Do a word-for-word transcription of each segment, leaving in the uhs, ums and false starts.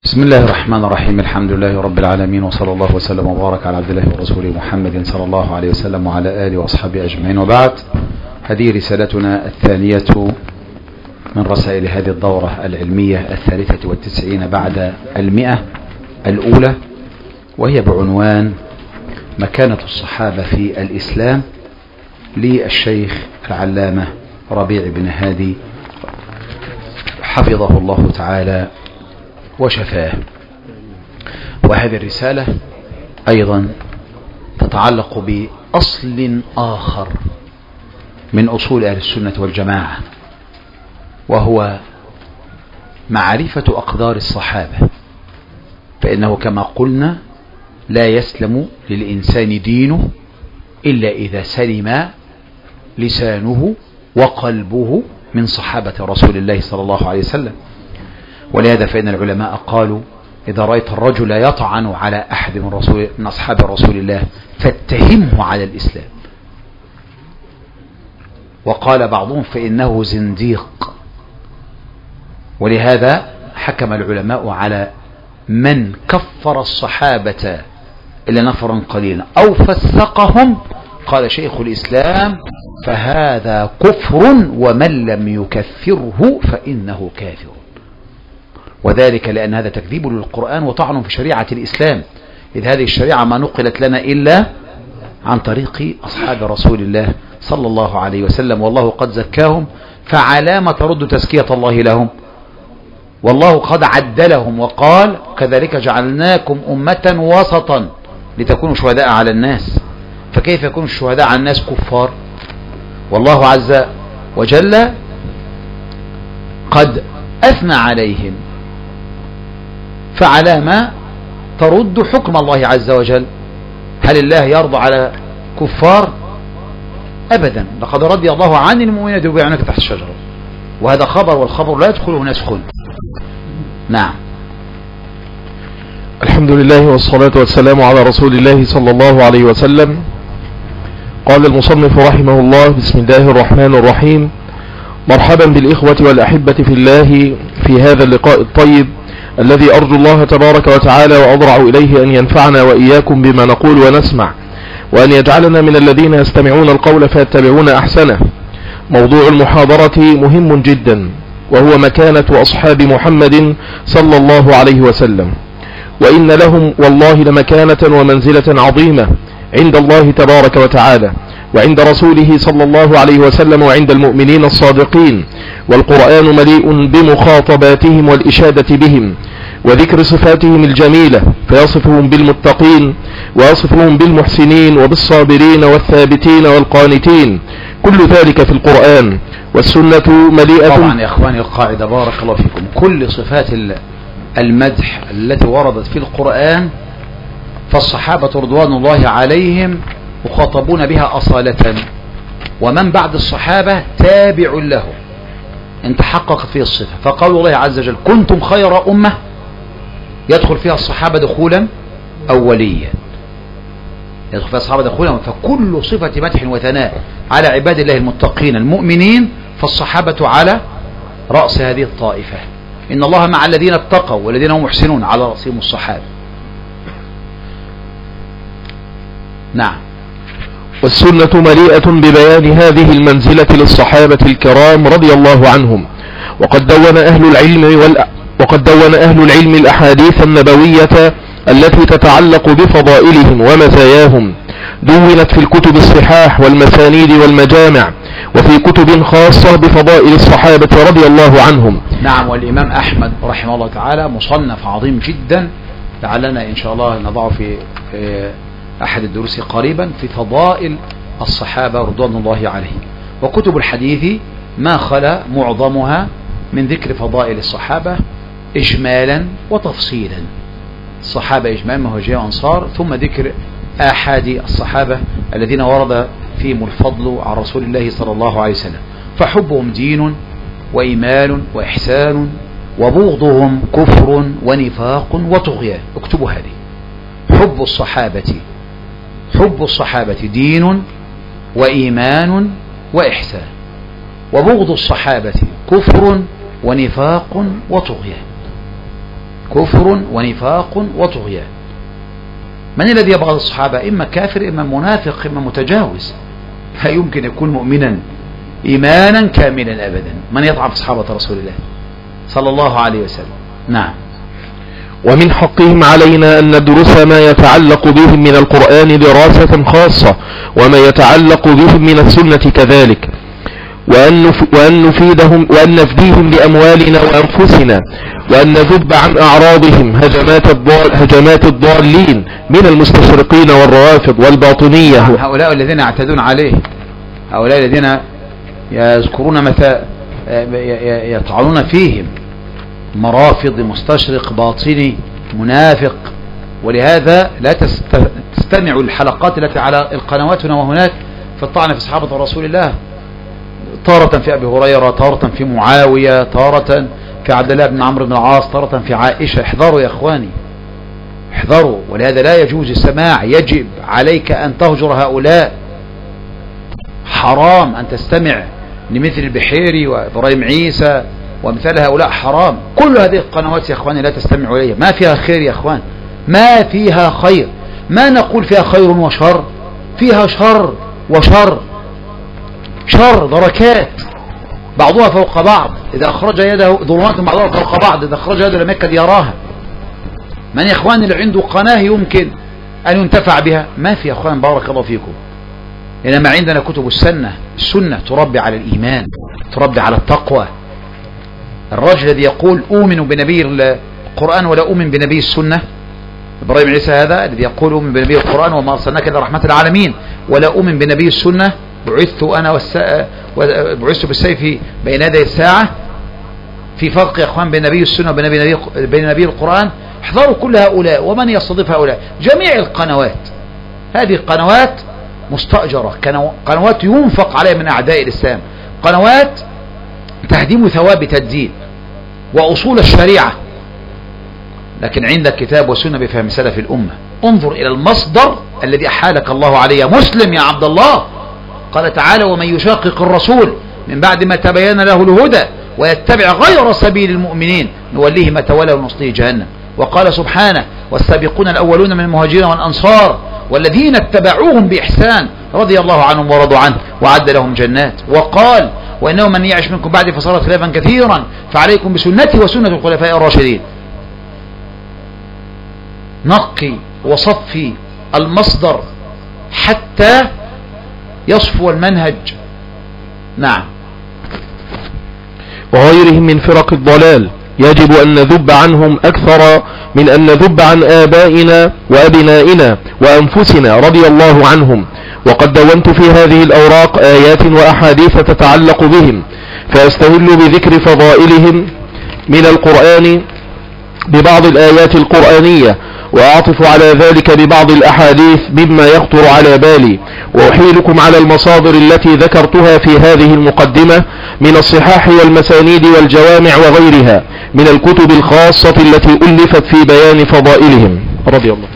بسم الله الرحمن الرحيم. الحمد لله رب العالمين، وصلى الله وسلم وبارك على عبد الله ورسوله محمد صلى الله عليه وسلم وعلى آله وأصحابه أجمعين، وبعد. هذه رسالتنا الثانية من رسائل هذه الدورة العلمية الثالثة والتسعين بعد المئة الأولى، وهي بعنوان مكانة الصحابة في الإسلام، للشيخ العلامة ربيع بن هادي حفظه الله تعالى وشفاه. وهذه الرسالة أيضا تتعلق بأصل آخر من أصول أهل السنة والجماعة، وهو معرفة أقدار الصحابة، فإنه كما قلنا لا يسلم للإنسان دينه إلا إذا سلم لسانه وقلبه من صحابة رسول الله صلى الله عليه وسلم. ولهذا فإن العلماء قالوا: إذا رأيت الرجل يطعن على أحد من, رسول من أصحاب رسول الله فاتهمه على الإسلام. وقال بعضهم: فإنه زنديق. ولهذا حكم العلماء على من كفر الصحابة إلا نفرا قليلا أو فسقهم، قال شيخ الإسلام: فهذا كفر، ومن لم يكفره فإنه كافر. وذلك لأن هذا تكذيب للقرآن وطعن في شريعة الإسلام، إذ هذه الشريعة ما نقلت لنا إلا عن طريق أصحاب رسول الله صلى الله عليه وسلم، والله قد زكاهم، فعلى ما ترد تزكية الله لهم؟ والله قد عدلهم وقال: كذلك جعلناكم أمة وسطا لتكونوا شهداء على الناس. فكيف يكون الشهداء على الناس كفار؟ والله عز وجل قد أثنى عليهم، فعلى ما ترد حكم الله عز وجل؟ هل الله يرضى على كفار؟ أبدا. لقد رضي الله عن المؤمنين يبايعونك تحت الشجرة، وهذا خبر، والخبر لا يدخله نسخ. نعم. الحمد لله والصلاة والسلام على رسول الله صلى الله عليه وسلم. قال المصنف رحمه الله: بسم الله الرحمن الرحيم. مرحبا بالإخوة والأحبة في الله في هذا اللقاء الطيب، الذي أرجو الله تبارك وتعالى وأضرع إليه أن ينفعنا وإياكم بما نقول ونسمع، وأن يجعلنا من الذين يستمعون القول فيتبعون أحسنه. موضوع المحاضرة مهم جدا، وهو مكانة أصحاب محمد صلى الله عليه وسلم، وإن لهم والله لمكانة ومنزلة عظيمة عند الله تبارك وتعالى، وعند رسوله صلى الله عليه وسلم، وعند المؤمنين الصادقين. والقرآن مليء بمخاطباتهم والإشادة بهم وذكر صفاتهم الجميلة، فيصفهم بالمتقين ويصفهم بالمحسنين وبالصابرين والثابتين والقانتين. كل ذلك في القرآن، والسنة مليئة. طبعا يا أخواني القاعدة بارك الله فيكم، كل صفات المدح التي وردت في القرآن فالصحابة رضوان الله عليهم مخاطبون بها أصالة، ومن بعد الصحابة تابع له ان تحققت فيه الصفة. فقال الله عز وجل: كنتم خير أمة، يدخل فيها الصحابة دخولا أوليا، يدخل فيها الصحابة دخولا. فكل صفة مدح وثناء على عباد الله المتقين المؤمنين فالصحابة على رأس هذه الطائفة. إن الله مع الذين اتقوا والذين هم محسنون، على رأسهم الصحابة. نعم. والسنة مليئة ببيان هذه المنزلة للصحابة الكرام رضي الله عنهم. وقد دون أهل العلم والأ... وقد دون أهل العلم الأحاديث النبوية التي تتعلق بفضائلهم ومزاياهم، دونت في الكتب الصحاح والمسانيد والمجامع، وفي كتب خاصة بفضائل الصحابة رضي الله عنهم. نعم. والإمام أحمد رحمه الله تعالى مصنف عظيم جدا، لعلنا إن شاء الله نضعه في أحد الدروس قريبا، في فضائل الصحابة رضوان الله عليهم. وكتب الحديث ما خلا معظمها من ذكر فضائل الصحابة إجمالا وتفصيلا. الصحابة إجمالا مهاجرين وأنصار، ثم ذكر آحاد الصحابة الذين ورد فيهم الفضل عن رسول الله صلى الله عليه وسلم. فحبهم دين وإيمان وإحسان، وبغضهم كفر ونفاق وطغيان. اكتبوا هذه: حب الصحابة حب الصحابة دين وإيمان وإحسان، وبغض الصحابة كفر ونفاق وطغيان. كفر ونفاق وطغيان. من الذي يبغض الصحابة؟ إما كافر إما منافق إما متجاوز، لا يمكن يكون مؤمنا إيمانا كاملا أبدا من يطعن في صحابة رسول الله صلى الله عليه وسلم. نعم. ومن حقهم علينا أن ندرس ما يتعلق بهم من القرآن دراسة خاصة وما يتعلق بهم من السنة كذلك، وأن وأن نفيدهم وأن نفديهم بأموالنا وأنفسنا، وأن نذب عن أعراضهم هجمات الضال هجمات الضالين من المستشرقين والروافض والباطنية. هؤلاء الذين يعتدون عليه، هؤلاء الذين يذكرون متى يطعنون فيهم، مرافض مستشرق باطني منافق. ولهذا لا تستمعوا الحلقات التي على القنوات هنا وهناك في الطعن في صحابة رسول الله، تارة في أبي هريرة، تارة في معاوية، تارة في عبد الله بن عمرو بن العاص، تارة في عائشة. احذروا يا اخواني، احذروا. ولهذا لا يجوز السماع، يجب عليك أن تهجر هؤلاء. حرام أن تستمع لمثل البحيري وإبراهيم عيسى ومثال هؤلاء، حرام. كل هذه القنوات يا اخواني لا تستمعوا إليها، ما فيها خير يا اخوان، ما فيها خير. ما نقول فيها خير وشر، فيها شر وشر، شر دركات بعضها فوق بعض. إذا أخرج يده ظلمات بعضها فوق بعض، إذا أخرج يده لم يكد يراها. من يا اخوان اللي عنده قناة يمكن أن ينتفع بها؟ ما في يا اخوان، بارك الله فيكم. إنما عندنا كتب السنة، السنة تربي على الإيمان، تربي على التقوى. الرجل الذي يقول أؤمن بنبي القرآن ولا أؤمن بنبي السنة، إبراهيم عيسى هذا الذي يقول أؤمن بنبي القرآن وما أرسلناك إلا رحمة العالمين ولا أؤمن بنبي السنة، بعثت أنا والسا... بعثت بالسيف بين يدي الساعة. في فرق يا أخوان بين نبي السنة وبين نبي بين نبي القرآن. احذروا كل هؤلاء ومن يستضيف هؤلاء. جميع القنوات هذه قنوات مستأجرة، قنوات ينفق عليها من أعداء الإسلام، قنوات تهدم ثوابت الدين وأصول الشريعة. لكن عندك كتاب وسنة بفهم سلف الأمة. انظر إلى المصدر الذي أحالك الله عليه. مسلم يا عبد الله قال تعالى: ومن يشاقق الرسول من بعد ما تبين له الهدى ويتبع غير سبيل المؤمنين نوليه ما تولى ونصليه جهنم. وقال سبحانه: والسابقون الأولون من المهاجرين والأنصار والذين اتبعوهم بإحسان رضي الله عنهم ورضوا عنه وعد لهم جنات. وقال: وإنه من يعش منكم بعد فصار خلافا كثيرا فعليكم بسنتي وسنة الخلفاء الراشدين. نقي وصفي المصدر حتى يصفو المنهج. نعم. وغيرهم من فرق الضلال يجب أن نذب عنهم أكثر من أن نذب عن آبائنا وأبنائنا وأنفسنا رضي الله عنهم. وقد دونت في هذه الأوراق آيات وأحاديث تتعلق بهم، فأستهل بذكر فضائلهم من القرآن ببعض الآيات القرآنية، وأعطف على ذلك ببعض الأحاديث مما يخطر على بالي، وأحيلكم على المصادر التي ذكرتها في هذه المقدمة من الصحاح والمسانيد والجوامع وغيرها من الكتب الخاصة التي ألفت في بيان فضائلهم رضي الله.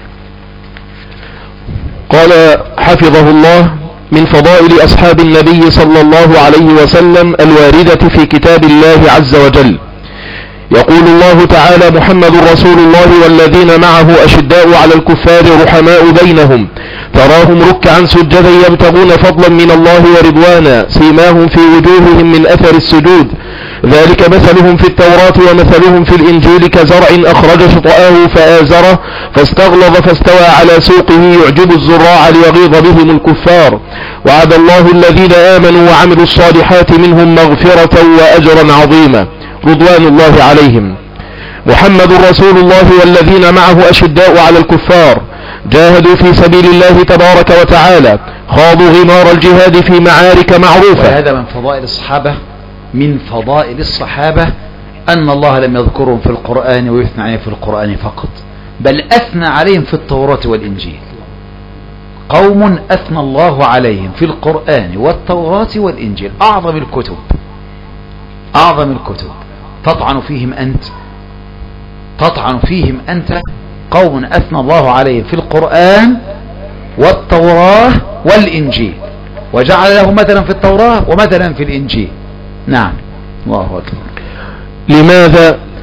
قال حفظه الله: من فضائل أصحاب النبي صلى الله عليه وسلم الواردة في كتاب الله عز وجل. يقول الله تعالى: محمد رسول الله والذين معه أشداء على الكفار رحماء بينهم تراهم ركعا سجدا يبتغون فضلا من الله ورضوانا سيماهم في وجوههم من أثر السجود ذلك مثلهم في التوراة ومثلهم في الإنجيل كزرع أخرج شطأه فآزره فاستغلظ فاستوى على سوقه يعجب الزراع ليغيظ بهم الكفار وعد الله الذين آمنوا وعملوا الصالحات منهم مغفرة وأجرا عظيما رضوان الله عليهم. محمد رسول الله والذين معه أشداء على الكفار جاهدوا في سبيل الله تبارك وتعالى خاضوا غمار الجهاد في معارك معروفة. وهذا من فضائل الصحابة من فضائل الصحابة أن الله لم يذكرهم في القرآن ويثنى عليهم في القرآن فقط، بل أثنى عليهم في التوراة والإنجيل. قوم أثنى الله عليهم في القرآن والتوراة والإنجيل، أعظم الكتب أعظم الكتب تطعن فيهم أنت تطعن فيهم أنت قوم أثنى الله عليهم في القرآن والتوراة والإنجيل وجعل له مثلا في التوراة ومثلا في الإنجيل. نعم. الله أكبر. لماذا؟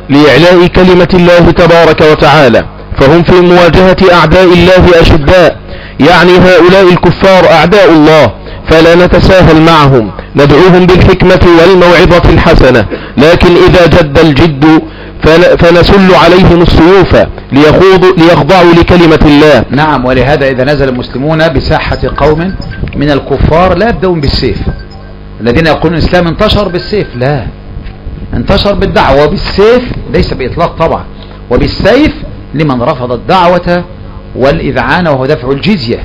لإعلاء كلمة الله تبارك وتعالى، فهم في مواجهة أعداء الله أشداء، يعني هؤلاء الكفار أعداء الله، فلا نتساهل معهم، ندعوهم بالحكمة والموعظة الحسنة، لكن إذا جد الجد فنسل عليهم السيوف ليخوضوا ليخضعوا لكلمة الله. نعم، ولهذا إذا نزل المسلمون بساحة قوم من الكفار لا يبدأون بالسيف. الذين يقولون الإسلام انتشر بالسيف، لا، انتشر بالدعوة، وبالسيف ليس بإطلاق طبعا، وبالسيف لمن رفض الدعوة والإذعان وهو دفع الجزية.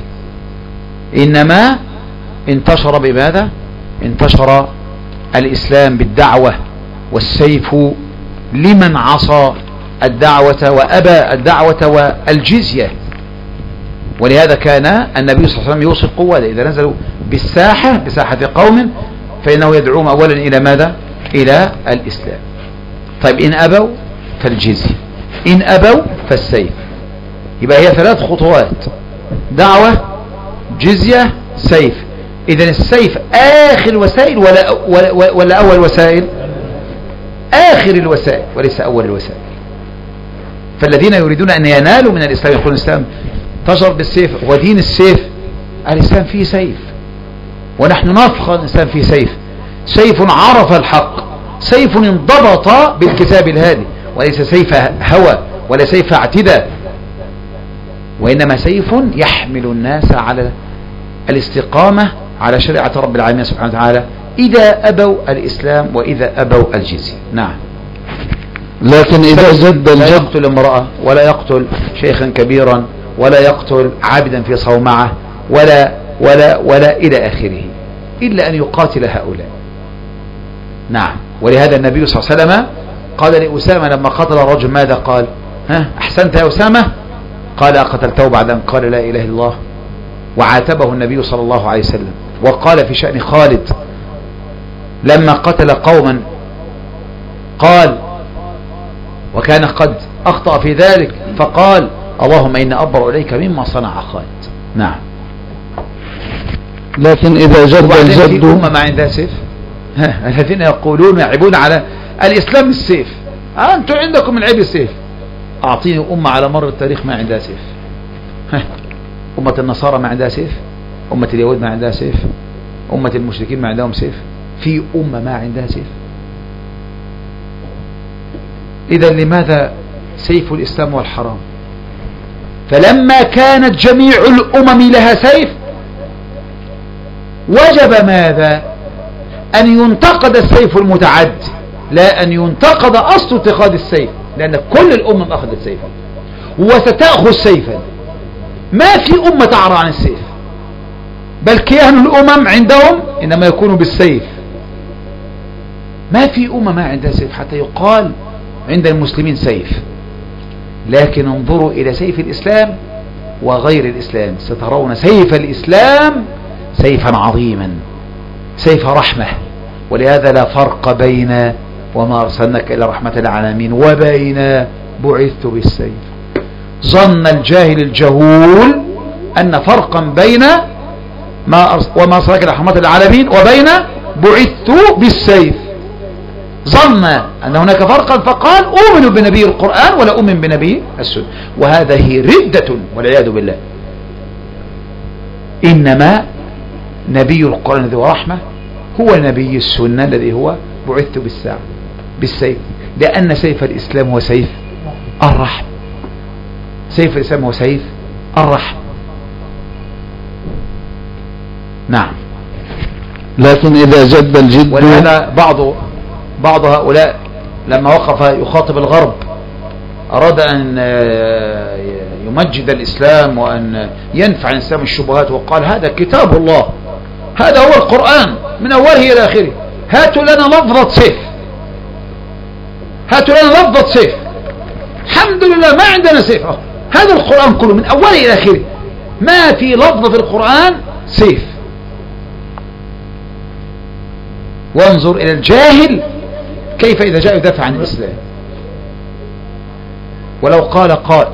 إنما انتشر بماذا؟ انتشر الإسلام بالدعوة، والسيف لمن عصى الدعوة وأبى الدعوة والجزية. ولهذا كان النبي صلى الله عليه وسلم يوصي القوة إذا نزلوا بالساحة بساحة قوم فإنه يدعوهم أولا إلى ماذا؟ إلى الإسلام. طيب إن أبوا فالجزية، إن أبوا فالسيف. يبقى هي ثلاث خطوات: دعوة، جزية، سيف. إذن السيف آخر الوسائل ولا, ولا, ولا أول وسائل؟ آخر الوسائل وليس أول الوسائل. فالذين يريدون أن ينالوا من الإسلام يقولون الإسلام تجر بالسيف، ودين السيف الإسلام فيه سيف، ونحن نفخر الإسلام فيه سيف، سيف عرف الحق، سيف انضبط بالكتاب الهادي، وليس سيف هوى ولا سيف اعتداء، وإنما سيف يحمل الناس على الاستقامة على شريعة رب العالمين سبحانه وتعالى إذا أبوا الإسلام وإذا أبوا الجزية. نعم. لكن إذا جد الجد لا يقتل امرأة ولا يقتل شيخا كبيرا ولا يقتل عابدا في صومعة ولا ولا ولا إلى آخره، إلا أن يقاتل هؤلاء. نعم. ولهذا النبي صلى الله عليه وسلم قال لأسامة لما قتل الرجل ماذا قال؟ ها أحسنت يا أسامة؟ قال أقتلته بعد أن قال لا إله إلا الله؟ وعاتبه النبي صلى الله عليه وسلم. وقال في شأن خالد لما قتل قوما قال وكان قد أخطأ في ذلك فقال اللهم إن أبرأ إليك مما صنع خالد. نعم. لكن إذا جد الجد أمة ما عندها سيف، الذين يقولون يعيبون على الإسلام السيف، أنتم عندكم العيب السيف. أعطيني أمة على مر التاريخ ما عندها سيف. أمة النصارى ما عندها سيف، أمة اليهود ما عندها سيف، أمة المشركين ما عندهم سيف، في أمة ما عندها سيف؟ إذا لماذا سيف الإسلام والحرام؟ فلما كانت جميع الأمم لها سيف وجب ماذا؟ أن ينتقد السيف المتعدي، لا أن ينتقد أصل اتخاذ السيف، لأن كل الأمم أخذت سيفا وستأخذ سيفا. ما في أمة تعرى عن السيف، بل كيان الأمم عندهم إنما يكون بالسيف. ما في أمة ما عندها سيف حتى يقال عند المسلمين سيف. لكن انظروا إلى سيف الإسلام وغير الإسلام، سترون سيف الإسلام سيفا عظيما، سيف رحمة. ولهذا لا فرق بين وما أرسلناك إلا رحمة للعالمين وبين بعثت بالسيف. ظن الجاهل الجهول أن فرقا بين ما وما أرسلناك إلا رحمة للعالمين وبين بعثت بالسيف. ظن أن هناك فرقا فقال أؤمن بنبي القرآن ولا أؤمن بنبي السنة، وهذه ردة والعياذ بالله. إنما نبي القرآن الذي هو رحمة هو نبي السنة الذي هو بعثت بالساعة بالسيف، لأن سيف الإسلام هو سيف الرحمة. سيف الإسلام هو سيف الرحمة. نعم. لكن إذا جد الجد، ولهذا بعض بعض هؤلاء لما وقف يخاطب الغرب أراد أن يمجد الإسلام وأن ينفع الإسلام الشبهات، وقال هذا كتاب الله، هذا هو القرآن من أوله إلى آخره، هاتوا لنا لفظة سيف، هاتوا لنا لفظة سيف. الحمد لله ما عندنا سيف، هذا القرآن كله من أوله إلى آخره ما في لفظة في القرآن سيف. وانظر إلى الجاهل كيف إذا جاء يدافع عن الإسلام. ولو قال قائل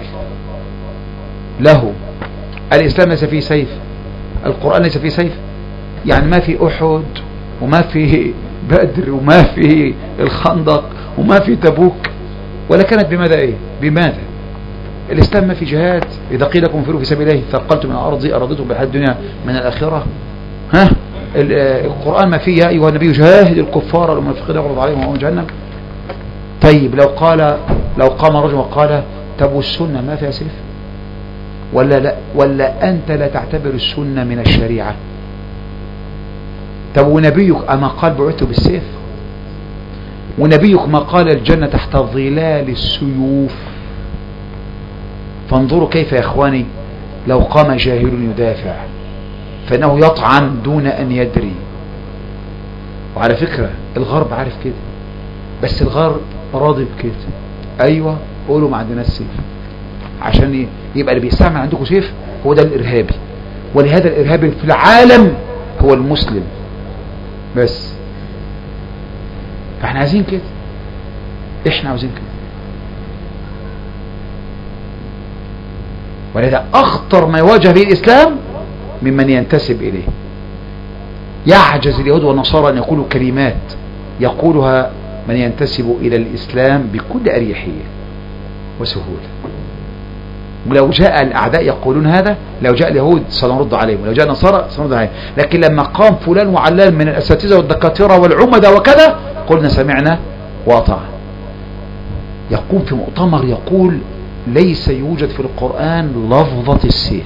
له الإسلام ليس فيه سيف، القرآن ليس فيه سيف، يعني ما في أحد وما في بدر وما في الخندق وما في تبوك، ولا كانت بماذا ايه بماذا الاسلام ما في جهاد. اذا قيل لكم انفروا في سبيل الله ثقلتم من الارض ارضتم بالحياه الدنيا من الاخره. ها القران ما فيه يا ايها النبي جاهد الكفار والمنافقين يغلظ عليهم وهم جهنم. طيب لو قال لو قام رجل وقال طب والسنه ما فيها سيف ولا لا ولا انت لا تعتبر السنه من الشريعه؟ طب ونبيك اما قال بعثت بالسيف؟ ونبيك ما قال الجنه تحت ظلال السيوف؟ فانظروا كيف يا اخواني لو قام جاهل يدافع فانه يطعن دون ان يدري. وعلى فكرة الغرب عارف كده بس الغرب راضي بكده. ايوه قولوا ما عندنا السيف عشان يبقى اللي بيستعمل عندكم سيف هو ده الارهابي. ولهذا الارهابي في العالم هو المسلم بس. فاحنا عايزين كده احنا عاوزين كده. ولذا أخطر ما يواجه به الإسلام ممن ينتسب إليه. يعجز اليهود والنصارى أن يقولوا كلمات يقولها من ينتسب إلى الإسلام بكل أريحية وسهولة. ولو جاء الأعداء يقولون هذا لو جاء اليهود سنرد عليهم ولو جاء النصارى سنرد عليهم. لكن لما قام فلان وعلان من الأساتذة والدكاترة والعمدة وكذا قلنا سمعنا وأطعنا. يقوم في مؤتمر يقول ليس يوجد في القرآن لفظة السيف.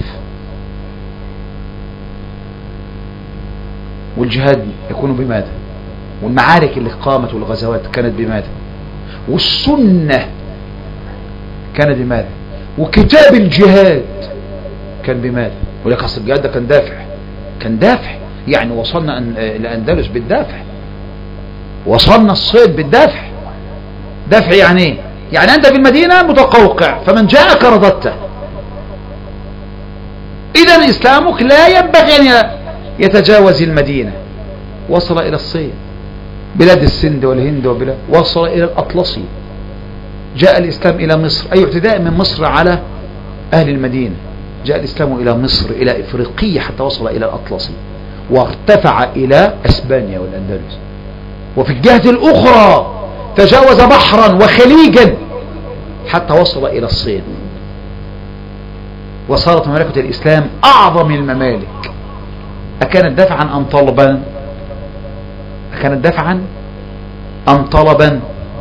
والجهاد يكون بماذا؟ والمعارك اللي قامت والغزوات كانت بماذا؟ والسنة كانت بماذا؟ وكتاب الجهاد كان بماذا؟ ولك أصل الجهاد ده كان دافع كان دافع يعني وصلنا الأندلس بالدافع وصلنا الصيد بالدافع. دافع يعني ايه؟ يعني أنت في المدينة متقوقع فمن جاءك رددته. إذن إسلامك لا ينبغي أن يتجاوز المدينة. وصل إلى الصين بلاد السند والهند وبلاد وصل إلى الأطلسي. جاء الإسلام إلى مصر أي اعتداء من مصر على أهل المدينة. جاء الإسلام إلى مصر إلى إفريقيا حتى وصل إلى الأطلسي وارتفع إلى أسبانيا والأندلس. وفي الجهة الأخرى تجاوز بحرا وخليجا حتى وصل إلى الصين. وصارت مملكة الإسلام أعظم الممالك. أكانت دفعا أم طلبا؟ أكانت دفعا أم طلبا؟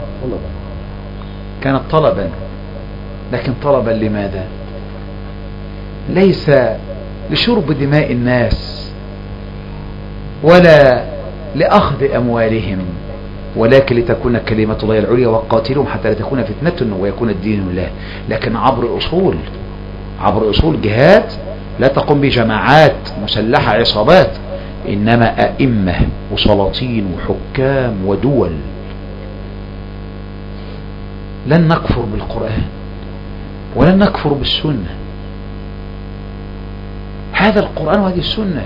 كانت طلبا. لكن طلبا لماذا؟ ليس لشرب دماء الناس ولا لأخذ أموالهم ولكن لتكون كلمة الله العليا وقاتلهم حتى لا تكون فتنة ويكون الدين لله. لكن عبر أصول عبر أصول جهاد لا تقوم بجماعات مسلحة عصابات إنما أئمة وسلاطين وحكام ودول. لن نكفر بالقرآن ولن نكفر بالسنة. هذا القرآن وهذه السنة.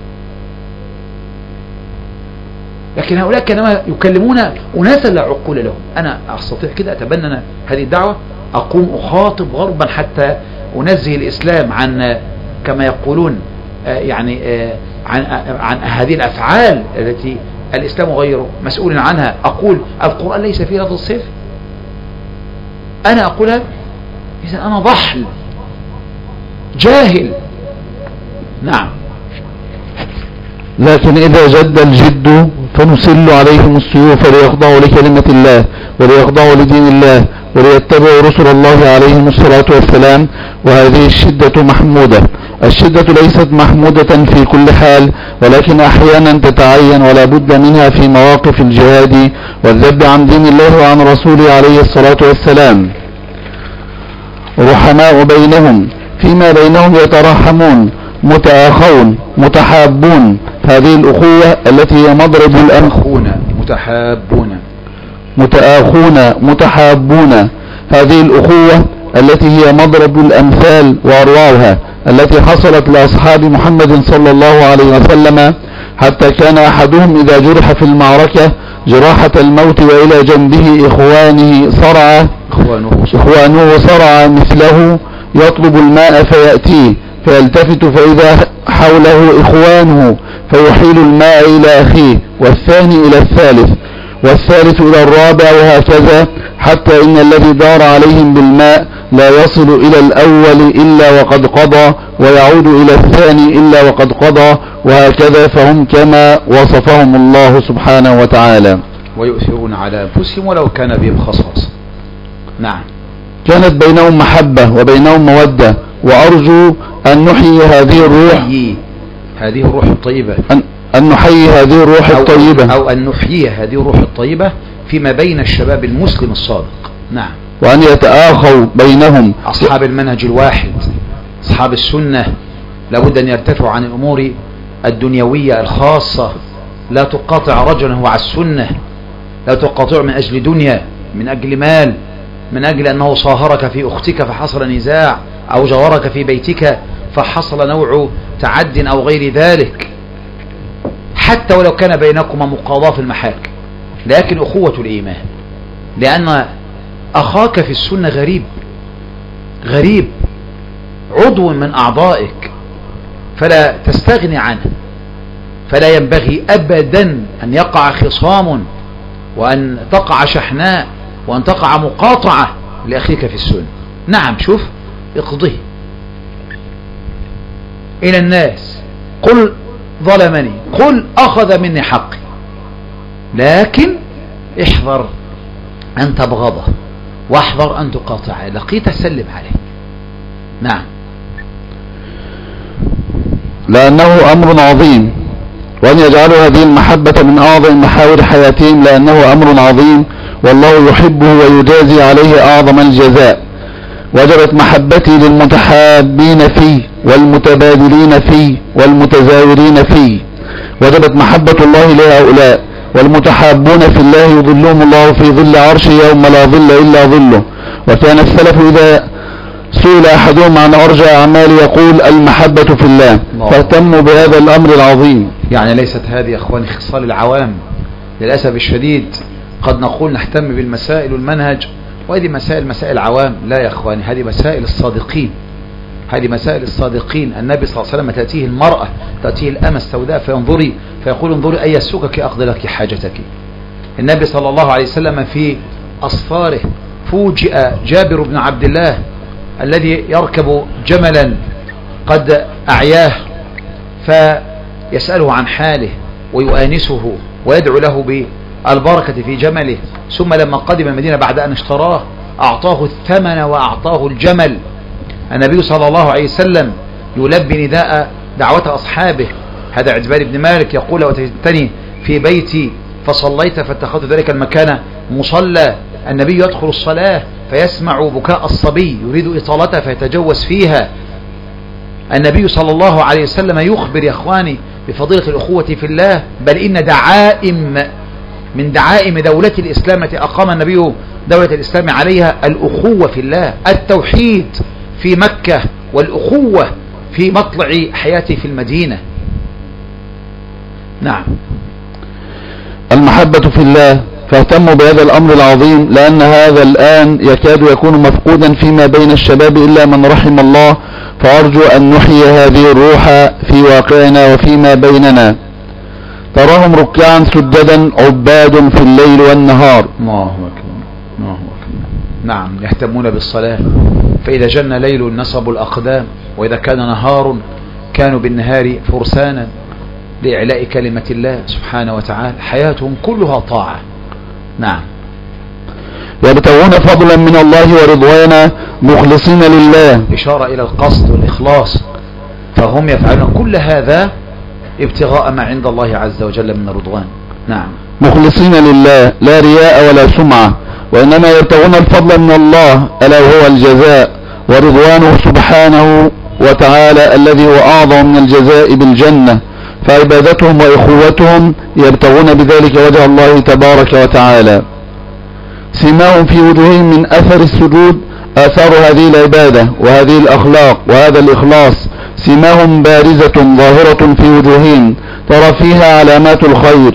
لكن هؤلاء كانوا يكلمون أناسا لا عقول لهم. أنا أستطيع كده أتبنى هذه الدعوة أقوم أخاطب غربا حتى أنزه الإسلام عن كما يقولون يعني عن, عن هذه الأفعال التي الإسلام غير مسؤول عنها. أقول القرآن ليس فيه لفظ السيف. أنا أقولها إذا أنا ضحل جاهل. نعم. لكن إذا جد الجد فنسل عليهم السيوف ليخضعوا لكلمة الله وليخضعوا لدين الله وليتبعوا رسل الله عليهم الصلاة والسلام. وهذه الشدة محمودة. الشدة ليست محمودة في كل حال ولكن أحيانا تتعين ولا بد منها في مواقف الجهاد والذب عن دين الله وعن رسوله عليه الصلاة والسلام. رحماء بينهم فيما بينهم يتراحمون متآخون متحابون. هذه الأخوة التي هي مضرب الأمخون متحابون متآخون متحابون. هذه الأخوة التي هي مضرب الأمثال وأروعها التي حصلت لأصحاب محمد صلى الله عليه وسلم حتى كان أحدهم إذا جرح في المعركة جراحة الموت وإلى جنبه إخوانه صرع إخوانه صرع مثله يطلب الماء فيأتيه فيلتفت فإذا حوله إخوانه فيحيل الماء إلى أخيه والثاني إلى الثالث والثالث إلى الرابع وهكذا، حتى إن الذي دار عليهم بالماء لا يصل إلى الأول إلا وقد قضى، ويعود إلى الثاني إلا وقد قضى، وهكذا، فهم كما وصفهم الله سبحانه وتعالى. ويؤثرون على أنفسهم ولو كان بهم خصاصة. نعم. كانت بينهم محبة وبينهم مودة، وأرجو أن نحيي هذه الروح هذه الروح الطيبة أن, أن نحيي هذه الروح أو الطيبة أو أن نحيي هذه الروح الطيبة فيما بين الشباب المسلم الصادق. نعم. وأن يتآخوا بينهم أصحاب المنهج الواحد، أصحاب السنة، لابد أن يرتفعوا عن الأمور الدنيوية الخاصة، لا تقاطع رجلا هو على السنة، لا تقاطع من أجل دنيا، من أجل مال، من أجل أنه صاهرك في أختك فحصل نزاع، أو جاورك في بيتك فحصل نوع تعد أو غير ذلك، حتى ولو كان بينكما مقاضاة في المحاكم، لكن أخوة الإيمان، لأن أخاك في السنة غريب غريب عضو من أعضائك، فلا تستغني عنه، فلا ينبغي أبدا أن يقع خصام وأن تقع شحناء وأن تقع مقاطعة لأخيك في السنة. نعم. شوف، اقضيه إلى الناس، قل ظلمني، قل أخذ مني حقي، لكن احذر أن تبغضه، واحذر أن تقاطعه، لقيت سلم عليه. نعم. لأنه أمر عظيم، وأن يجعلوا هذه المحبة من أعظم محاور حياتهم، لأنه أمر عظيم والله يحبه ويجازي عليه أعظم الجزاء. وجبت محبتي للمتحابين فيه والمتبادلين فيه والمتزاورين فيه، وجبت محبة الله لهؤلاء، والمتحابون في الله يظلهم الله في ظل عرشه يوم لا ظل إلا ظله. وكان السلف إذا سئل أحدهم عن أرجى أعمال يقول المحبة في الله، فاهتموا بهذا الأمر العظيم. يعني ليست هذه يا أخواني خصال العوام، للأسف الشديد قد نقول نهتم بالمسائل والمنهج، وهذه مسائل مسائل عوام. لا يا أخواني، هذه مسائل الصادقين، هذه مسائل الصادقين. النبي صلى الله عليه وسلم تأتيه المرأة، تأتيه الأمة السوداء فينظري فيقول انظري أي سكك أقضي لك حاجتك. النبي صلى الله عليه وسلم في أصفاره فوجئ جابر بن عبد الله الذي يركب جملا قد أعياه، فيسأله عن حاله ويؤانسه ويدعو له بالبركة في جمله. ثم لما قدم المدينة بعد أن اشتراه أعطاه الثمن وأعطاه الجمل. النبي صلى الله عليه وسلم يلبي نداء دعوة أصحابه. هذا عجبان بن مالك يقول وتجدتني في بيتي فصليت فاتخذت ذلك المكان مصلى. النبي يدخل الصلاة فيسمع بكاء الصبي يريد إطالته فيتجوز فيها. النبي صلى الله عليه وسلم يخبر يا أخواني بفضيلة الأخوة في الله، بل إن دعائم من دعائم دولة الإسلام التي أقام النبي دولة الإسلام عليها الأخوة في الله، التوحيد في مكة والأخوة في مطلع حياته في المدينة. نعم. المحبة في الله، فاهتموا بهذا الأمر العظيم، لأن هذا الآن يكاد يكون مفقودا فيما بين الشباب إلا من رحم الله، فأرجو أن نحيي هذه الروح في واقعنا وفيما بيننا. تراهم ركعا سجدا عباد في الليل والنهار. الله أكبر الله أكبر. نعم، يهتمون بالصلاة، فإذا جن ليل نصبوا الأقدام، وإذا كان نهار كانوا بالنهار فرسانا لإعلاء كلمة الله سبحانه وتعالى. حياتهم كلها طاعة. نعم. يبتغون فضلا من الله ورضوانا مخلصين لله، إشارة إلى القصد والإخلاص، فهم يفعلون كل هذا ابتغاء ما عند الله عز وجل من الرضوان. نعم. مخلصين لله لا رياء ولا سمعة، وإنما يبتغون الفضل من الله ألا هو الجزاء ورضوانه سبحانه وتعالى الذي هو أعظم من الجزاء بالجنة. فعبادتهم وإخوتهم يبتغون بذلك وجه الله تبارك وتعالى. سماهم في وجوههم من أثر السجود آثار هذه العبادة وهذه الأخلاق وهذا الإخلاص. سماهم بارزة ظاهرة في وجوههم ترى فيها علامات الخير.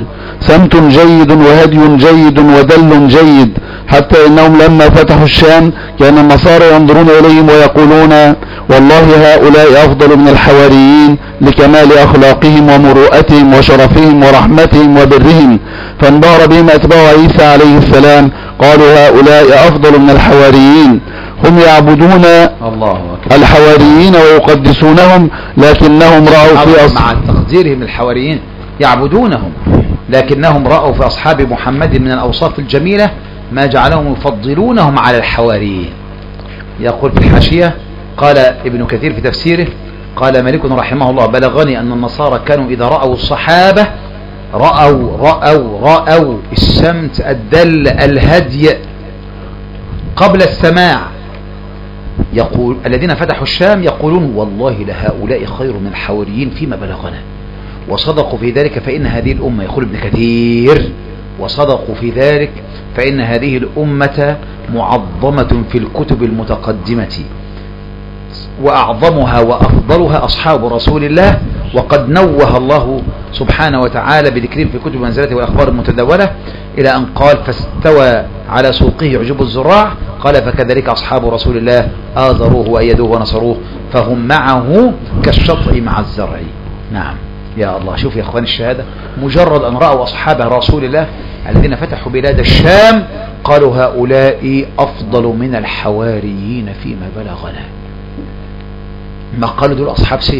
سمت جيد وهدي جيد ودل جيد، حتى إنهم لما فتحوا الشام كان النصارى ينظرون إليهم ويقولون والله هؤلاء أفضل من الحواريين لكمال أخلاقهم ومروءتهم وشرفهم ورحمتهم وبرهم، فانبهر بهم أتباع عيسى عليه السلام، قالوا هؤلاء أفضل من الحواريين، هم يعبدون الحواريين ويقدسونهم، لكنهم رأوا في أصل مع تقديرهم الحواريين يعبدونهم، لكنهم رأوا في أصحاب محمد من الأوصاف الجميلة ما جعلهم يفضلونهم على الحواريين. يقول في الحاشية قال ابن كثير في تفسيره قال مالك رحمه الله بلغني أن النصارى كانوا إذا رأوا الصحابة رأوا رأوا رأوا السمت الدل الهدي قبل السماع، يقول الذين فتحوا الشام يقولون والله لهؤلاء خير من الحواريين فيما بلغنا، وصدقوا في ذلك فإن هذه الأمة، يقول ابن كثير وصدقوا في ذلك فإن هذه الأمة معظمة في الكتب المتقدمة وأعظمها وأفضلها أصحاب رسول الله، وقد نوه الله سبحانه وتعالى بذكرهم في كتب منزلته والأخبار المتداولة إلى أن قال فاستوى على سوقه يعجب الزراع، قال فكذلك أصحاب رسول الله آذروه وأيدوه ونصروه فهم معه كالشطء مع الزرع. نعم يا الله، شوف يا أخوان الشهادة، مجرد أن رأوا أصحاب رسول الله الذين فتحوا بلاد الشام قالوا هؤلاء أفضل من الحواريين فيما بلغنا، ما قالوا دول أصحاب سيف.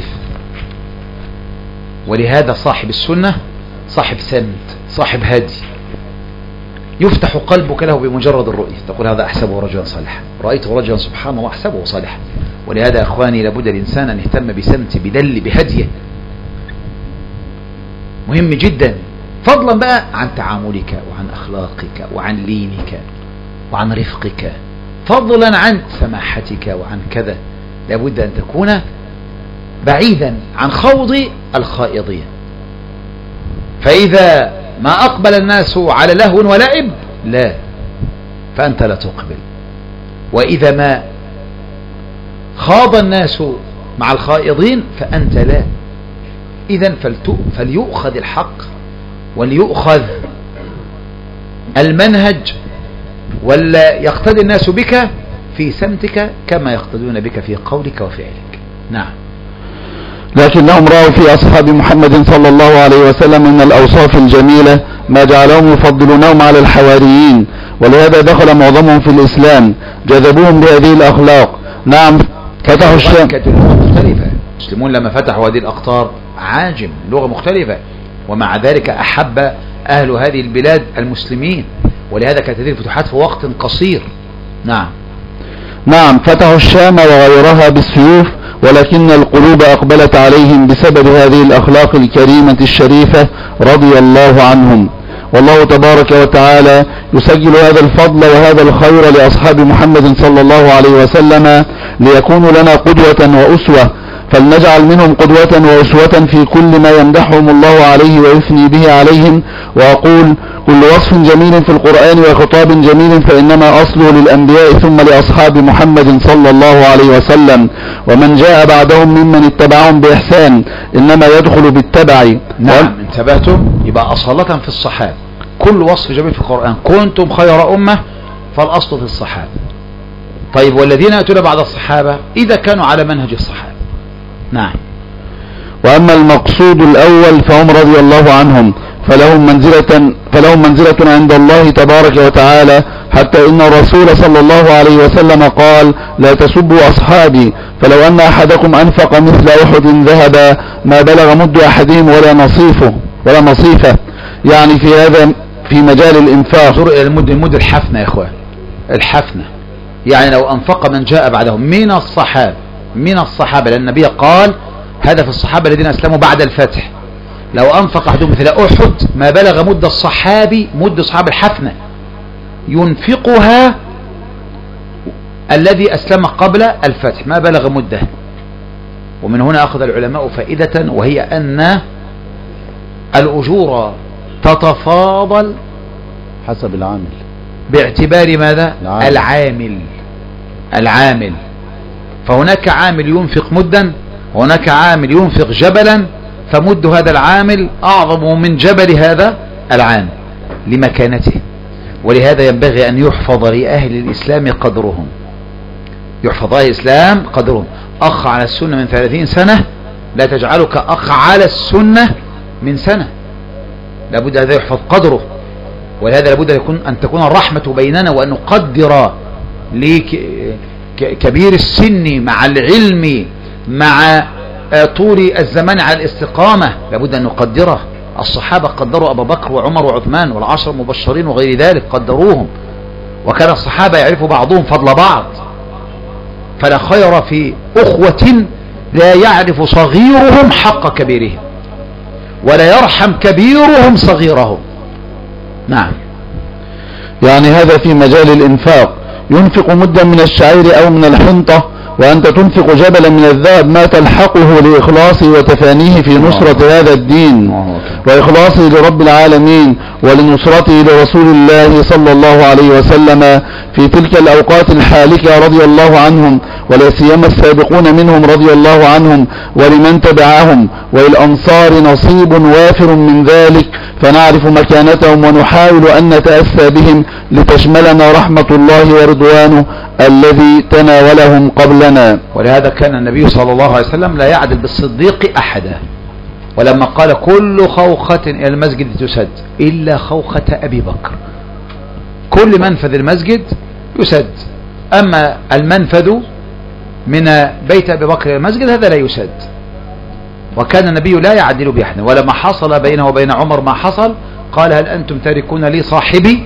ولهذا صاحب السنة صاحب سمت صاحب هدي يفتح قلبك له بمجرد الرؤية، تقول هذا أحسبه رجلا صالحا، رأيته رجلا سبحان الله أحسبه صالحا. ولهذا أخواني لابد الإنسان أن يهتم بسمت بدل بهديه، مهم جدا، فضلا بقى عن تعاملك وعن أخلاقك وعن لينك وعن رفقك، فضلا عن سماحتك وعن كذا، لابد أن تكون بعيدا عن خوض الخائضين. فإذا ما أقبل الناس على لهو ولعب لا فأنت لا تقبل، وإذا ما خاض الناس مع الخائضين فأنت لا. إذن فليؤخذ الحق وليؤخذ المنهج، ولا يقتدي الناس بك في سمتك كما يقتدون بك في قولك وفعلك. نعم. لكنهم رأوا في أصحاب محمد صلى الله عليه وسلم من الأوصاف الجميلة ما جعلهم يفضلونهم على الحواريين، ولهذا دخل معظمهم في الإسلام، جذبوهم بهذه الأخلاق. نعم فتحوا الشام، كانت اللغة مختلفة، المسلمون لما فتحوا هذه الأقطار عاجم لغة مختلفة، ومع ذلك أحب أهل هذه البلاد المسلمين، ولهذا كانت هذه الفتوحات في وقت قصير. نعم. نعم فتحوا الشام وغيرها بالسيوف، ولكن القلوب أقبلت عليهم بسبب هذه الأخلاق الكريمة الشريفة رضي الله عنهم. والله تبارك وتعالى يسجل هذا الفضل وهذا الخير لأصحاب محمد صلى الله عليه وسلم ليكونوا لنا قدوة وأسوة، فلنجعل منهم قدوة وأسوة في كل ما يمدحهم الله عليه ويثني به عليهم. وأقول كل وصف جميل في القرآن وخطاب جميل فإنما أصله للأنبياء ثم لأصحاب محمد صلى الله عليه وسلم، ومن جاء بعدهم ممن اتبعهم بإحسان إنما يدخل بالتبع. نعم انتبهتم، يبقى أصالة في الصحابة كل وصف جميل في القرآن كنتم خير أمة فالأصل في الصحابة. طيب والذين يأتون بعد الصحابة إذا كانوا على منهج الصحابة. نعم. وأما المقصود الأول فهم رضي الله عنهم فلهم منزلة, فلهم منزلة عند الله تبارك وتعالى، حتى إن الرسول صلى الله عليه وسلم قال لا تسبوا أصحابي، فلو أن أحدكم أنفق مثل أحد ذهبا ما بلغ مد أحدهم ولا نصيفه ولا نصيفه، يعني في هذا في مجال الإنفاق. المد المد الحفنة يا إخوان، الحفنة يعني لو أنفق من جاء بعدهم من الصحابة من الصحابة، لأن النبي قال هذا في الصحابة الذين أسلموا بعد الفتح، لو أنفق أحدهم مثل أحد ما بلغ مد الصحابي مد صحاب الحفنة ينفقها الذي أسلم قبل الفتح ما بلغ مده. ومن هنا أخذ العلماء فائدة، وهي أن الأجور تتفاضل حسب العامل باعتبار ماذا؟ العامل. العامل العامل فهناك عامل ينفق مدا وهناك عامل ينفق جبلا، فمد هذا العامل أعظم من جبل هذا العام لمكانته. ولهذا ينبغي أن يحفظ لأهل الإسلام قدرهم، يحفظ أهل الإسلام قدرهم. أخ على السنة من ثلاثين سنة لا تجعلك أخ على السنة من سنة، لابد هذا يحفظ قدره. ولهذا لابد يكون أن تكون الرحمة بيننا، وأن نقدر لكبير السن مع العلم مع طول الزمان على الاستقامة، لابد أن نقدره. الصحابة قدروا أبا بكر وعمر وعثمان والعشر المبشرين وغير ذلك، قدروهم، وكان الصحابة يعرف بعضهم فضل بعض. فلا خير في أخوة لا يعرف صغيرهم حق كبيرهم، ولا يرحم كبيرهم صغيرهم. نعم. يعني هذا في مجال الإنفاق، ينفق مدا من الشعير أو من الحنطة، وأنت تنفق جبلا من الذهب ما تلحقه لإخلاصه وتفانيه في نصرة هذا الدين وإخلاصه لرب العالمين ولنصرته لرسول الله صلى الله عليه وسلم في تلك الأوقات الحالكة رضي الله عنهم، ولا سيما السابقون منهم رضي الله عنهم ولمن تبعهم، وللأنصار نصيب وافر من ذلك، فنعرف مكانتهم ونحاول أن نتأسى بهم لتشملنا رحمة الله ورضوانه الذي تناولهم قبلنا. ولهذا كان النبي صلى الله عليه وسلم لا يعدل بالصديق أحدا، ولما قال كل خوخة إلى المسجد تسد إلا خوخة أبي بكر، كل منفذ المسجد يسد، أما المنفذ من بيت أبي بكر إلى المسجد هذا لا يسد. وكان النبي لا يعدل بأحد. ولما حصل بينه وبين عمر ما حصل قال هل أنتم تاركون لي صاحبي؟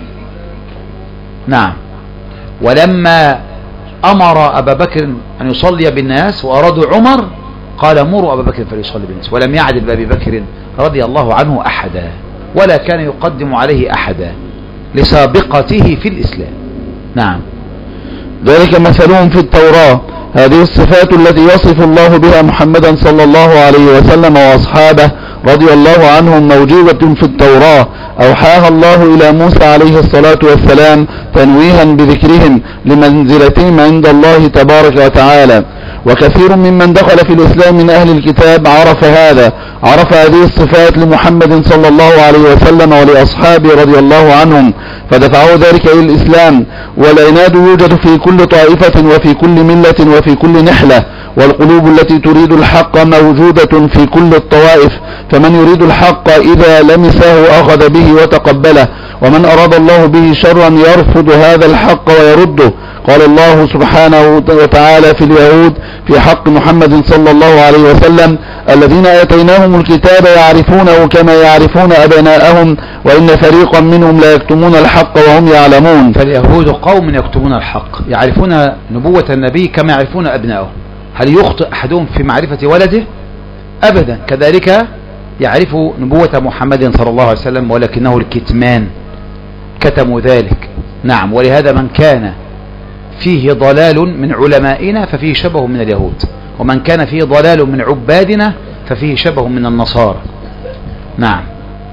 نعم. ولما أمر أبا بكر أن يصلي بالناس وأرادوا عمر قال مروا أبا بكر فليصلي بالناس، ولم يعدل بأبي بكر رضي الله عنه أحدا، ولا كان يقدم عليه أحدا لسابقته في الإسلام. نعم. ذلك مثلهم في التوراة، هذه الصفات التي يصف الله بها محمدا صلى الله عليه وسلم وأصحابه رضي الله عنهم موجودة في التوراة، أوحاها الله إلى موسى عليه الصلاة والسلام تنويها بذكرهم لمنزلتهم عند الله تبارك وتعالى. وكثير ممن دخل في الإسلام من أهل الكتاب عرف هذا، عرف هذه الصفات لمحمد صلى الله عليه وسلم ولأصحابه رضي الله عنهم، فدفعوا ذلك إلى الإسلام. والعناد يوجد في كل طائفة وفي كل ملة وفي كل نحلة، والقلوب التي تريد الحق موجودة في كل الطوائف، فمن يريد الحق إذا لمسه أخذ به وتقبله، ومن أراد الله به شرا يرفض هذا الحق ويرده. قال الله سبحانه وتعالى في اليهود في حق محمد صلى الله عليه وسلم الذين آتيناهم الكتاب يعرفونه كما يعرفون أبناءهم وإن فريقا منهم لا يكتمون الحق وهم يعلمون. فاليهود قوم يكتمون الحق، يعرفون نبوة النبي كما يعرفون أبناءهم. هل يخطئ أحدهم في معرفة ولده؟ أبدا. كذلك يعرف نبوة محمد صلى الله عليه وسلم ولكنه الكتمان، كتموا ذلك. نعم. ولهذا من كان فيه ضلال من علمائنا ففيه شبه من اليهود، ومن كان فيه ضلال من عبادنا ففيه شبه من النصارى. نعم.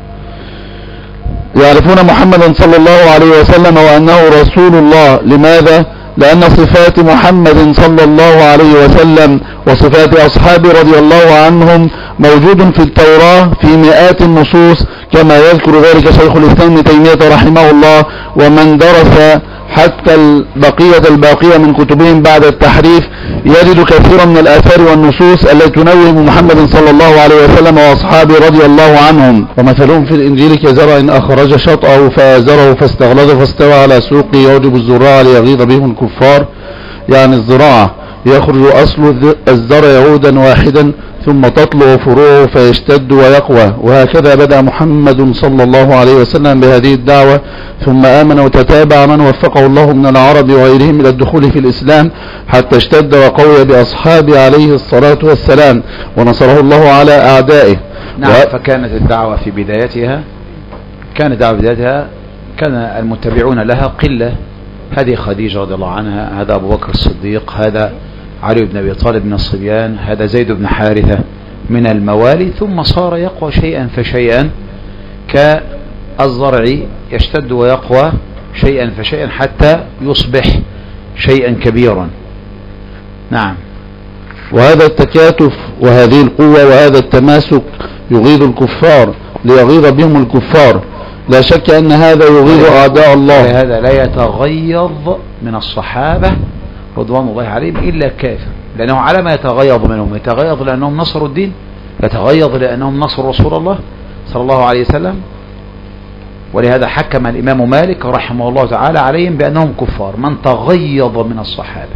يعرفون محمدا صلى الله عليه وسلم وأنه رسول الله. لماذا؟ لأن صفات محمد صلى الله عليه وسلم وصفات أصحابه رضي الله عنهم موجود في التوراة في مئات النصوص، كما يذكر ذلك شيخ الإسلام ابن تيمية رحمه الله. ومن درس حتى البقية الباقية من كتبهم بعد التحريف يجد كثيرا من الآثار والنصوص التي تنوه محمد صلى الله عليه وسلم وأصحابه رضي الله عنهم. ومثلهم في الإنجيل كزرع أخرج شطأه فآزره فاستغلظ فاستوى على سوقه يعجب الزراع ليغيظ بهم الكفار. يعني الزراعة يخرج أصل الزرع عودا واحدا ثم تطلع فروعه فيشتد ويقوى، وهكذا بدأ محمد صلى الله عليه وسلم بهذه الدعوة، ثم آمن وتتابع من وفقه الله من العرب وغيرهم إلى الدخول في الإسلام حتى اشتد وقوي بأصحابه عليه الصلاة والسلام، ونصره الله على أعدائه. نعم. و... فكانت الدعوة في بدايتها كانت الدعوة في بدايتها كان المتبعون لها قلة. هذه خديجة رضي الله عنها، هذا أبو بكر الصديق، هذا علي بن أبي طالب من الصبيان، هذا زيد بن حارثة من الموالي، ثم صار يقوى شيئا فشيئا كالزرع يشتد ويقوى شيئا فشيئا حتى يصبح شيئا كبيرا. نعم. وهذا التكاتف وهذه القوة وهذا التماسك يغيظ الكفار ليغيظ بهم الكفار. لا شك أن هذا يغيظ أعداء الله. هذا لا يتغيظ من الصحابة رضوان الله عليهم إلا كافر، لأنه على ما يتغيظ منهم، يتغيظ لأنهم نصروا الدين، يتغيظ لأنهم نصروا رسول الله صلى الله عليه وسلم. ولهذا حكم الإمام مالك رحمه الله تعالى عليهم بأنهم كفار، من تغيظ من الصحابة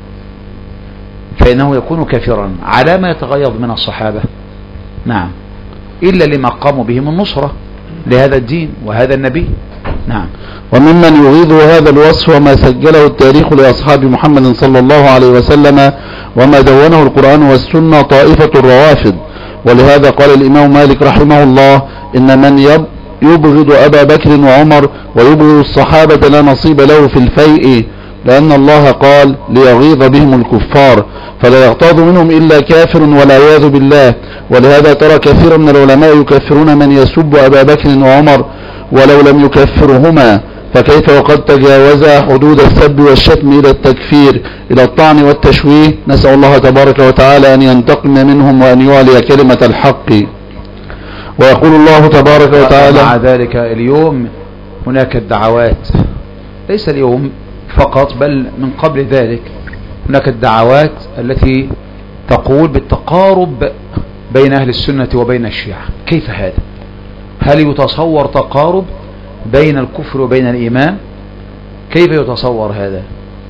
فإنه يكون كافرا على ما يتغيظ من الصحابة. نعم، إلا لما قاموا بهم النصرة لهذا الدين وهذا النبي. نعم. وممن يغيظ هذا الوصف وما سجله التاريخ لأصحاب محمد صلى الله عليه وسلم وما دونه القرآن والسنة طائفة الروافض. ولهذا قال الإمام مالك رحمه الله إن من يبغض أبا بكر وعمر ويبغض الصحابة لا نصيب له في الفيء، لأن الله قال ليغيظ بهم الكفار، فلا يغتاظ منهم إلا كافر والعياذ بالله. ولهذا ترى كثيرا من العلماء يكفرون من يسب أبا بكر وعمر ولو لم يكفرهما، فكيف وقد تجاوزا حدود السب والشتم إلى التكفير إلى الطعن والتشويه. نسأل الله تبارك وتعالى أن ينتقم منهم وأن يعلي كلمة الحق. ويقول الله تبارك وتعالى مع ذلك اليوم هناك الدعوات، ليس اليوم فقط بل من قبل ذلك، هناك الدعوات التي تقول بالتقارب بين أهل السنة وبين الشيعة. كيف هذا؟ هل يتصور تقارب بين الكفر وبين الإيمان؟ كيف يتصور هذا؟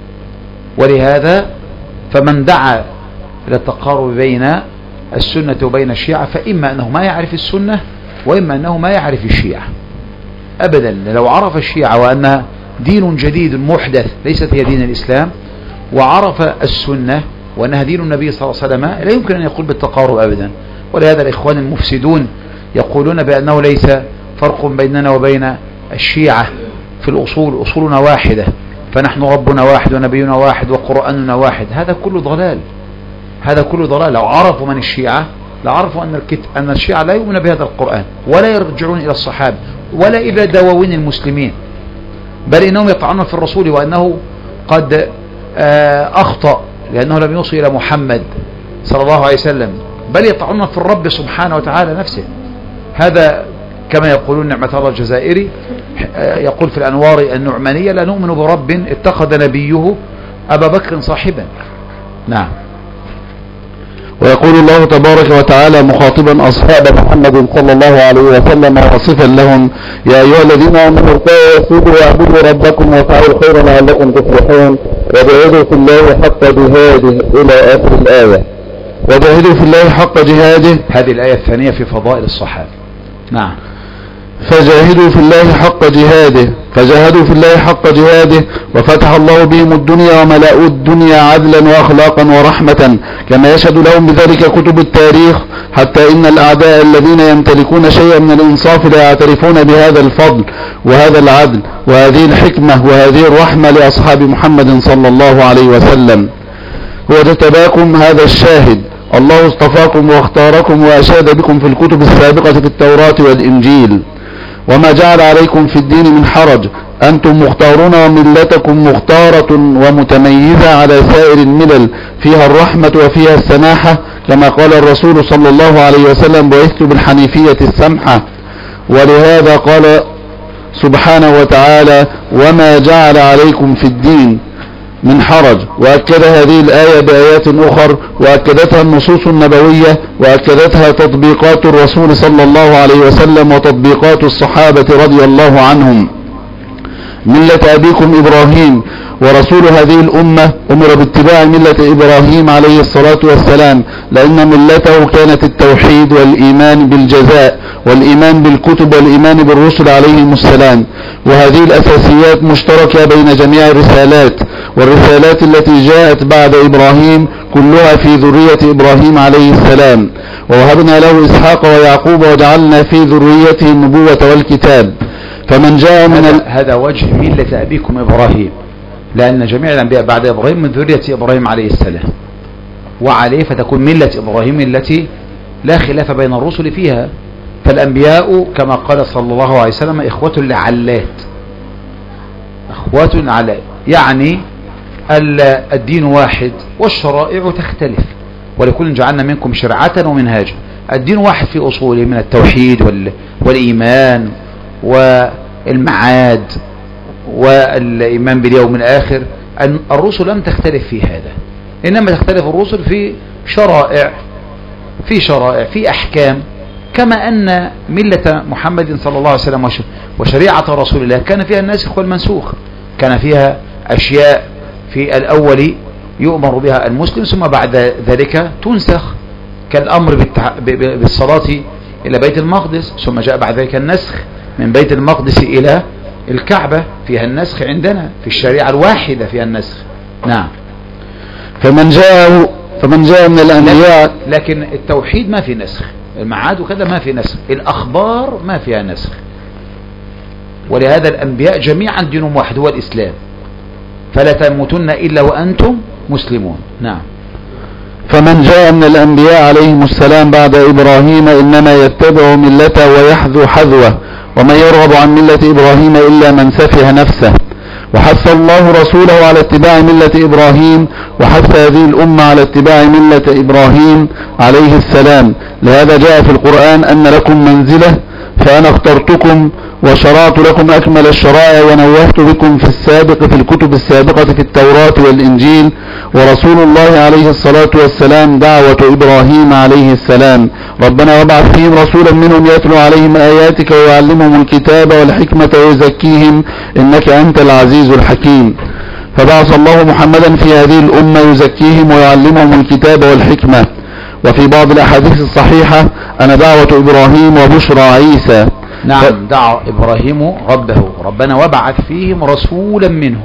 ولهذا فمن دعا إلى التقارب بين السنة وبين الشيعة فإما أنه ما يعرف السنة وإما أنه ما يعرف الشيعة أبدا. لو عرف الشيعة وأنها دين جديد محدث ليست هي دين الإسلام، وعرف السنة وأنها دين النبي صلى الله عليه وسلم، لا يمكن أن يقول بالتقارب أبدا. ولهذا الإخوان المفسدون يقولون بأنه ليس فرق بيننا وبين الشيعة في الأصول، أصولنا واحدة، فنحن ربنا واحد ونبينا واحد وقرآننا واحد. هذا كله ضلال، هذا كله ضلال. لو عرفوا من الشيعة لعرفوا أن, أن الشيعة لا يؤمنون بهذا القرآن ولا يرجعون إلى الصحابة ولا إلى دواوين المسلمين، بل إنهم يطعنون في الرسول وأنه قد أخطأ لأنه لم يوصل إلى محمد صلى الله عليه وسلم، بل يطعنون في الرب سبحانه وتعالى نفسه. هذا كما يقولون نعمة الله الجزائري يقول في الأنوار النعمانية لا نؤمن برب اتخذ نبيه أبا بكر صاحبا. نعم. ويقول الله تبارك وتعالى مخاطبا أصحاب محمد صلى الله عليه وسلم وصفا لهم يا أيها الذين آمنوا اركعوا واسجدوا واعبدوا ربكم وافعلوا الخير لعلكم تفلحون وجاهدوا في الله حق جهاده إلى آخر الآية. وجاهدوا في الله حق جهاده، هذه الآية الثانية في فضائل الصحابة. نعم. فجاهدوا في الله حق جهاده فجاهدوا في الله حق جهاده وفتح الله بهم الدنيا وملأوا الدنيا عدلا وأخلاقا ورحمة، كما يشهد لهم بذلك كتب التاريخ، حتى إن الأعداء الذين يمتلكون شيئا من الإنصاف لا يعترفون بهذا الفضل وهذا العدل وهذه الحكمة وهذه الرحمة لأصحاب محمد صلى الله عليه وسلم. وجتباكم هذا الشاهد، الله اصطفاكم واختاركم وأشاد بكم في الكتب السابقة في التوراة والإنجيل، وما جعل عليكم في الدين من حرج، أنتم مختارون وملتكم مختارة ومتميزة على سائر الملل، فيها الرحمة وفيها السماحة، كما قال الرسول صلى الله عليه وسلم بعثت بالحنيفية السمحة. ولهذا قال سبحانه وتعالى وما جعل عليكم في الدين من حرج، وأكد هذه الآية بآيات أخر، وأكدتها النصوص النبوية، وأكدتها تطبيقات الرسول صلى الله عليه وسلم وتطبيقات الصحابة رضي الله عنهم. ملة أبيكم إبراهيم، ورسول هذه الأمة أمر باتباع ملة إبراهيم عليه الصلاة والسلام، لأن ملته كانت التوحيد والإيمان بالجزاء والإيمان بالكتب والإيمان بالرسل عليهم السلام. وهذه الأساسيات مشتركة بين جميع الرسالات، والرسالات التي جاءت بعد إبراهيم كلها في ذرية إبراهيم عليه السلام. ووهبنا له إسحاق ويعقوب وجعلنا في ذريته النبوة والكتاب. فمن جاء من هذا, ال... هذا وجه ملة أبيكم إبراهيم، لأن جميع الأنبياء بعد إبراهيم من ذرية إبراهيم عليه السلام، وعليه فتكون ملة إبراهيم التي لا خلاف بين الرسل فيها. فالأنبياء كما قال صلى الله عليه وسلم إخوة لعلات، إخوة لعلات، يعني الدين واحد والشرائع تختلف، ولكل جعلنا منكم شرعة ومنهاجا. الدين واحد في أصوله من التوحيد والإيمان والمعاد والإيمان باليوم الآخر، أن الرسل لم تختلف في هذا، إنما تختلف الرسل في شرائع في شرائع في أحكام، كما أن ملة محمد صلى الله عليه وسلم وشريعة رسول الله كان فيها الناسخ والمنسوخ، كان فيها أشياء في الأول يؤمر بها المسلم ثم بعد ذلك تنسخ، كالأمر بالصلاة إلى بيت المقدس، ثم جاء بعد ذلك النسخ من بيت المقدس إلى الكعبة، فيها النسخ عندنا في الشريعة الواحدة فيها النسخ. نعم. فمن جاء فمن جاء من الأنبياء، لكن التوحيد ما في نسخ، المعاد وكذا ما في نسخ، الأخبار ما فيها نسخ، ولهذا الأنبياء جميعا دينهم واحد هو الإسلام، فلا تموتن إلا وأنتم مسلمون. نعم. فمن جاء من الأنبياء عليهم السلام بعد إبراهيم إنما يتبع ملته ويحذو حذوه، ومن يرغب عن ملة إبراهيم إلا من سفه نفسه. وحث الله رسوله على اتباع ملة إبراهيم، وحث هذه الأمة على اتباع ملة إبراهيم عليه السلام. لهذا جاء في القرآن أن لكم منزلة فأنا اخترتكم وشرعت لكم أكمل الشرائع ونوهت بكم في السابق في الكتب السابقة في التوراة والإنجيل. ورسول الله عليه الصلاة والسلام دعوة إبراهيم عليه السلام. ربنا وابعث فيهم رسولا منهم يتلو عليهم آياتك ويعلمهم الكتاب والحكمة ويزكيهم إنك أنت العزيز الحكيم. فبعث الله محمدا في هذه الأمة يزكيهم ويعلمهم الكتاب والحكمة. وفي بعض الأحاديث الصحيحة أنا دعوة إبراهيم وبشرى عيسى. نعم. دعا إبراهيم ربه ربنا وابعث فيهم رسولا منهم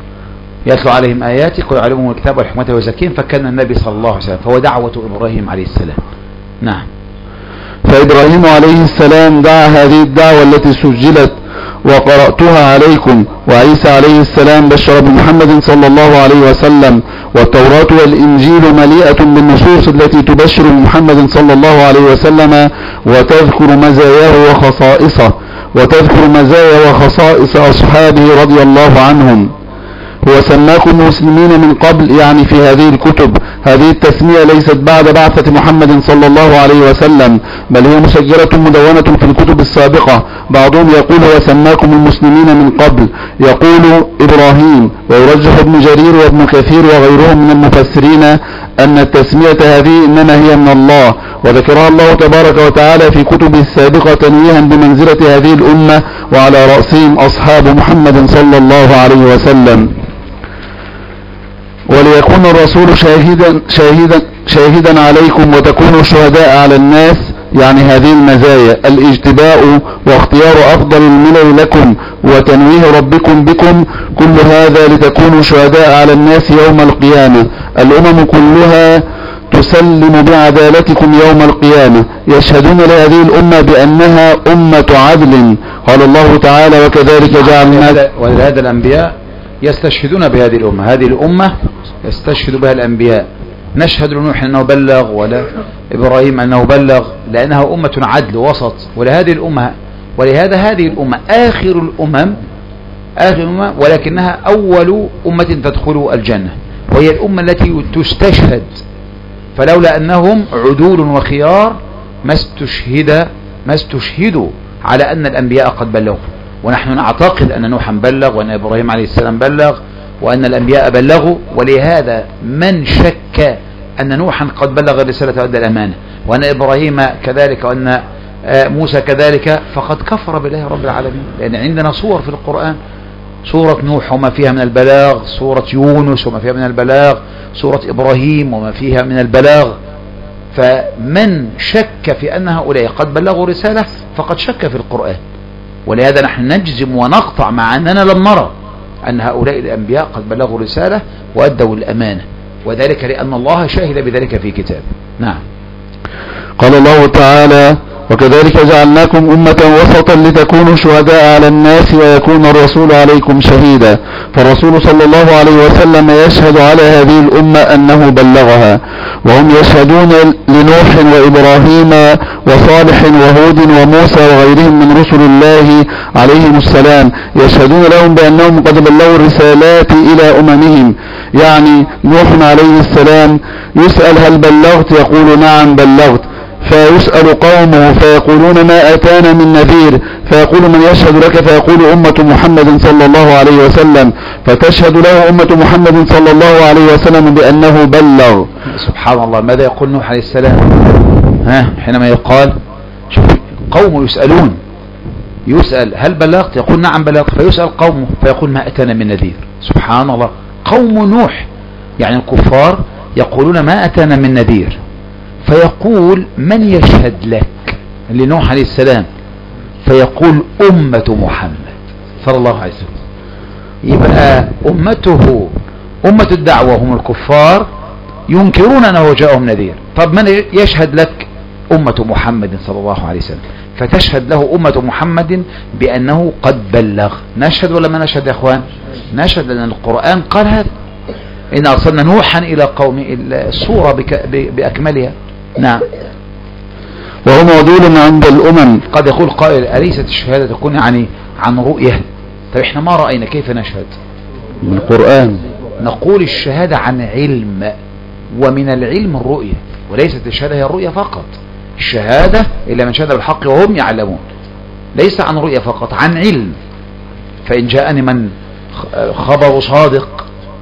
يتلو عليهم آياتك ويعلمهم الكتاب والحكمة ويزكيهم، فكان النبي صلى الله عليه وسلم، فهو دعوة إبراهيم عليه السلام. نعم. فإبراهيم عليه السلام دعا هذه الدعوة التي سجلت وقرأتها عليكم، وعيسى عليه السلام بشر بمحمد صلى الله عليه وسلم، والتوراة والإنجيل مليئة بالنصوص التي تبشر بمحمد صلى الله عليه وسلم وتذكر مزاياه وخصائصه وتذكر مزايا وخصائص أصحابه رضي الله عنهم. هو سماكم مسلمين من قبل، يعني في هذه الكتب. هذه التسمية ليست بعد بعثة محمد صلى الله عليه وسلم، بل هي مسجلة مدونة في الكتب السابقة. بعضهم يقول هو سماكم المسلمين من قبل، يقول إبراهيم، ويرجح ابن جرير وابن كثير وغيرهم من المفسرين أن التسمية هذه إنما هي من الله، وذكرها الله تبارك وتعالى في كتبه السابقة تنويها بمنزلة هذه الأمة، وعلى رأسهم أصحاب محمد صلى الله عليه وسلم. وليكون الرسول شاهدا شاهدا شاهدا عليكم وتكونوا شهداء على الناس، يعني هذه المزايا: الاجتباء واختيار أفضل الملل لكم وتنويه ربكم بكم، كل هذا لتكونوا شهداء على الناس يوم القيامة. الأمم كلها تسلم بعدالتكم يوم القيامة، يشهدون لهذه الأمة بأنها أمة عدل. قال الله تعالى: وكذلك جعلنا. ولهذا الأنبياء يستشهدون بهذه الأمة، هذه الأمة يستشهد بها الأنبياء. نشهد لنوح أنه بلغ ولا إبراهيم أنه بلغ، لأنها أمة عدل وسط. ولهذه الأمة ولهذا هذه الأمة آخر الأمم آخر الأمة ولكنها أول أمة تدخل الجنة، وهي الأمة التي تستشهد، فلولا أنهم عدول وخيار ما استشهد ما استشهدوا على أن الأنبياء قد بلغوا. ونحن نعتقد أن نوحا بلغ وأن إبراهيم عليه السلام بلغ وأن الأنبياء بلغوا. ولهذا من شك أن نوحا قد بلغ الرسالة وأدى الأمانة وأن إبراهيم كذلك وأن موسى كذلك فقد كفر بالله رب العالمين. لأن عندنا صور في القرآن، سورة نوح وما فيها من البلاغ، سورة يونس وما فيها من البلاغ، سورة إبراهيم وما فيها من البلاغ. فمن شك في أن هؤلاء قد بلغوا رسالة فقد شك في القرآن. ولهذا نحن نجزم ونقطع مع أننا لم نرى أن هؤلاء الأنبياء قد بلغوا رسالة وأدوا الأمانة، وذلك لأن الله شاهد بذلك في كتابه. نعم. قال الله تعالى: وكذلك جعلناكم أمة وسطا لتكونوا شهداء على الناس ويكون الرسول عليكم شهيدا. فالرسول صلى الله عليه وسلم يشهد على هذه الأمة أنه بلغها، وهم يشهدون لنوح وإبراهيم وصالح وهود وموسى وغيرهم من رسل الله عليهم السلام، يشهدون لهم بأنهم قد بلغوا الرسالات إلى أممهم. يعني نوح عليه السلام يسأل: هل بلغت؟ يقول: نعم بلغت. فيسأل قومه فيقولون ما أتانا من نذير، فيقول من يشهد لك؟ فيقول أمة محمد صلى الله عليه وسلم، فتشهد له أمة محمد صلى الله عليه وسلم بأنه بلغ. سبحان الله. ماذا يقول نوح عليه السلام ها حينما يقال شوف قوم يسألون، يسأل هل بلغت؟ يقول نعم بلغت. فيسأل قومه فيقول ما أتانا من نذير. سبحان الله. قوم نوح يعني الكفار يقولون ما أتانا من نذير، فيقول من يشهد لك لنوح عليه السلام؟ فيقول أمة محمد صلى الله عليه وسلم. يبقى أمته أمة الدعوة هم الكفار ينكرون أنه جاءهم نذير. طب من يشهد لك؟ أمة محمد صلى الله عليه وسلم. فتشهد له أمة محمد بأنه قد بلغ. نشهد ولا ما نشهد يا أخوان؟ نشهد، لأن القرآن قال هذا إن أرسلنا نوحا إلى قوم السورة بأكملها. نعم. وهو معدول عند الأمم. قد يقول قائل أليست الشهادة تكون يعني عن رؤية؟ طيب احنا ما رأينا كيف نشهد؟ من القرآن. نقول الشهادة عن علم، ومن العلم الرؤية، وليست الشهادة هي الرؤية فقط. الشهادة إلا من شهد بالحق وهم يعلمون، ليس عن رؤية فقط، عن علم. فإن جاءني من خبر صادق،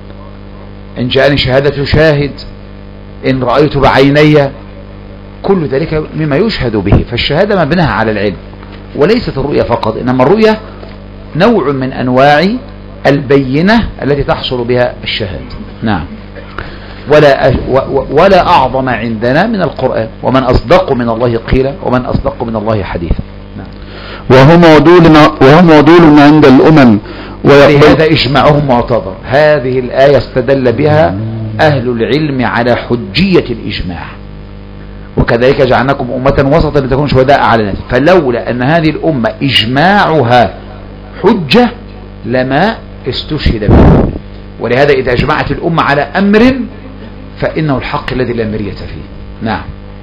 إن جاءني شهادة شاهد، إن رأيت بعيني، كل ذلك مما يشهد به. فالشهادة مبناها على العلم وليست الرؤية فقط، إنما الرؤية نوع من أنواع البينة التي تحصل بها الشهادة. نعم. ولا ولا أعظم عندنا من القرآن، ومن أصدق من الله قيلا ومن أصدق من الله حديثا. نعم. وهم معدول وهم معدول عند الأمم، ولهذا إجماعهم معتبر. هذه الآية استدل بها أهل العلم على حجية الإجماع، وكذلك جعلناكم أمة وسطا لتكونوا شهداء على الناس. فلولا أن هذه الأمة إجماعها حجة لما استشهد بها. ولهذا إذا أجمعت الأمة على أمر فإنه الحق الذي لا مرية فيه. نعم.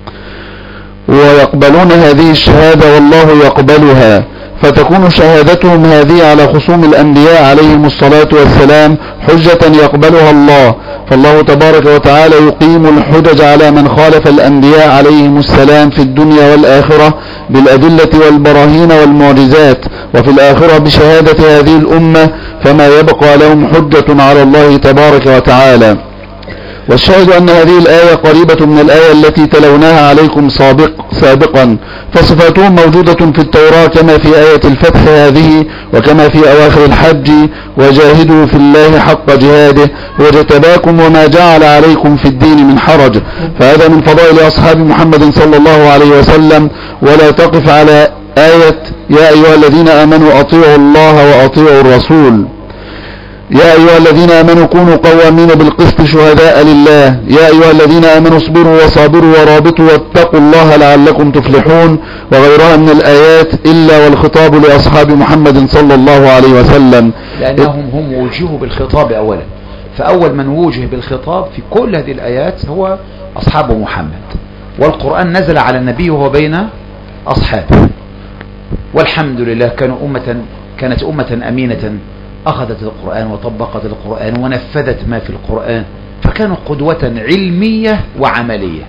ويقبلون هذه الشهادة والله يقبلها، فتكون شهادتهم هذه على خصوم الأنبياء عليهم الصلاة والسلام حجة يقبلها الله. فالله تبارك وتعالى يقيم الحجج على من خالف الأنبياء عليهم السلام في الدنيا والآخرة بالأدلة والبراهين والمعجزات، وفي الآخرة بشهادة هذه الأمة، فما يبقى لهم حجة على الله تبارك وتعالى. والشاهد أن هذه الآية قريبة من الآية التي تلوناها عليكم سابق سابقا، فصفاتهم موجودة في التوراة كما في آية الفتح هذه، وكما في أواخر الحج: وجاهدوا في الله حق جهاده واجتباكم وما جعل عليكم في الدين من حرج. فهذا من فضائل أصحاب محمد صلى الله عليه وسلم. ولا تقف على آية يا أيها الذين آمنوا أطيعوا الله وأطيعوا الرسول. يا أيها الذين آمنوا كونوا قوامين بالقسط شهداء لله. يا أيها الذين آمنوا اصبروا وصابروا ورابطوا واتقوا الله لعلكم تفلحون، وغيرها من الآيات، إلا والخطاب لأصحاب محمد صلى الله عليه وسلم، لأنهم هم وجهوا بالخطاب أولا. فأول من وجه بالخطاب في كل هذه الآيات هو أصحاب محمد، والقرآن نزل على النبي وهو بين أصحابه. والحمد لله كانوا أمة كانت أمة أمينة، أخذت القرآن وطبقت القرآن ونفذت ما في القرآن، فكانوا قدوة علمية وعملية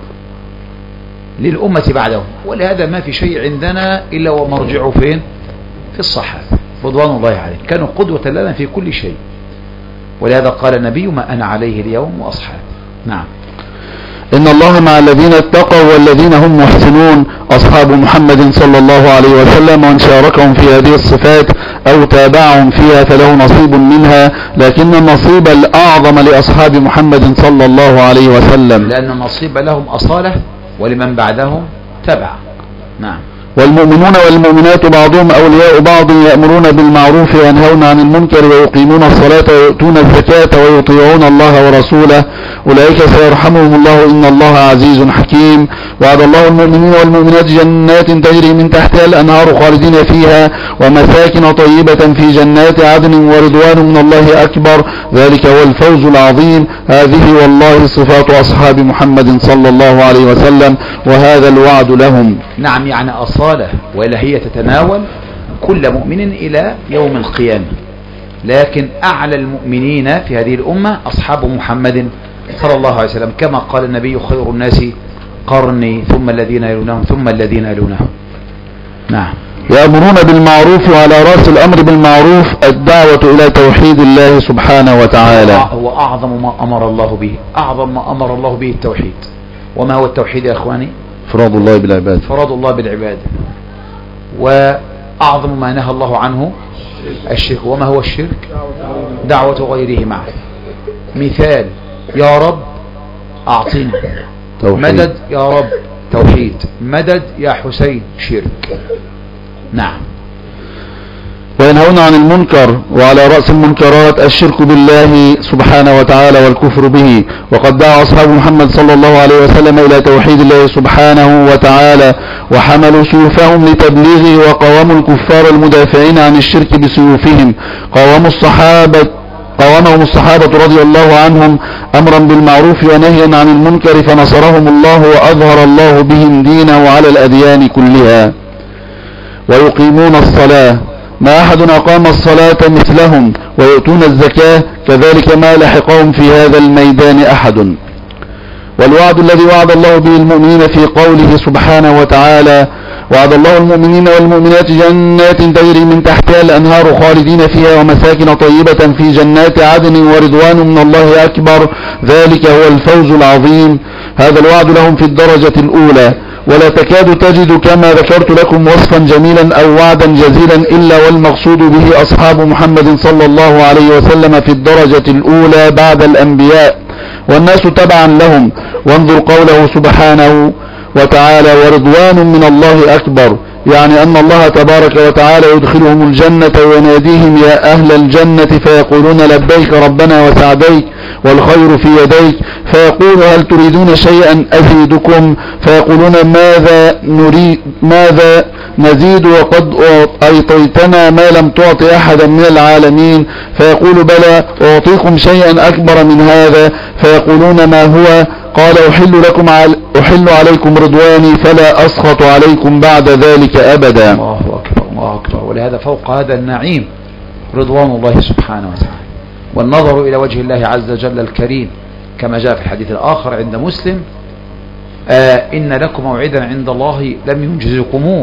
للأمة بعدهم. ولهذا ما في شيء عندنا إلا ومرجعه فين؟ في الصحابة رضوان الله عليهم، كانوا قدوة لنا في كل شيء. ولهذا قال النبي ما أنا عليه اليوم وأصحابي. نعم. إن الله مع الذين اتقوا والذين هم محسنون. أصحاب محمد صلى الله عليه وسلم، ومن شاركهم في هذه الصفات أو تابعهم فيها فله نصيب منها، لكن النصيب الأعظم لأصحاب محمد صلى الله عليه وسلم، لأن النصيب لهم أصالة ولمن بعدهم تبع. نعم. والمؤمنون والمؤمنات بعضهم أولياء بعض، يأمرون بالمعروف وينهون عن المنكر ويقيمون الصلاة ويؤتون الزكاة ويطيعون الله ورسوله، أولئك سيرحمهم الله إن الله عزيز حكيم. وعد الله المؤمنين والمؤمنات جنات تجري من تحتها الأنهار خالدين فيها ومساكن طيبة في جنات عدن ورضوان من الله أكبر، ذلك هو الفوز العظيم. هذه والله صفات أصحاب محمد صلى الله عليه وسلم، وهذا الوعد لهم. نعم، يعني أصالة، وإلا هي تتناول كل مؤمن إلى يوم القيامة، لكن أعلى المؤمنين في هذه الأمة أصحاب محمد صلى الله عليه وسلم، كما قال النبي خير الناس قرني ثم الذين يلونهم ثم الذين يلونهم. نعم. يأمرون بالمعروف، وعلى رأس الأمر بالمعروف الدعوة إلى توحيد الله سبحانه وتعالى. هو أعظم ما أمر الله به، أعظم ما أمر الله به التوحيد. وما هو التوحيد يا أخواني؟ فراد الله بالعباد. فراد الله بالعباد. وأعظم ما نهى الله عنه الشرك. وما هو الشرك؟ دعوة غيره معه. مثال: يا رب أعطينا توحيد. مدد يا رب توحيد. مدد يا حسين شرك. نعم. وينهون عن المنكر، وعلى رأس المنكرات الشرك بالله سبحانه وتعالى والكفر به. وقد دعا أصحاب محمد صلى الله عليه وسلم إلى توحيد الله سبحانه وتعالى، وحملوا سيوفهم لتبليغه، وقاوموا الكفار المدافعين عن الشرك بسيوفهم. قاوموا الصحابة قاومهم الصحابة رضي الله عنهم أمرا بالمعروف ونهيا عن المنكر، فنصرهم الله وأظهر الله بهم دينه على الأديان كلها. ويقيمون الصلاة، ما أحد أقام الصلاة مثلهم، ويؤتون الزكاة كذلك ما لحقهم في هذا الميدان أحد. والوعد الذي وعد الله به المؤمنين في قوله سبحانه وتعالى: وعد الله المؤمنين والمؤمنات جنات تجري من تحتها الأنهار خالدين فيها ومساكن طيبة في جنات عدن ورضوان من الله أكبر، ذلك هو الفوز العظيم. هذا الوعد لهم في الدرجة الأولى، ولا تكاد تجد كما ذكرت لكم وصفا جميلا أو وعدا جزيلا إلا والمقصود به أصحاب محمد صلى الله عليه وسلم في الدرجة الأولى بعد الأنبياء والناس تبعا لهم. وانظر قوله سبحانه وتعالى: ورضوان من الله أكبر، يعني أن الله تبارك وتعالى يدخلهم الجنة ويناديهم: يا أهل الجنة، فيقولون لبيك ربنا وسعديك والخير في يديك، فيقول: هل تريدون شيئا أزيدكم؟ فيقولون: ماذا نريد ماذا نزيد وقد أعطيتنا ما لم تعط أحدا من العالمين. فيقول: بلى، أعطيكم شيئا أكبر من هذا. فيقولون: ما هو؟ قال: أحل لكم عل... أحل عليكم رضواني فلا أسخط عليكم بعد ذلك أبدا. الله أكبر الله أكبر. ولهذا فوق هذا النعيم رضوان الله سبحانه وتعالى، والنظر إلى وجه الله عز وجل الكريم، كما جاء في الحديث الآخر عند مسلم: آه إن لكم موعدا عند الله لم ينجزكموه.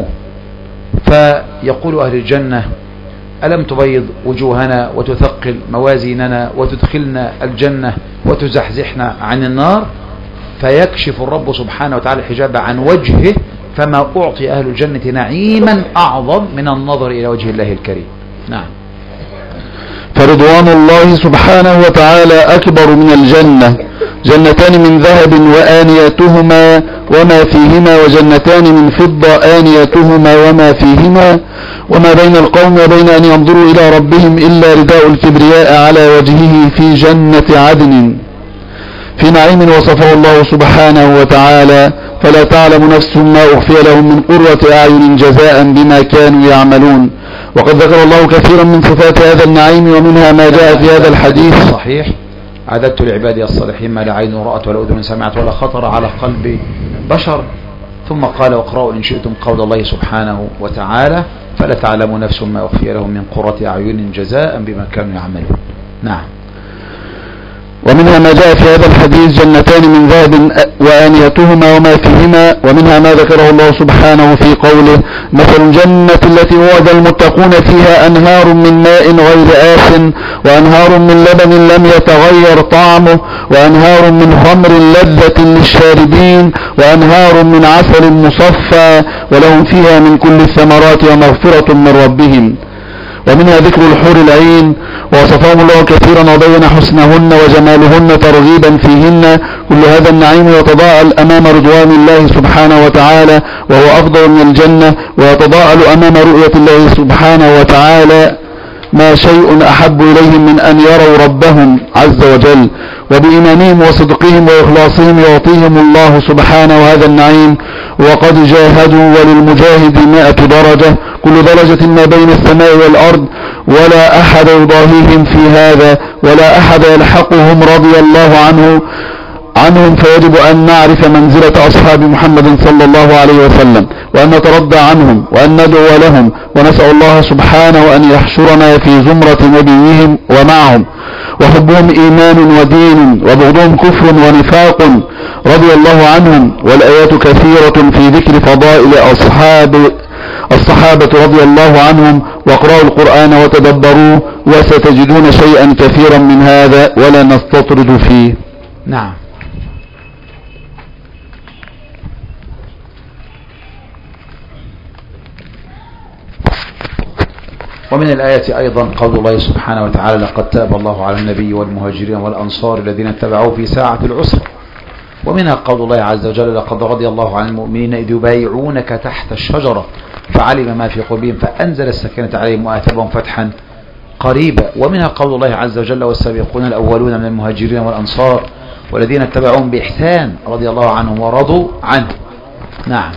فيقول أهل الجنة: ألم تبيض وجوهنا وتثقل موازيننا وتدخلنا الجنة وتزحزحنا عن النار؟ فيكشف الرب سبحانه وتعالى الحجاب عن وجهه، فما أعطي أهل الجنة نعيما أعظم من النظر إلى وجه الله الكريم. نعم. فرضوان الله سبحانه وتعالى أكبر من الجنة. جنتان من ذهب وآنيتهما وما فيهما، وجنتان من فضة آنيتهما وما فيهما، وما بين القوم وبين أن ينظروا إلى ربهم إلا رداء الكبرياء على وجهه في جنة عدن، في نعيم وصفه الله سبحانه وتعالى: فلا تعلم نفس ما أخفي لهم من قرة أعين جزاء بما كانوا يعملون. وقد ذكر الله كثيرا من صفات هذا النعيم، ومنها ما جاء في هذا الحديث: صحيح: أعددت لعبادي الصالحين ما لا عين رأت ولا أذن سمعت ولا خطر على قلب بشر. ثم قال: واقرأوا إن شئتم قول الله سبحانه وتعالى: فلا تعلم نفس ما أخفي لهم من قرة أعين جزاء بما كانوا يعملون. نعم. ومنها ما جاء في هذا الحديث: جنتان من ذهب وآنيتهما وما فيهما. ومنها ما ذكره الله سبحانه في قوله: مثل الجنة التي وعد المتقون فيها أنهار من ماء غير آس، وأنهار من لبن لم يتغير طعمه، وأنهار من خمر لذة للشاربين، وأنهار من عسل مصفى، ولهم فيها من كل الثمرات ومغفرة من ربهم. ومنها ذكر الحور العين، ووصفهم الله كثيرا وبين حسنهن وجمالهن ترغيبا فيهن. كل هذا النعيم يتضاءل أمام رضوان الله سبحانه وتعالى، وهو أفضل من الجنة، ويتضاءل أمام رؤية الله سبحانه وتعالى ما شيء أحب إليهم من أن يروا ربهم عز وجل. وبإيمانهم وصدقهم وإخلاصهم يعطيهم الله سبحانه هذا النعيم. وقد جاهدوا، وللمجاهد مائة درجة، كل درجة ما بين السماء والأرض، ولا أحد يضاهيهم في هذا، ولا أحد يلحقهم رضي الله عنه عنهم، فيجب أن نعرف منزلة أصحاب محمد صلى الله عليه وسلم، وأن نترضى عنهم، وأن ندعو لهم، ونسأل الله سبحانه أن يحشرنا في زمرة نبيهم ومعهم. وحبهم إيمان ودين، وبغضهم كفر ونفاق، رضي الله عنهم. والآيات كثيرة في ذكر فضائل أصحاب الصحابة رضي الله عنهم. واقرأوا القرآن وتدبروه، وستجدون شيئا كثيرا من هذا ولا نستطرد فيه. نعم. ومن الآيات أيضا قول الله سبحانه وتعالى: لقد تاب الله على النبي والمهاجرين والأنصار الذين اتبعوه في ساعة العسر. ومنها قول الله عز وجل: لقد رضي الله عن المؤمنين إذ يبايعونك تحت الشجرة فعلم ما في قلوبهم فأنزل السكينة عليهم وآتاهم فتحا قريبا. ومنها قول الله عز وجل: والسابقون الأولون من المهاجرين والأنصار والذين اتبعوهم بإحسان رضي الله عنهم ورضوا عنه. نعم.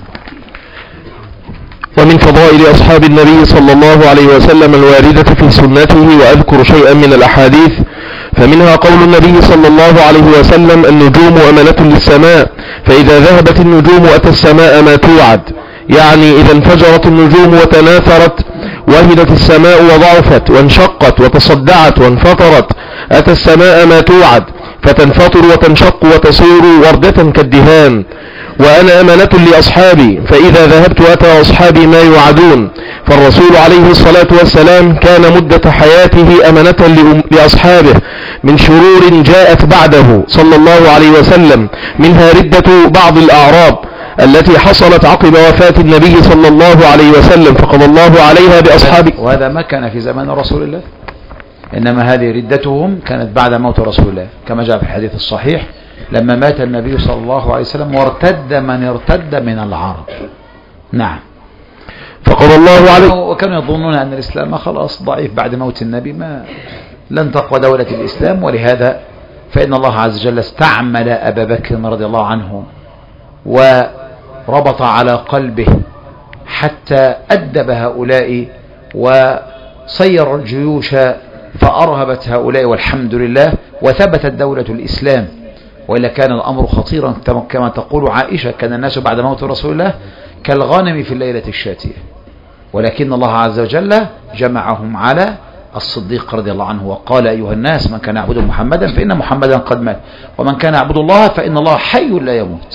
ومن فضائل أصحاب النبي صلى الله عليه وسلم الواردة في سنته، وأذكر شيئا من الأحاديث. فمنها قول النبي صلى الله عليه وسلم: النجوم أمنة للسماء، فإذا ذهبت النجوم أتى السماء ما توعد. يعني إذا انفجرت النجوم وتناثرت وهدت السماء وضعفت وانشقت وتصدعت وانفطرت، أتى السماء ما توعد، فتنفطر وتنشق وتصير وردة كالدهان. وأنا أمنة لأصحابي، فإذا ذهبت أتى أصحابي ما يوعدون. فالرسول عليه الصلاة والسلام كان مدة حياته أمنة لأصحابه من شرور جاءت بعده صلى الله عليه وسلم، منها ردة بعض الأعراب التي حصلت عقب وفاة النبي صلى الله عليه وسلم، فقضى الله عليها بأصحابه. وهذا ما كان في زمان رسول الله، إنما هذه ردتهم كانت بعد موت رسول الله، كما جاء في الحديث الصحيح: لما مات النبي صلى الله عليه وسلم وارتد من ارتد من العرب. نعم. فقضى الله عليه. وكانوا يظنون أن الإسلام خلاص ضعيف بعد موت النبي، ما لن تقوى دولة الإسلام. ولهذا فإن الله عز وجل استعمل أبا بكر رضي الله عنه وربط على قلبه حتى أدب هؤلاء وصير الجيوش فأرهبت هؤلاء، والحمد لله، وثبتت دولة الإسلام. وإلا كان الأمر خطيرا كما تقول عائشة: كان الناس بعد موت رسول الله كالغنم في الليلة الشاتية. ولكن الله عز وجل جمعهم على الصديق رضي الله عنه وقال: أيها الناس، من كان يعبد محمدا فإن محمدا قد مات، ومن كان يعبد الله فإن الله حي لا يموت.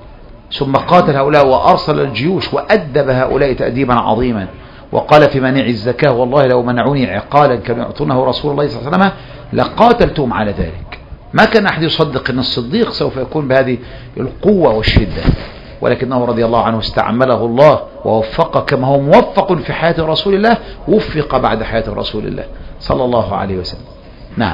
ثم قاتل هؤلاء وأرسل الجيوش وأدب هؤلاء تأديبا عظيما، وقال في منع الزكاة: والله لو منعوني عقالا كانوا يعطونه رسول الله صلى الله عليه وسلم لقاتلتهم على ذلك. ما كان أحد يصدق أن الصديق سوف يكون بهذه القوة والشدة، ولكنه رضي الله عنه استعمله الله ووفقه، كما هو موفق في حياة رسول الله وفق بعد حياة رسول الله صلى الله عليه وسلم. نعم.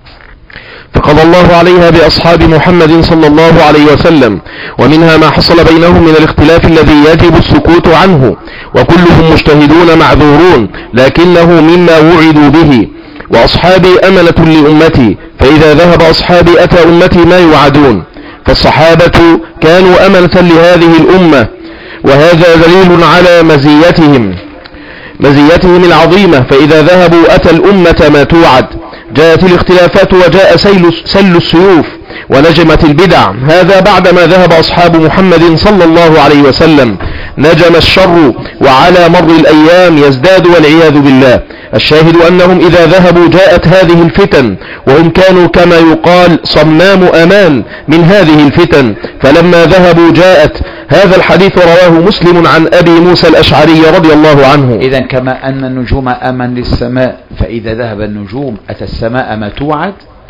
فقضى الله عليها بأصحاب محمد صلى الله عليه وسلم. ومنها ما حصل بينهم من الاختلاف الذي يجب السكوت عنه، وكلهم مجتهدون معذورون، لكنه مما وعدوا به. وأصحابي أمنة لأمتي، فإذا ذهب أصحابي أتى أمتي ما يوعدون. فالصحابة كانوا أمنة لهذه الأمة، وهذا دليل على مزيتهم مزيتهم العظيمة، فإذا ذهبوا أتى الأمة ما توعد. جاءت الاختلافات وجاء سيل, سل السيوف ونجمت البدع، هذا بعدما ذهب أصحاب محمد صلى الله عليه وسلم. نجم الشر وعلى مر الأيام يزداد والعياذ بالله. الشاهد أنهم إذا ذهبوا جاءت هذه الفتن، وهم كانوا كما يقال صمام أمان من هذه الفتن، فلما ذهبوا جاءت. هذا الحديث رواه مسلم عن أبي موسى الأشعري رضي الله عنه. إذن كما أن النجوم أمن للسماء، فإذا ذهب النجوم أتى السماء ما توعد،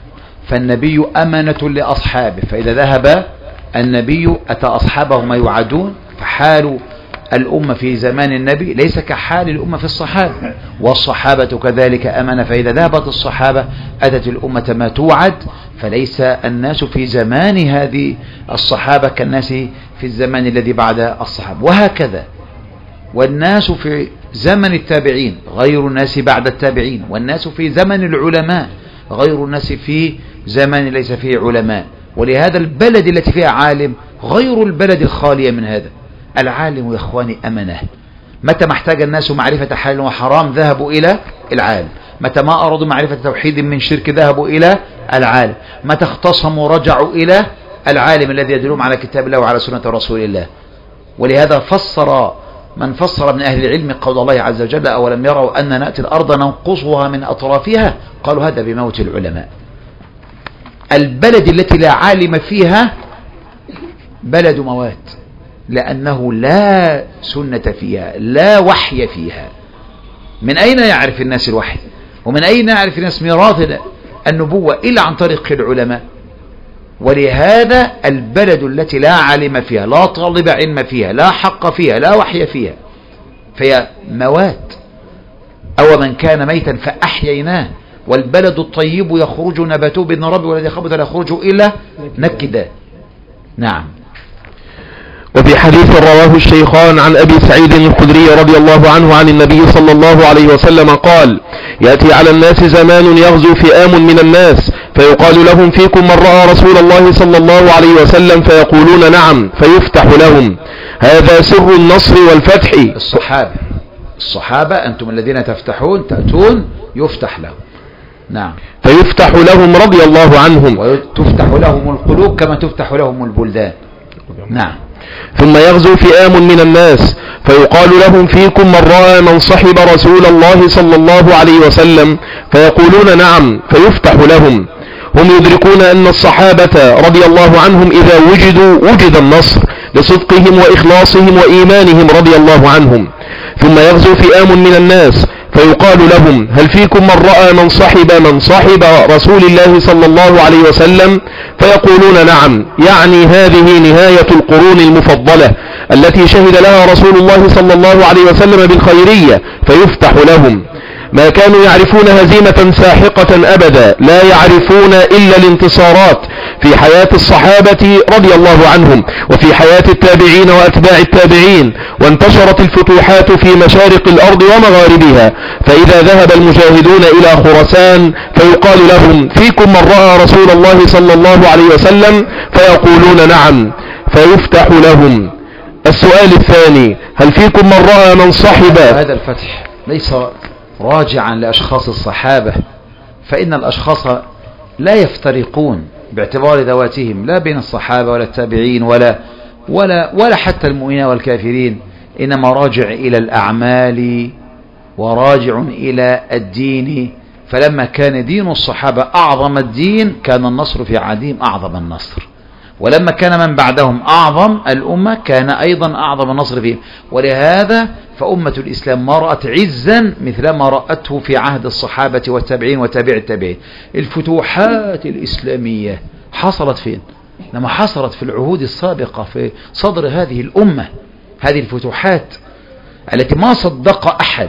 فالنبي أمنة لأصحابه، فإذا ذهب النبي أتى أصحابه ما يوعدون. فحال الأمة في زمان النبي ليس كحال الأمة في الصحابة، والصحابة كذلك أمنة، فإذا ذهبت الصحابة أتت الأمة ما توعد. فليس الناس في زمان هذه الصحابة كالناس في الزمان الذي بعد الصحابة، وهكذا. والناس في زمن التابعين غير الناس بعد التابعين، والناس في زمن العلماء غير الناس في زمان ليس فيه علماء. ولهذا البلد التي فيها عالم غير البلد الخالية من هذا. العالم يا إخواني أمنة، متى ما احتاج الناس معرفة حلال وحرام ذهبوا إلى العالم، متى ما أرادوا معرفة توحيد من شرك ذهبوا إلى العالم، متى اختصموا رجعوا إلى العالم الذي يدلهم على كتاب الله وعلى سنة رسول الله. ولهذا فسر من فسر من أهل العلم قول الله عز وجل أولم يروا أن نأتي الأرض ننقصها من أطرافها، قالوا هذا بموت العلماء. البلد التي لا عالم فيها بلد موات، لأنه لا سنة فيها، لا وحي فيها. من أين يعرف الناس الوحي؟ ومن أين يعرف الناس ميراث النبوة إلا عن طريق العلماء؟ ولهذا البلد التي لا علم فيها، لا طالب علم فيها، لا حق فيها، لا وحي فيها، فهي موات. أو من كان ميتا فأحييناه، والبلد الطيب يخرج نباته بإذن ربه والذي خبث لا يخرج إلا نكدا. نعم. وفي حديث رواه الشيخان عن أبي سعيد الخدري رضي الله عنه عن النبي صلى الله عليه وسلم قال: يأتي على الناس زمان يغزو فئام من الناس فيقال لهم فيكم من رأى رسول الله صلى الله عليه وسلم فيقولون نعم فيفتح لهم. هذا سر النصر والفتح. الصحابة الصحابة أنتم الذين تفتحون تأتون يفتح لهم. نعم. فيفتح لهم رضي الله عنهم، وتفتح لهم القلوب كما تفتح لهم البلدان. نعم. ثم يغزو فئام من الناس فيقال لهم فيكم من رأى من صحب رسول الله صلى الله عليه وسلم فيقولون نعم فيفتح لهم. هم يدركون أن الصحابة رضي الله عنهم إذا وجدوا وجد النصر لصدقهم وإخلاصهم وإيمانهم رضي الله عنهم. ثم يغزو فئام من الناس فيقال لهم هل فيكم من رأى من صحب من صحب رسول الله صلى الله عليه وسلم فيقولون نعم، يعني هذه نهاية القرون المفضلة التي شهد لها رسول الله صلى الله عليه وسلم بالخيرية، فيفتح لهم. ما كانوا يعرفون هزيمة ساحقة أبدا، لا يعرفون إلا الانتصارات في حياة الصحابة رضي الله عنهم وفي حياة التابعين وأتباع التابعين، وانتشرت الفتوحات في مشارق الأرض ومغاربها. فإذا ذهب المجاهدون إلى خراسان فيقال لهم فيكم من رأى رسول الله صلى الله عليه وسلم فيقولون نعم فيفتح لهم. السؤال الثاني: هل فيكم من رأى من صحب؟ هذا الفتح ليس راجعا لأشخاص الصحابة، فإن الأشخاص لا يفترقون باعتبار ذواتهم، لا بين الصحابة ولا التابعين ولا ولا ولا حتى المؤمنين والكافرين، إنما راجع إلى الأعمال وراجع إلى الدين. فلما كان دين الصحابة أعظم الدين كان النصر في عهدهم أعظم النصر، ولما كان من بعدهم أعظم الأمة كان أيضا أعظم النصر فيهم. ولهذا فأمة الإسلام ما رأت عزا مثل ما رأته في عهد الصحابة والتابعين وتابع التابعين. الفتوحات الإسلامية حصلت فين؟ لما حصلت في العهود السابقة في صدر هذه الأمة. هذه الفتوحات التي ما صدق أحد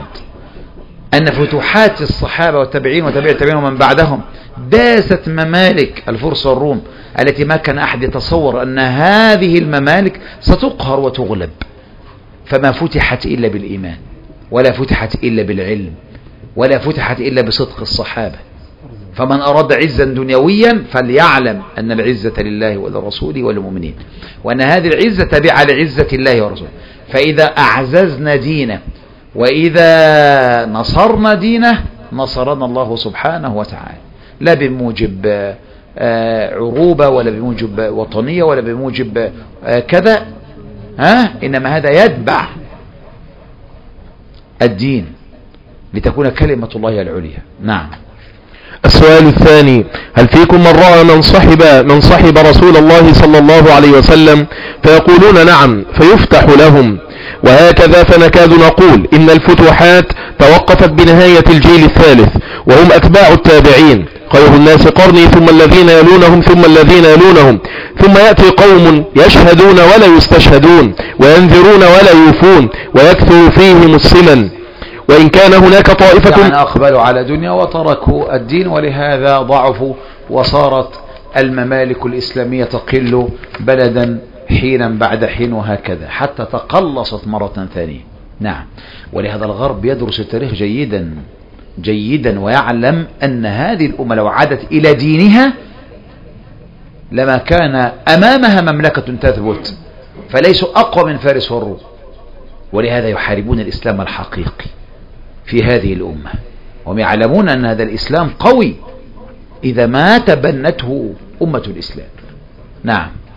أن فتوحات الصحابة والتابعين وتابع التابعين ومن بعدهم داست ممالك الفرس والروم، التي ما كان أحد يتصور أن هذه الممالك ستقهر وتغلب. فما فتحت إلا بالإيمان، ولا فتحت إلا بالعلم، ولا فتحت إلا بصدق الصحابة. فمن أراد عزا دنيويا فليعلم أن العزة لله ولرسوله وللمؤمنين، وأن هذه العزة تابعة لعزة الله ورسوله. فإذا أعززنا دينه وإذا نصرنا دينه نصرنا الله سبحانه وتعالى، لا بموجب عروبة ولا بموجب وطنية ولا بموجب كذا، ها إنما هذا يتبع الدين لتكون كلمة الله العليا. نعم. السؤال الثاني: هل فيكم من رأى من صحب من صحب رسول الله صلى الله عليه وسلم فيقولون نعم فيفتح لهم. وهكذا فنكاد نقول إن الفتوحات توقفت بنهاية الجيل الثالث وهم أتباع التابعين، خير الناس قرني ثم الذين يلونهم ثم الذين يلونهم، ثم يأتي قوم يشهدون ولا يستشهدون وينذرون ولا يوفون ويكثر فيهم السمن. وإن كان هناك طائفة يعني أقبلوا على دنيا وتركوا الدين، ولهذا ضعفوا وصارت الممالك الإسلامية تقل بلدا حينا بعد حين، وهكذا حتى تقلصت مرة ثانية. نعم. ولهذا الغرب يدرس التاريخ جيدا جيدا ويعلم أن هذه الأمة لو عادت إلى دينها لما كان أمامها مملكة تثبت، فليسوا أقوى من فارس والروم. ولهذا يحاربون الإسلام الحقيقي في هذه الأمة، وهم يعلمون أن هذا الإسلام قوي إذا ما تبنته أمة الإسلام. نعم.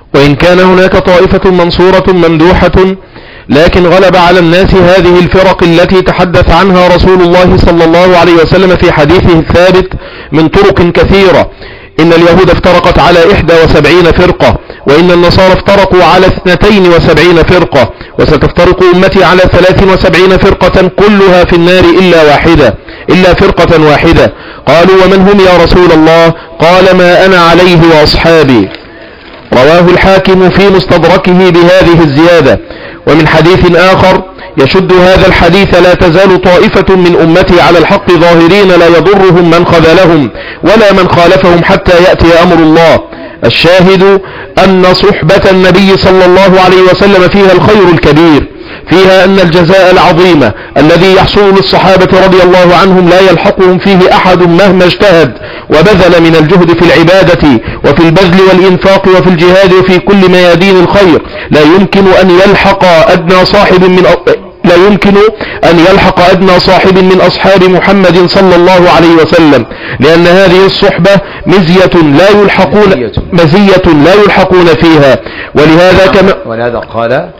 وإن كان هناك طائفة منصورة ممدوحة، لكن غلب على الناس هذه الفرق التي تحدث عنها رسول الله صلى الله عليه وسلم في حديثه الثابت من طرق كثيرة. إن اليهود افترقت على إحدى وسبعين فرقة، وإن النصارى افترقوا على اثنتين وسبعين فرقة، وستفترق أمتي على ثلاث وسبعين فرقة كلها في النار إلا واحدة إلا فرقة واحدة. قالوا ومن هم يا رسول الله؟ قال ما أنا عليه وأصحابي. رواه الحاكم في مستدركه بهذه الزيادة. ومن حديث آخر يشد هذا الحديث: لا تزال طائفة من أمتي على الحق ظاهرين لا يضرهم من خذلهم ولا من خالفهم حتى يأتي أمر الله. الشاهد أن صحبة النبي صلى الله عليه وسلم فيها الخير الكبير، فيها أن الجزاء العظيم الذي يحصل للصحابة رضي الله عنهم لا يلحقهم فيه أحد مهما اجتهد وبذل من الجهد في العبادة وفي البذل والإنفاق وفي الجهاد وفي كل ميادين الخير. لا يمكن أن يلحق أدنى صاحب من لا يمكن أن يلحق أدنى صاحب من أصحاب محمد صلى الله عليه وسلم، لأن هذه الصحبة مزية لا يلحقون مزية لا يلحقون فيها. ولهذا كما ولهذا قال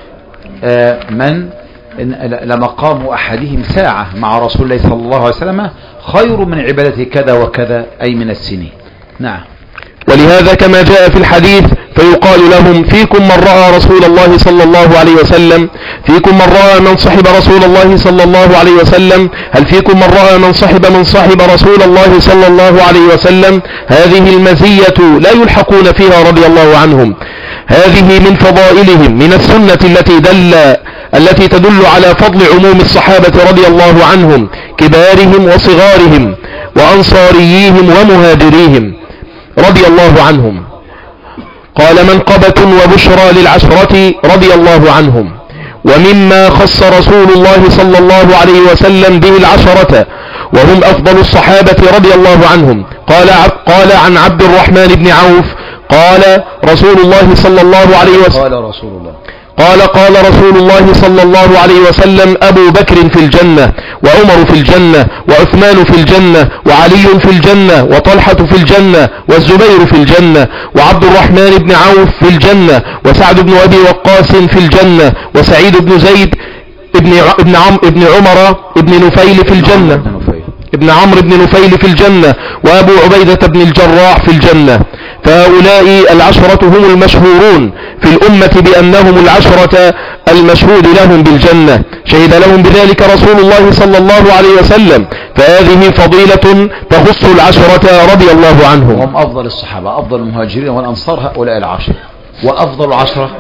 من لمقام أحدهم ساعة مع رسول الله صلى الله عليه وسلم خير من عبادة كذا وكذا، أي من السنين. نعم. ولهذا كما جاء في الحديث فيقال لهم: فيكم من رأى رسول الله صلى الله عليه وسلم، فيكم من رأى من صحب رسول الله صلى الله عليه وسلم، هل فيكم من رأى من صحب من صحب رسول الله صلى الله عليه وسلم. هذه المزية لا يلحقون فيها رضي الله عنهم. هذه من فضائلهم، من السنة التي دل التي تدل على فضل عموم الصحابة رضي الله عنهم، كبارهم وصغارهم وأنصاريهم ومهاجريهم رضي الله عنهم. قال: منقبة وبشرى للعشرة رضي الله عنهم. ومما خص رسول الله صلى الله عليه وسلم به العشرة وهم أفضل الصحابة رضي الله عنهم. قال قال عن عبد الرحمن بن عوف قال رسول الله صلى الله عليه وسلم قال رسول الله قال قال رسول الله صلى الله عليه وسلم: أبو بكر في الجنة، وعمر في الجنة، وعثمان في الجنة، وعلي في الجنة، وطلحة في الجنة، والزبير في الجنة، وعبد الرحمن بن عوف في الجنة، وسعد بن أبي وقاص في الجنة، وسعيد بن زيد ابن ابن عم ابن عمر ابن نفيل في الجنة ابن عمرو بن نفيل في الجنة، وأبو عبيدة بن الجراح في الجنة. فهؤلاء العشرة هم المشهورون في الأمة بأنهم العشرة المشهود لهم بالجنة، شهد لهم بذلك رسول الله صلى الله عليه وسلم. فهذه فضيلة تخص العشرة رضي الله عنهم. وهم أفضل الصحابة، أفضل المهاجرين والأنصار هؤلاء العشرة. وأفضل العشرة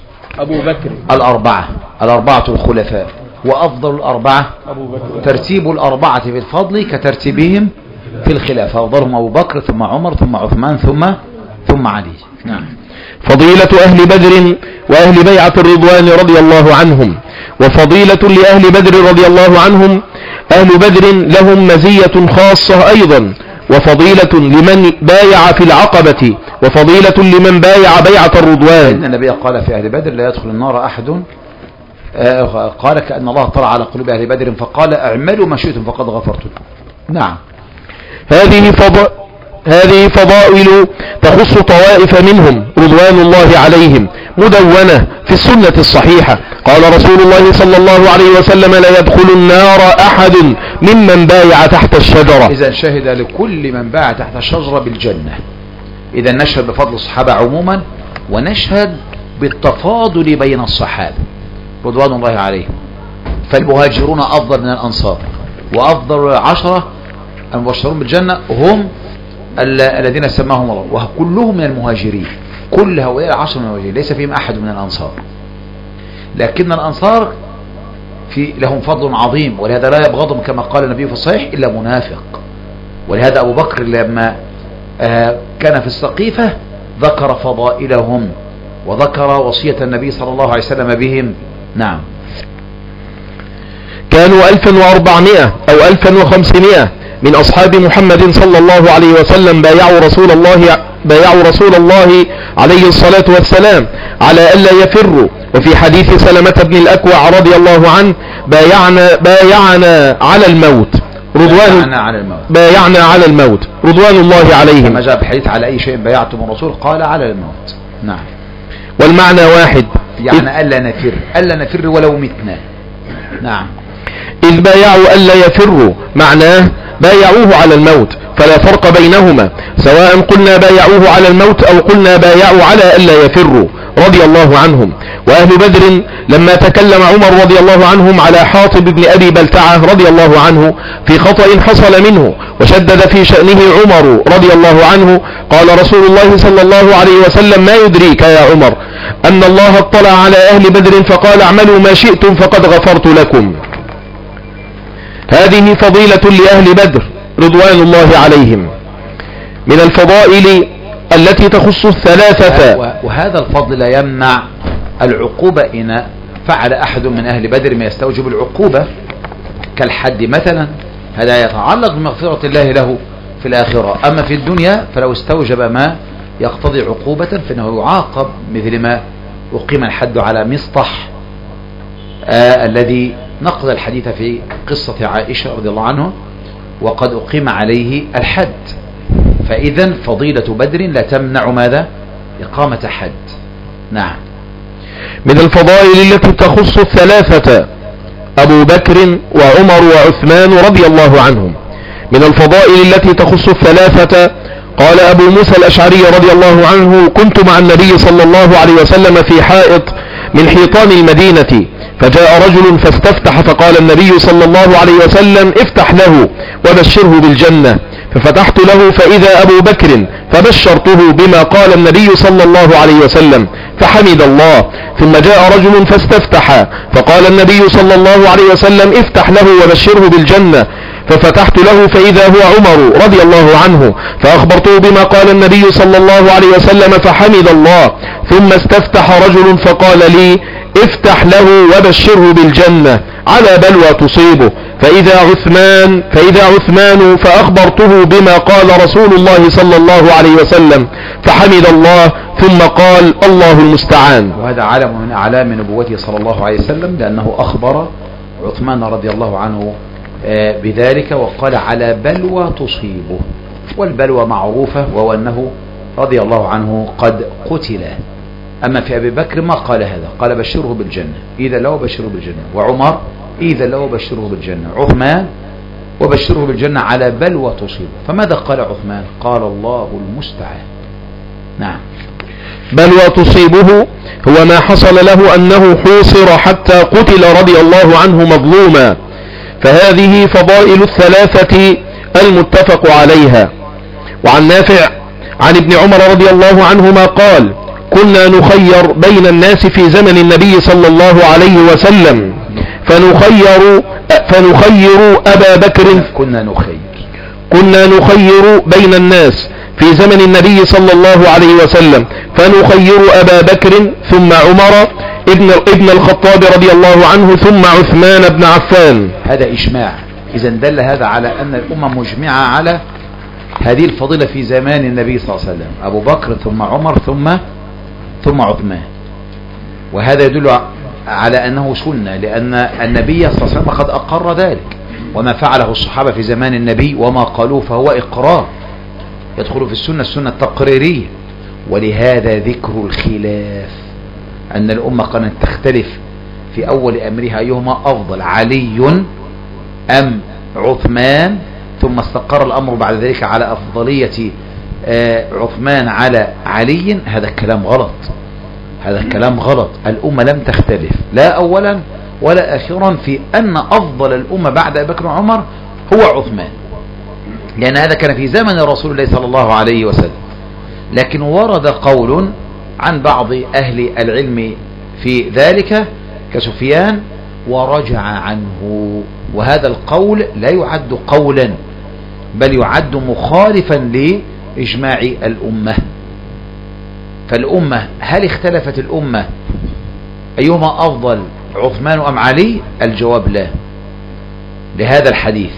أبو بكر الأربعة الأربعة الخلفاء، وأفضل الأربعة أبو بكر. ترتيب الأربعة في الفضل كترتيبهم في الخلافة، أفضلهم أبو بكر ثم عمر ثم عثمان ثم ثم علي. نعم. فضيلة أهل بدر وأهل بيعة الرضوان رضي الله عنهم. وفضيلة لأهل بدر رضي الله عنهم، أهل بدر لهم مزية خاصة أيضا، وفضيلة لمن بايع في العقبة، وفضيلة لمن بايع بيعة الرضوان. إن النبي قال في أهل بدر: لا يدخل النار أحد. آه قال: كأن الله طلع على قلوب أهل بدر فقال: اعملوا ما شئتم فقد غفرت لكم. نعم. هذه فض... هذه فضائل تخص طوائف منهم رضوان الله عليهم، مدونة في السنة الصحيحة. قال رسول الله صلى الله عليه وسلم: لا يدخل النار أحد ممن بايع تحت الشجرة. إذا شهد لكل من بايع تحت الشجرة بالجنة. إذا نشهد بفضل الصحابة عموما، ونشهد بالتفاضل بين الصحابة رضوان الله عليهم. فالمهاجرون أفضل من الأنصار، وأفضل العشرة المبشرون بالجنة هم الذين سماهم الله، وكلهم من المهاجرين. كل هؤلاء العشرة من المهاجرين، ليس فيهم أحد من الأنصار. لكن الأنصار في لهم فضل عظيم، ولهذا لا يبغضهم كما قال النبي في الصحيح إلا منافق. ولهذا أبو بكر لما كان في السقيفة ذكر فضائلهم، وذكر وصية النبي صلى الله عليه وسلم بهم. نعم. كانوا ألفا وأربعمائة أو ألفا وخمسمائة من أصحاب محمد صلى الله عليه وسلم بايعوا رسول الله بايعوا رسول الله عليه الصلاة والسلام على ألا يفروا. وفي حديث سلمة بن الأكوع رضي الله عنه: بايعنا بايعنا على الموت رضوان بايعنا على الموت بايعنا على الموت رضوان الله عليهم. كما جاء بحديث: على أي شيء بايعتم الرسول؟ قال: على الموت. نعم. والمعنى واحد. يعني ألا نفر ألا نفر ولو متنا. نعم. إذ بايعوا ألا يفروا معناه بايعوه على الموت، فلا فرق بينهما، سواء قلنا بايعوه على الموت أو قلنا بايعوا على ألا يفروا رضي الله عنهم. وأهل بدر لما تكلم عمر رضي الله عنهم على حاطب بن أبي بلتعة رضي الله عنه في خطأ حصل منه وشدد في شأنه عمر رضي الله عنه، قال رسول الله صلى الله عليه وسلم: ما يدريك يا عمر أن الله اطلع على أهل بدر فقال: اعملوا ما شئتم فقد غفرت لكم. هذه فضيلة لأهل بدر رضوان الله عليهم من الفضائل التي تخص الثلاثة. وهذا الفضل لا يمنع العقوبة إن فعل أحد من أهل بدر ما يستوجب العقوبة كالحد مثلا، هذا يتعلق بمغفرة الله له في الآخرة. أما في الدنيا فلو استوجب ما يقتضي عقوبة فإنه يعاقب، مثل ما أقيم الحد على مصطح آه الذي نقل الحديث في قصة عائشة رضي الله عنه وقد أقيم عليه الحد. فإذا فضيلة بدر لا تمنع ماذا؟ إقامة حد. نعم. من الفضائل التي تخص الثلاثة أبو بكر وعمر وعثمان رضي الله عنهم. من الفضائل التي تخص الثلاثة قال أبو موسى الأشعري رضي الله عنه: كنت مع النبي صلى الله عليه وسلم في حائط من حيطان المدينة، فجاء رجل فاستفتح، فقال النبي صلى الله عليه وسلم: افتح له وبشره بالجنة. ففتحت له فإذا أبو بكر، فبشرته بما قال النبي صلى الله عليه وسلم فحمد الله. ثم جاء رجل فاستفتح، فقال النبي صلى الله عليه وسلم: افتح له وبشره بالجنة. ففتحت له فإذا هو عمر رضي الله عنه، فأخبرته بما قال النبي صلى الله عليه وسلم فحمد الله. ثم استفتح رجل فقال لي: افتح له وبشره بالجنة على بلوى تصيبه. فإذا عثمان فإذا عثمان فأخبرته بما قال رسول الله صلى الله عليه وسلم فحمد الله، ثم قال: الله المستعان. وهذا علم من أعلام نبوته صلى الله عليه وسلم، لأنه أخبر عثمان رضي الله عنه بذلك وقال: على بلوى تصيبه. والبلوى معروفة، وهو أنه رضي الله عنه قد قتل. أما في أبي بكر ما قال هذا، قال: بشره بالجنة، إذا له بشره بالجنة. وعمر: إذا له بشره بالجنة. عثمان: وبشره بالجنة على بلوى تصيبه. فماذا قال عثمان؟ قال: الله المستعان. نعم. بلوى تصيبه هو ما حصل له أنه حوصر حتى قتل رضي الله عنه مظلوما. فهذه فضائل الثلاثة المتفق عليها. وعن نافع عن ابن عمر رضي الله عنهما قال: كنا نخير بين الناس في زمن النبي صلى الله عليه وسلم فنخير فنخير أبا بكر كنا نخير كنا نخير بين الناس في زمن النبي صلى الله عليه وسلم فنخير أبا بكر ثم عمر ابن ابن الخطاب رضي الله عنه ثم عثمان بن عفان. هذا إجماع. إذا دل هذا على أن الأمة مجمعة على هذه الفضيلة في زمان النبي صلى الله عليه وسلم، أبو بكر ثم عمر ثم ثم عثمان. وهذا يدل على أنه سنة، لأن النبي صلى الله عليه وسلم قد أقر ذلك، وما فعله الصحابة في زمان النبي وما قالوه فهو إقرار يدخل في السنة السنة التقريرية. ولهذا ذكر الخلاف أن الأمة كانت تختلف في أول أمرها أيهما أفضل، علي أم عثمان، ثم استقر الأمر بعد ذلك على أفضلية عثمان على علي. هذا الكلام غلط، هذا الكلام غلط. الأمة لم تختلف لا أولا ولا آخرا في أن أفضل الأمة بعد أبي بكر وعمر هو عثمان، لأن هذا كان في زمن رسول الله صلى الله عليه وسلم. لكن ورد قول عن بعض أهل العلم في ذلك كسفيان ورجع عنه، وهذا القول لا يعد قولا بل يعد مخالفا لإجماع الأمة. فالأمة هل اختلفت الأمة أيهما أفضل عثمان أم علي؟ الجواب لا، لهذا الحديث.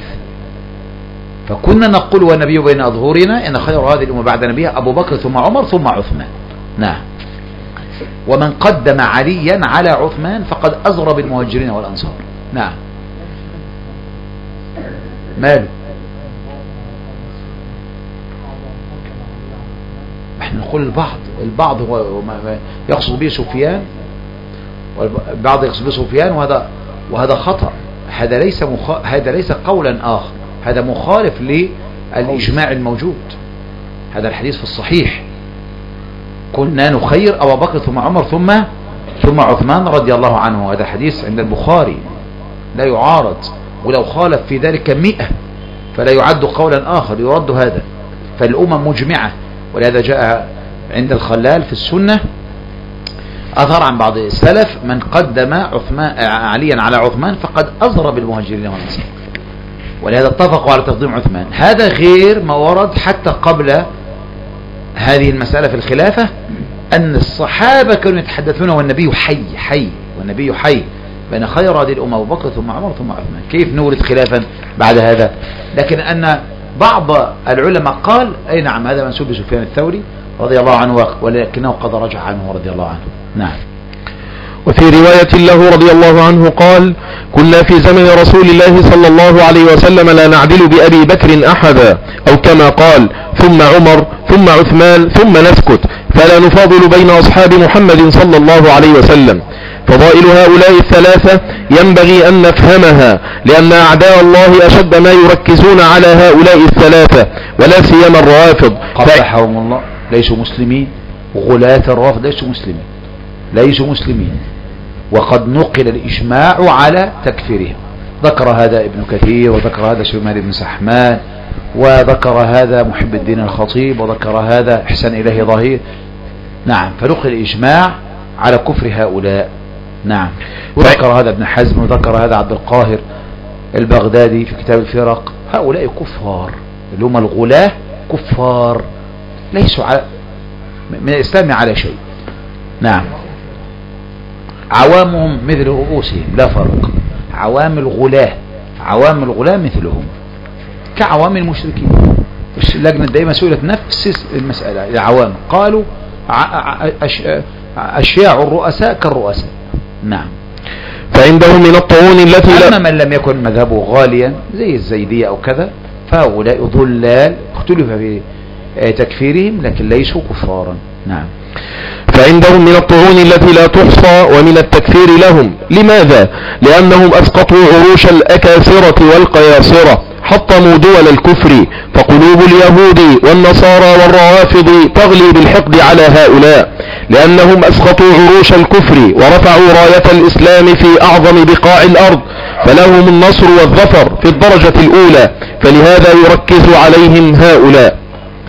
فكنا نقول والنبي بين أظهرنا إن خير هذه الأمة بعد نبيها أبو بكر ثم عمر ثم عثمان. نعم. ومن قدم عليا على عثمان فقد أزر بالمهاجرين والأنصار. نعم. ماله؟ احنا نقول البعض البعض هو يقصد به سفيان، والبعض يقصد به سفيان، وهذا وهذا خطأ. هذا ليس مخ... هذا ليس قولا آخر، هذا مخالف للإجماع الموجود. هذا الحديث في الصحيح: كنا نخير أبا بكر ثم عمر ثم ثم عثمان رضي الله عنه. هذا حديث عند البخاري لا يعارض، ولو خالف في ذلك مئة فلا يعد قولا آخر يرد هذا. فالأمم مجمعة، ولهذا جاء عند الخلال في السنة أثر عن بعض السلف: من قدم عثمان عليا على عثمان فقد أضرب بالمهاجرين والأنصار. ولهذا اتفقوا على تقديم عثمان. هذا غير ما ورد حتى قبل هذه المسألة في الخلافة، أن الصحابة كانوا يتحدثون والنبي حي حي والنبي حي بين خير هذه الأمة أبو بكر ثم عمر ثم عثمان. كيف نورد خلافا بعد هذا؟ لكن أن بعض العلماء قال: أي نعم، هذا منسوب لسفيان الثوري رضي الله عنه، ولكنه قد رجع عنه رضي الله عنه. نعم. وفي رواية له رضي الله عنه قال: كنا في زمن رسول الله صلى الله عليه وسلم لا نعدل بأبي بكر أحدا، أو كما قال: ثم عمر ثم عثمان ثم نسكت، فلا نفاضل بين أصحاب محمد صلى الله عليه وسلم. فضائل هؤلاء الثلاثة ينبغي أن نفهمها، لأن أعداء الله أشد ما يركزون على هؤلاء الثلاثة، ولا سيما الروافض. قبحهم الله، ليسوا مسلمين. غلاة الرافض ليسوا مسلمين، ليسوا مسلمين، وقد نقل الإجماع على تكفيرهم. ذكر هذا ابن كثير، وذكر هذا سليمان بن سحمان، وذكر هذا محب الدين الخطيب، وذكر هذا إحسان إلهي ظهير. نعم، فنقل الإجماع على كفر هؤلاء. نعم. وذكر هذا ابن حزم، وذكر هذا عبد القاهر البغدادي في كتاب الفرق. هؤلاء كفار، اللي هم الغلاة كفار، ليسوا على من الإسلام على شيء. نعم. عوامهم مثل رؤوسهم لا فرق. عوام الغلاة عوام الغلاة مثلهم كعوام المشركين. اللجنة دائما سئلت نفس المسألة. العوام قالوا أشياع الرؤساء كالرؤساء. نعم. فعندهم من الطعون التي أما من لم يكن مذهبه غاليا زي الزيدية أو كذا فهؤلاء ضلال اختلف في تكفيرهم لكن ليسوا كفارا. نعم. فعندهم من الطعون التي لا تحصى ومن التكفير لهم. لماذا؟ لأنهم أسقطوا عروش الأكاسرة والقياصرة، حطموا دول الكفر، فقلوب اليهود والنصارى والروافض تغلي بالحقد على هؤلاء، لأنهم أسقطوا عروش الكفر ورفعوا راية الإسلام في أعظم بقاع الأرض، فلهم النصر والظفر في الدرجة الأولى، فلهذا يركز عليهم هؤلاء.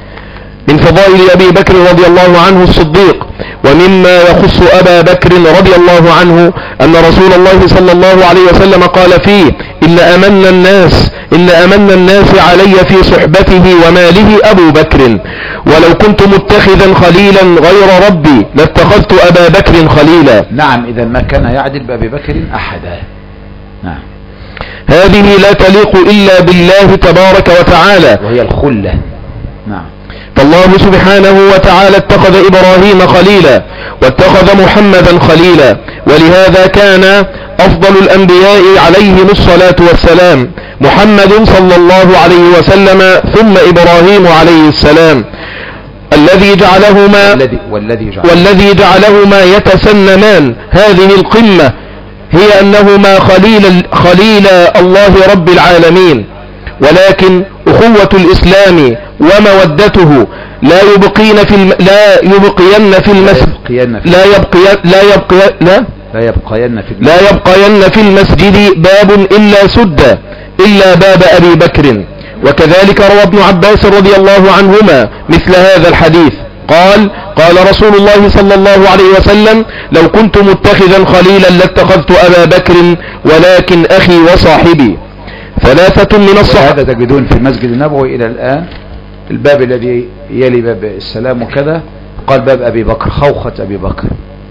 من فضائل أبي بكر رضي الله عنه الصديق، ومما يخص أبا بكر رضي الله عنه أن رسول الله صلى الله عليه وسلم قال فيه: إن أمن الناس إن أمن الناس علي في صحبته وماله أبو بكر، ولو كنت متخذا خليلا غير ربي لاتخذت أبا بكر خليلا. نعم. إذا ما كان يعدل بأبي بكر أحدا. نعم. هذه لا تليق إلا بالله تبارك وتعالى، وهي الخلة. نعم. فالله سبحانه وتعالى اتخذ إبراهيم خليلا واتخذ محمدا خليلا، ولهذا كان أفضل الأنبياء عليهم الصلاة والسلام محمد صلى الله عليه وسلم ثم إبراهيم عليه السلام، الذي جعلهما والذي, والذي, جعل والذي جعلهما يتسنمان هذه القمة هي أنهما خليل, خليل الله رب العالمين. ولكن أخوة الإسلام ومودته لا يبقين في الم... لا يبقين في المسجد لا يبقين لا يبقي لا لا يبقين في لا يبقين في المسجد باب إلا سد إلا باب أبي بكر. وكذلك روى ابن عباس رضي الله عنهما مثل هذا الحديث، قال: قال رسول الله صلى الله عليه وسلم: لو كنت متخذا خليلا لاتخذت أبا بكر ولكن أخي وصاحبي. ثلاثة من الصحابة. هذا تجدون في المسجد النبوي إلى الآن الباب الذي يلي باب السلام وكذا قال باب أبي بكر، خوخة أبي بكر.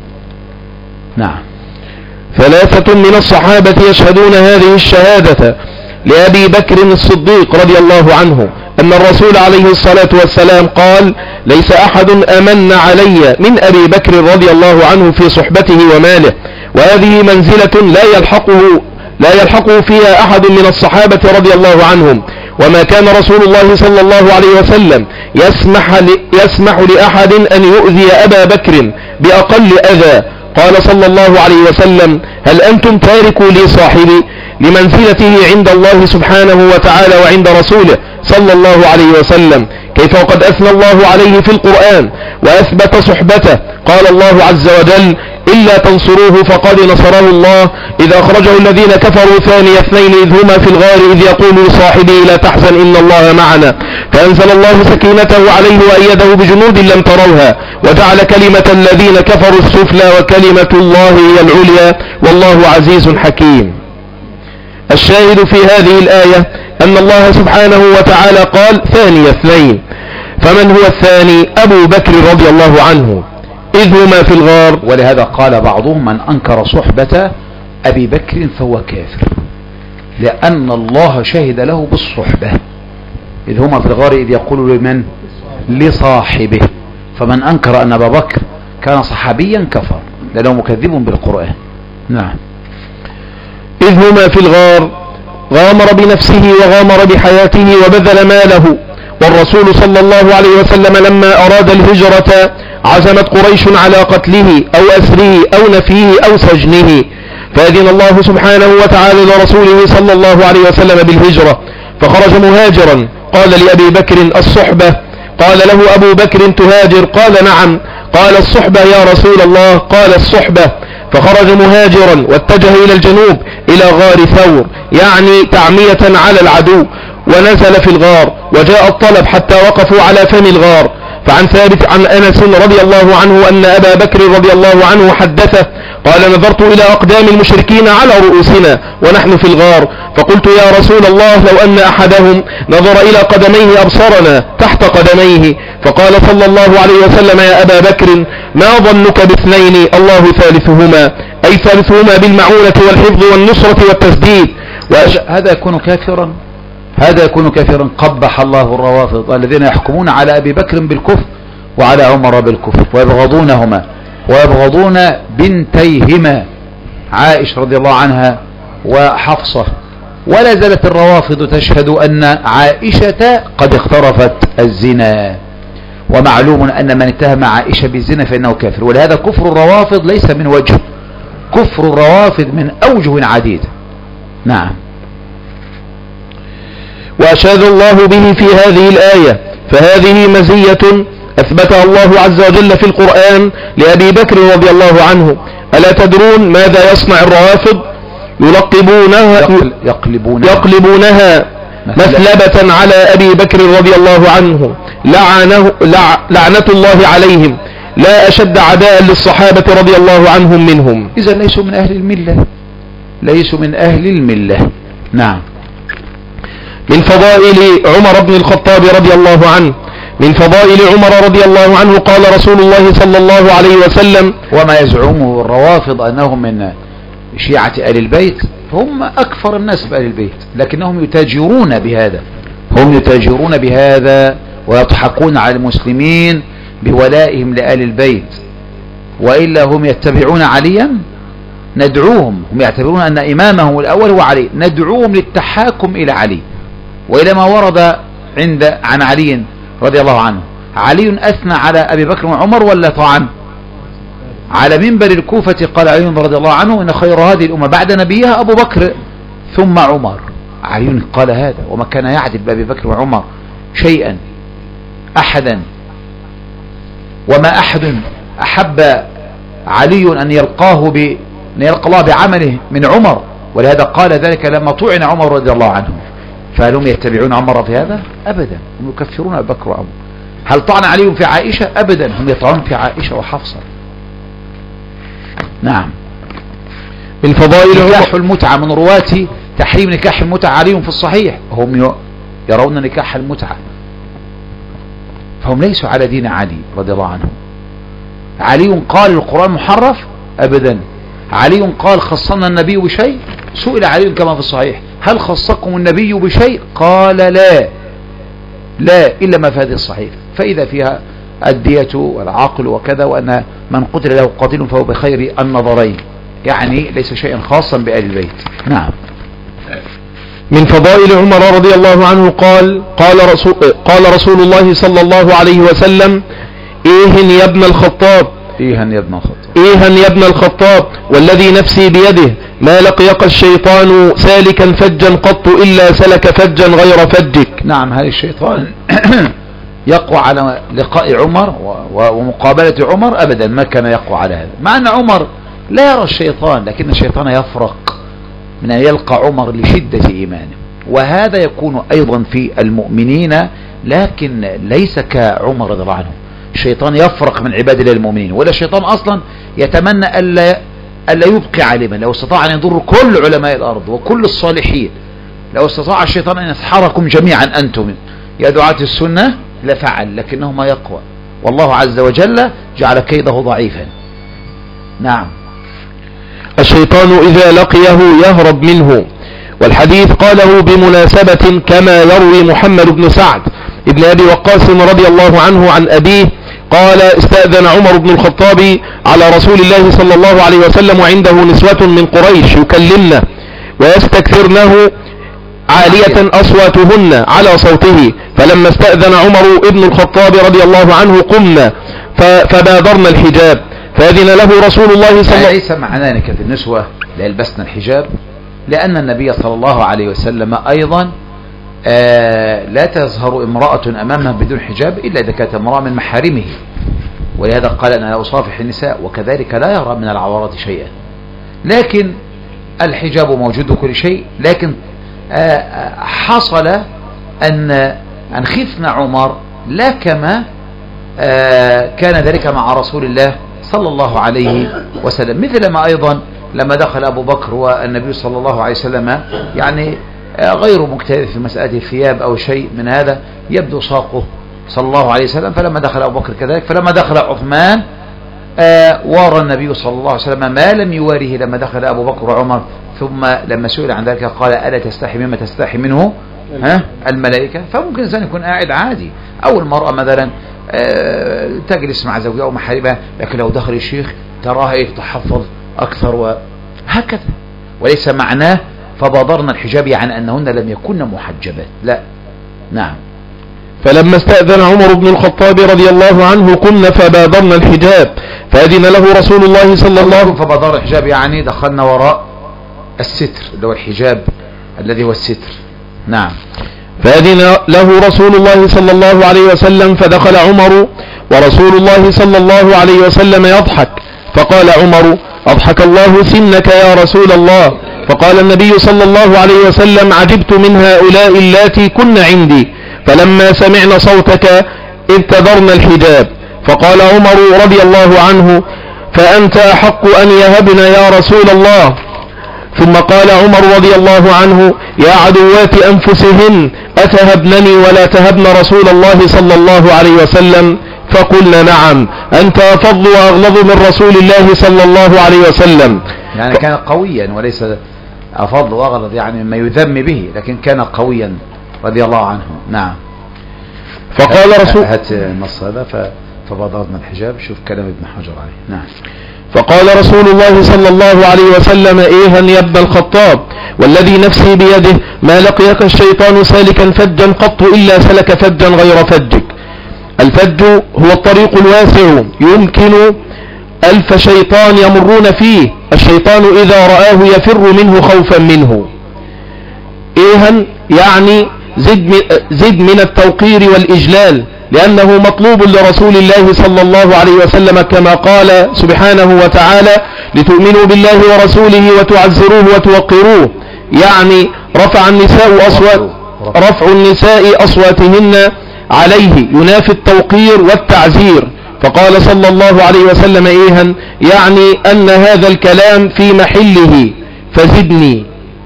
نعم. ثلاثة من الصحابة يشهدون هذه الشهادة لأبي بكر الصديق رضي الله عنه أن الرسول عليه الصلاة والسلام قال: ليس أحد أمن علي من أبي بكر رضي الله عنه في صحبته وماله، وهذه منزلة لا يلحقه لا يلحقه فيها أحد من الصحابة رضي الله عنهم. وما كان رسول الله صلى الله عليه وسلم يسمح, يسمح لأحد أن يؤذي أبا بكر بأقل أذى. قال صلى الله عليه وسلم: هل أنتم تاركوا لي صاحبي لمنزلته عند الله سبحانه وتعالى وعند رسوله صلى الله عليه وسلم، كيف وقد أثنى الله عليه في القرآن وأثبت صحبته. قال الله عز وجل: إلا تنصروه فقد نصره الله إذ أخرجه الذين كفروا ثاني اثنين إذ هما في الغار إذ يقول لصاحبه لا تحزن إن الله معنا، فأنزل الله سكينته عليه وأيده بجنود لم تروها وجعل كلمة الذين كفروا السفلى وكلمة الله هي العليا والله عزيز حكيم. الشاهد في هذه الآية أن الله سبحانه وتعالى قال ثاني اثنين، فمن هو الثاني؟ أبو بكر رضي الله عنه إذ هما في الغار. ولهذا قال بعضهم: من أنكر صحبة أبي بكر فهو كافر، لأن الله شهد له بالصحبة. إذ هما في الغار إذ يقول لمن؟ لصاحبه. فمن أنكر أن أبا بكر كان صحابيا كفر، لأنه مكذب بالقرآن. نعم. إذ هما في الغار غامر بنفسه وغامر بحياته وبذل ماله، والرسول صلى الله عليه وسلم لما أراد الهجرة عزمت قريش على قتله أو أسره أو نفيه أو سجنه، فأذن الله سبحانه وتعالى لرسوله صلى الله عليه وسلم بالهجرة، فخرج مهاجرا. قال لأبي بكر: الصحبة. قال له أبو بكر: تهاجر؟ قال: نعم. قال: الصحبة يا رسول الله؟ قال: الصحبة. فخرج مهاجرا واتجه إلى الجنوب إلى غار ثور، يعني تعمية على العدو، ونزل في الغار وجاء الطلب حتى وقفوا على فم الغار. فعن ثابت عن أنس رضي الله عنه أن أبا بكر رضي الله عنه حدثه قال: نظرت إلى أقدام المشركين على رؤوسنا ونحن في الغار، فقلت: يا رسول الله لو أن أحدهم نظر إلى قدميه أبصرنا تحت قدميه. فقال صلى الله عليه وسلم: يا أبا بكر ما ظنك باثنين الله ثالثهما، أي ثالثهما بالمعونة والحفظ والنصرة والتسديد. هذا يكون كافرا، هذا يكون كافرا. قبح الله الروافض الذين يحكمون على أبي بكر بالكفر وعلى عمر بالكفر ويبغضونهما ويبغضون بنتيهما عائشة رضي الله عنها وحفصة. ولا زالت الروافض تشهد أن عائشة قد اقترفت الزنا، ومعلوم أن من اتهم عائشة بالزنا فإنه كافر. ولهذا كفر الروافض ليس من وجه، كفر الروافض من أوجه عديدة. نعم. وأشاد الله به في هذه الآية، فهذه مزية أثبتها الله عز وجل في القرآن لأبي بكر رضي الله عنه. ألا تدرون ماذا يصنع الروافض؟ يلقبونها, يقلبونها, يقلبونها مثلبة على أبي بكر رضي الله عنه، لعنه لع لعنة الله عليهم، لا أشد عداء للصحابة رضي الله عنهم منهم. إذا ليسوا من أهل الملة، ليسوا من أهل الملة. نعم. من فضائل عمر بن الخطاب رضي الله عنه، من فضائل عمر رضي الله عنه قال رسول الله صلى الله عليه وسلم: وما يزعمه الروافض أنهم من شيعة آل البيت، هم أكثر الناس بآل البيت، لكنهم يتاجرون بهذا، هم يتاجرون بهذا ويضحكون على المسلمين بولائهم لآل البيت. وإلا هم يتبعون عليا، ندعوهم، هم يعتبرون أن إمامهم الأول هو علي، ندعوهم للتحاكم إلى علي وإلى ما ورد عند عن علي رضي الله عنه. علي أثنى على أبي بكر وعمر ولا طعن؟ على منبر الكوفة قال علي رضي الله عنه: إن خير هذه الأمة بعد نبيها أبو بكر ثم عمر. علي قال هذا، وما كان يعدل بأبي بكر وعمر شيئا أحدا، وما أحد أحب علي أن يلقاه ب أن يلقى الله بعمله من عمر. ولهذا قال ذلك لما طعن عمر رضي الله عنه. فهل هم يتبعون عمر في هذا؟ أبدا، هم يكفرون أبي بكر وعمر. هل طعن علي في عائشة؟ أبدا، هم يطعنون في عائشة وحفصة. نعم. من فضائل نكاح المتعة، من رواة تحريم نكاح المتعة علي في الصحيح، هم يرون نكاح المتعة، فهم ليسوا على دين علي رضي الله عنه. علي قال القرآن محرف؟ أبدا. علي قال خصنا النبي بشيء؟ سئل علي كما في الصحيح: هل خصكم النبي بشيء؟ قال لا، لا إلا ما في هذه الصحيح، فإذا فيها الدية والعقل وكذا، وأن من قتل له قاتل فهو بخير النظرين، يعني ليس شيئا خاصا بآل البيت. نعم. من فضائل عمر رضي الله عنه قال قال رسول, قال رسول الله صلى الله عليه وسلم: إيهن يا ابن الخطاب إيهن يا ابن الخطاب إيهن يا ابن الخطاب والذي نفسي بيده ما لقيك الشيطان سالكا فجا قط إلا سلك فجا غير فجك. نعم، هذا الشيطان يقوى على لقاء عمر ومقابلة عمر أبدا ما كان يقوى على هذا، مع أن عمر لا يرى الشيطان، لكن الشيطان يفرق من أن يلقى عمر لشدة إيمانه، وهذا يكون أيضا في المؤمنين، لكن ليس كعمر رضي الله عنه. الشيطان يفرق من عباد الله المؤمنين، ولا الشيطان أصلا يتمنى ألا ألا يبقي عالما. لو استطاع أن يضر كل علماء الأرض وكل الصالحين، لو استطاع الشيطان أن يسحركم جميعا أنتم يا دعاة السنة لفعل، لكنه ما يقوى، والله عز وجل جعل كيده ضعيفا. نعم. الشيطان إذا لقيه يهرب منه. والحديث قاله بمناسبة كما يروي محمد بن سعد ابن أبي وقاص رضي الله عنه عن أبيه قال: استأذن عمر بن الخطاب على رسول الله صلى الله عليه وسلم وعنده نسوة من قريش يكلمن ويستكثرنه عالية أصواتهن على صوته، فلما استأذن عمر ابن الخطاب رضي الله عنه قمنا فبادرنا الحجاب فأذن له رسول الله صلى الله عليه وسلم. ليس معنى ذلك في النسوة لا يلبسن الحجاب، لأن النبي صلى الله عليه وسلم أيضا آه لا تظهر امرأة أمامها بدون حجاب إلا إذا كانت امرأة من محارمه، ولهذا قال أنا لا أصافح النساء، وكذلك لا يرى من العورات شيئا. لكن الحجاب موجود كل شيء، لكن آه حصل أن أن خفنا عمر لا كما آه كان ذلك مع رسول الله صلى الله عليه وسلم، مثل ما أيضا لما دخل أبو بكر والنبي صلى الله عليه وسلم يعني غير مجتهد في مسألة الثياب أو شيء من هذا، يبدو ساقه صلى الله عليه وسلم، فلما دخل أبو بكر كذلك، فلما دخل عثمان وارى النبي صلى الله عليه وسلم ما لم يواره لما دخل أبو بكر وعمر، ثم لما سئل عن ذلك قال: ألا تستحي مما تستحي منه ها الملائكة؟ فممكن الإنسان يكون قاعد عادي، أو المرأة مثلا تجلس مع زوجها ومحاربها، لكن لو دخل الشيخ تراها يتحفظ أكثر وهكذا، وليس معناه فبادرنا الحجاب يعني أنهن لم يكن محجبات، لا. نعم. فلما استأذن عمر بن الخطاب رضي الله عنه قمنا فبادرنا الحجاب فأذن له رسول الله صلى الله عليه وسلم. فبادر الحجاب يعني دخلنا وراء الستر اللي هو الحجاب الذي هو الستر. نعم. فأذن له رسول الله صلى الله عليه وسلم فدخل عمر ورسول الله صلى الله عليه وسلم يضحك، فقال عمر: أضحك الله سنك يا رسول الله. فقال النبي صلى الله عليه وسلم: عجبت من هؤلاء اللاتي كن عندي، فلما سمعنا صوتك ابتدرنا الحجاب. فقال عمر رضي الله عنه: فأنت أحق أن يهبنا يا رسول الله. ثم قال عمر رضي الله عنه: يا عدوات أنفسهن أتهبنني ولا تهبن رسول الله صلى الله عليه وسلم؟ فقلنا: نعم، أنت أفضل وأغلظ من رسول الله صلى الله عليه وسلم. يعني كان قويا وليس أفضل وأغلظ يعني ما يذم به، لكن كان قويا رضي الله عنه. نعم. فقال رسول هات النص هذا فبادرنا الحجاب، شوف كلام ابن حجر عليه. نعم. فقال رسول الله صلى الله عليه وسلم: إيها يا ابن الخطاب والذي نفسي بيده ما لقيك الشيطان سالكا فجا قط إلا سلك فجا غير فجك. الفج هو الطريق الواسع يمكن ألف شيطان يمرون فيه، الشيطان إذا رآه يفر منه خوفا منه. إيها يعني زد من التوقير والإجلال، لأنه مطلوب لرسول الله صلى الله عليه وسلم كما قال سبحانه وتعالى: لتؤمنوا بالله ورسوله وتعزروه وتوقروه. يعني رفع النساء أصوات رفع النساء أصواتهن عليه ينافي التوقير والتعزير. فقال صلى الله عليه وسلم: إيها يعني أن هذا الكلام في محله فزدني.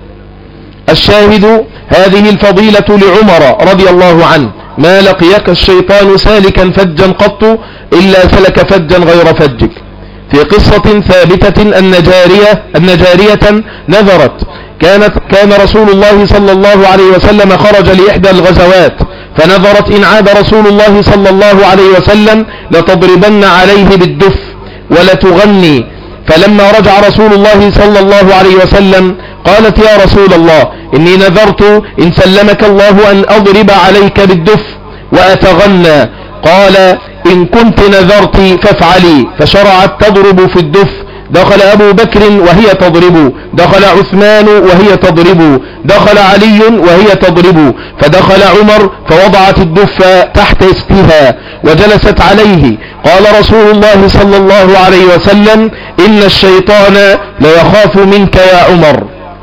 الشاهد هذه الفضيلة لعمر رضي الله عنه: ما لقيك الشيطان سالكا فجا قط إلا سلك فجا غير فجك. في قصة ثابتة أن جارية, أن جارية نذرت، كانت كان رسول الله صلى الله عليه وسلم خرج لإحدى الغزوات، فنذرت إن عاد رسول الله صلى الله عليه وسلم لتضربن عليه بالدف ولتغني، فلما رجع رسول الله صلى الله عليه وسلم قالت يا رسول الله إني نذرت إن سلمك الله أن أضرب عليك بالدف وأتغنى. قال إن كنت نذرت فافعلي. فشرعت تضرب في الدف. دخل أبو بكر وهي تضرب، دخل عثمان وهي تضرب، دخل علي وهي تضرب، فدخل عمر فوضعت الدف تحت اسقها وجلست عليه. قال رسول الله صلى الله عليه وسلم إن الشيطان ليخاف منك يا عمر.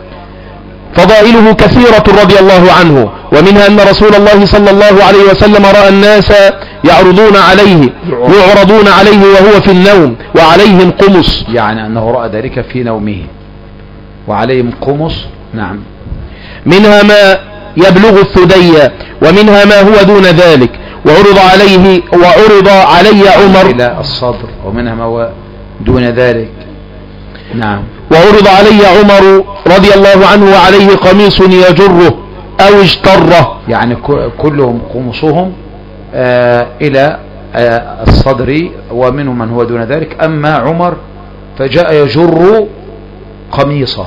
فضائله كثيرة رضي الله عنه، ومنها أن رسول الله صلى الله عليه وسلم رأى الناس يعرضون عليه يعرضون عليه وهو في النوم وعليهم قمص، يعني أنه رأى ذلك في نومه وعليهم قمص. نعم. منها ما يبلغ الثدي ومنها ما هو دون ذلك. وعرض عليه وعرض علي عمر إلى الصدر، ومنها ما هو دون ذلك. نعم. وعرض علي عمر رضي الله عنه وعليه قميص يجره أو اجتره، يعني كلهم قمصهم آه إلى آه الصدر، ومنهم من هو دون ذلك. أما عمر فجاء يجر قميصه.